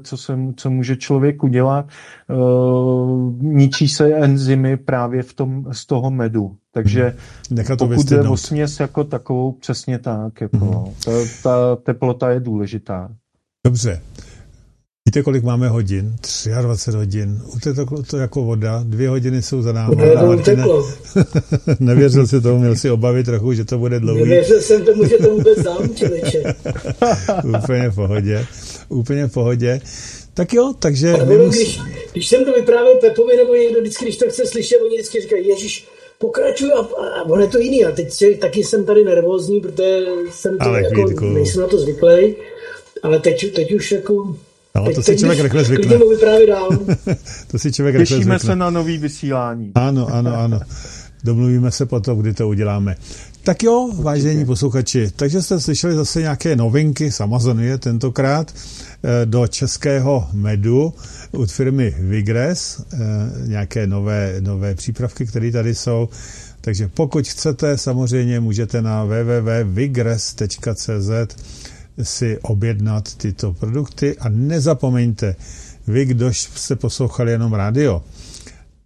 co může člověk udělat. Ničí se enzymy právě z toho medu. Takže pokud jde o směs jako takovou, přesně tak. Jako, ta teplota je důležitá. Dobře. Víte, kolik máme hodin? 23 hodin. Uteklo to jako voda. 2 hodiny jsou za námi. Nevěřil si tomu, měl si obavy trochu, že to bude dlouhý. Nevěřil jsem tomu, že to vůbec dám, člověče. Úplně v pohodě. Tak jo, takže... Když jsem to vyprávěl Pepovi, nebo někdo vždycky, když to chce slyšet, oni vždycky říkají, Ježíš, pokračuj a on je to jiný. A teď taky jsem tady nervózní, protože jsem to jako, nejsem na to zvyklý. Ale teď už jako... No, to si člověk rychle zvykne. To si člověk rychle zvykne. Těšíme se na nový vysílání. Ano. Domluvíme se potom, kdy to uděláme. Tak jo, vážení posluchači, takže jste slyšeli zase nějaké novinky z Amazonie tentokrát do českého medu od firmy Vigress, nějaké nové přípravky, které tady jsou. Takže pokud chcete, samozřejmě můžete na www.vigress.cz si objednat tyto produkty a nezapomeňte, vy, kdož jste poslouchali jenom rádio,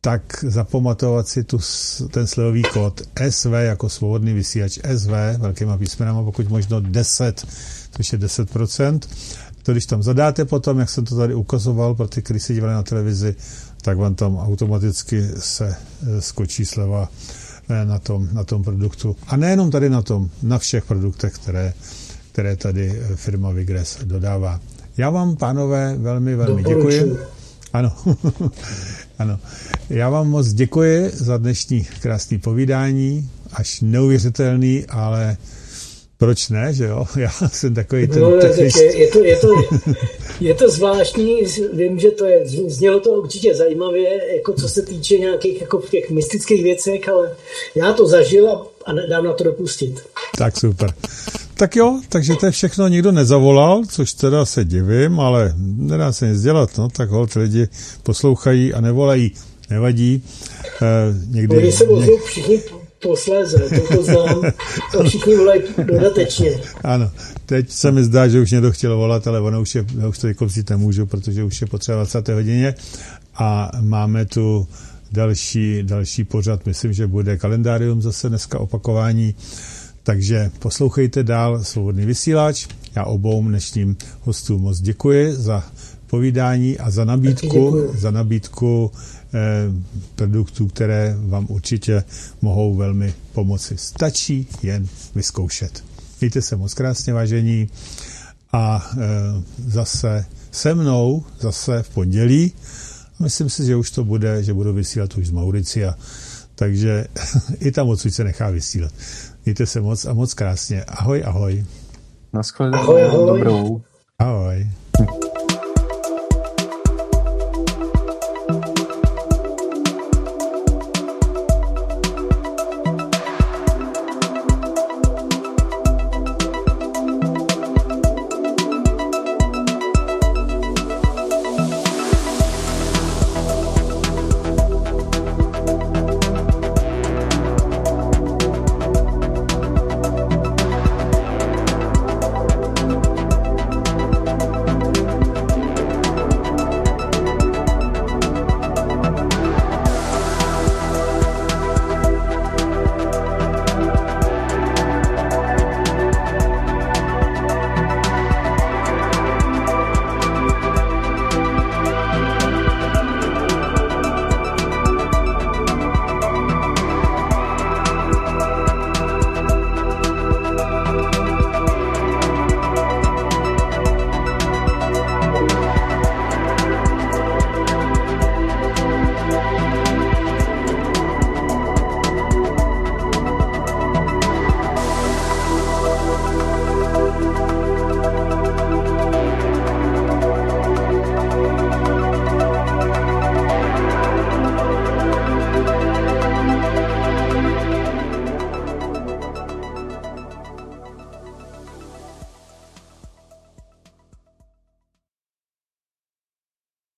tak zapamatovat si ten slevový kód SV jako svobodný vysílač SV, velkýma písmenama, pokud možno 10, což je 10%. To když tam zadáte potom, jak jsem to tady ukazoval pro ty, kteří se dívali na televizi, tak vám tam automaticky se skočí sleva na tom produktu. A nejenom tady na tom, na všech produktech, které tady firma Vigres dodává. Já vám, pánové, velmi děkuji. Ano. Ano. Já vám moc děkuji za dnešní krásné povídání, až neuvěřitelný, ale proč ne, že jo? Já jsem takový ten technický. Je to zvláštní, vím, že to je, znělo to určitě zajímavě, jako co se týče nějakých jako v těch mystických věcech, ale já to zažil a dám na to dopustit. Tak super. Tak jo, takže to je všechno, nikdo nezavolal, což teda se divím, ale nedá se nic dělat, no, tak holt lidi poslouchají a nevolají, nevadí. Oni se ozvou všichni posléze, to znám, to všichni volají dodatečně. Ano, teď se mi zdá, že už někdo chtěl volat, ale ono už to jako vzít nemůžu, protože už je potřeba 20. hodině a máme tu další pořad, myslím, že bude kalendárium zase dneska opakování. Takže poslouchejte dál Svobodný vysílač. Já obou dnešním hostům moc děkuji za povídání a za nabídku produktů, které vám určitě mohou velmi pomoci. Stačí jen vyzkoušet. Mějte se moc krásně, vážení, a zase se mnou, zase v pondělí. Myslím si, že už to bude, že budu vysílat už z Mauricia, takže i tam odsud se nechá vysílat. Mějte se moc a moc krásně. Ahoj, ahoj. Naschledanou, dobrou. Ahoj.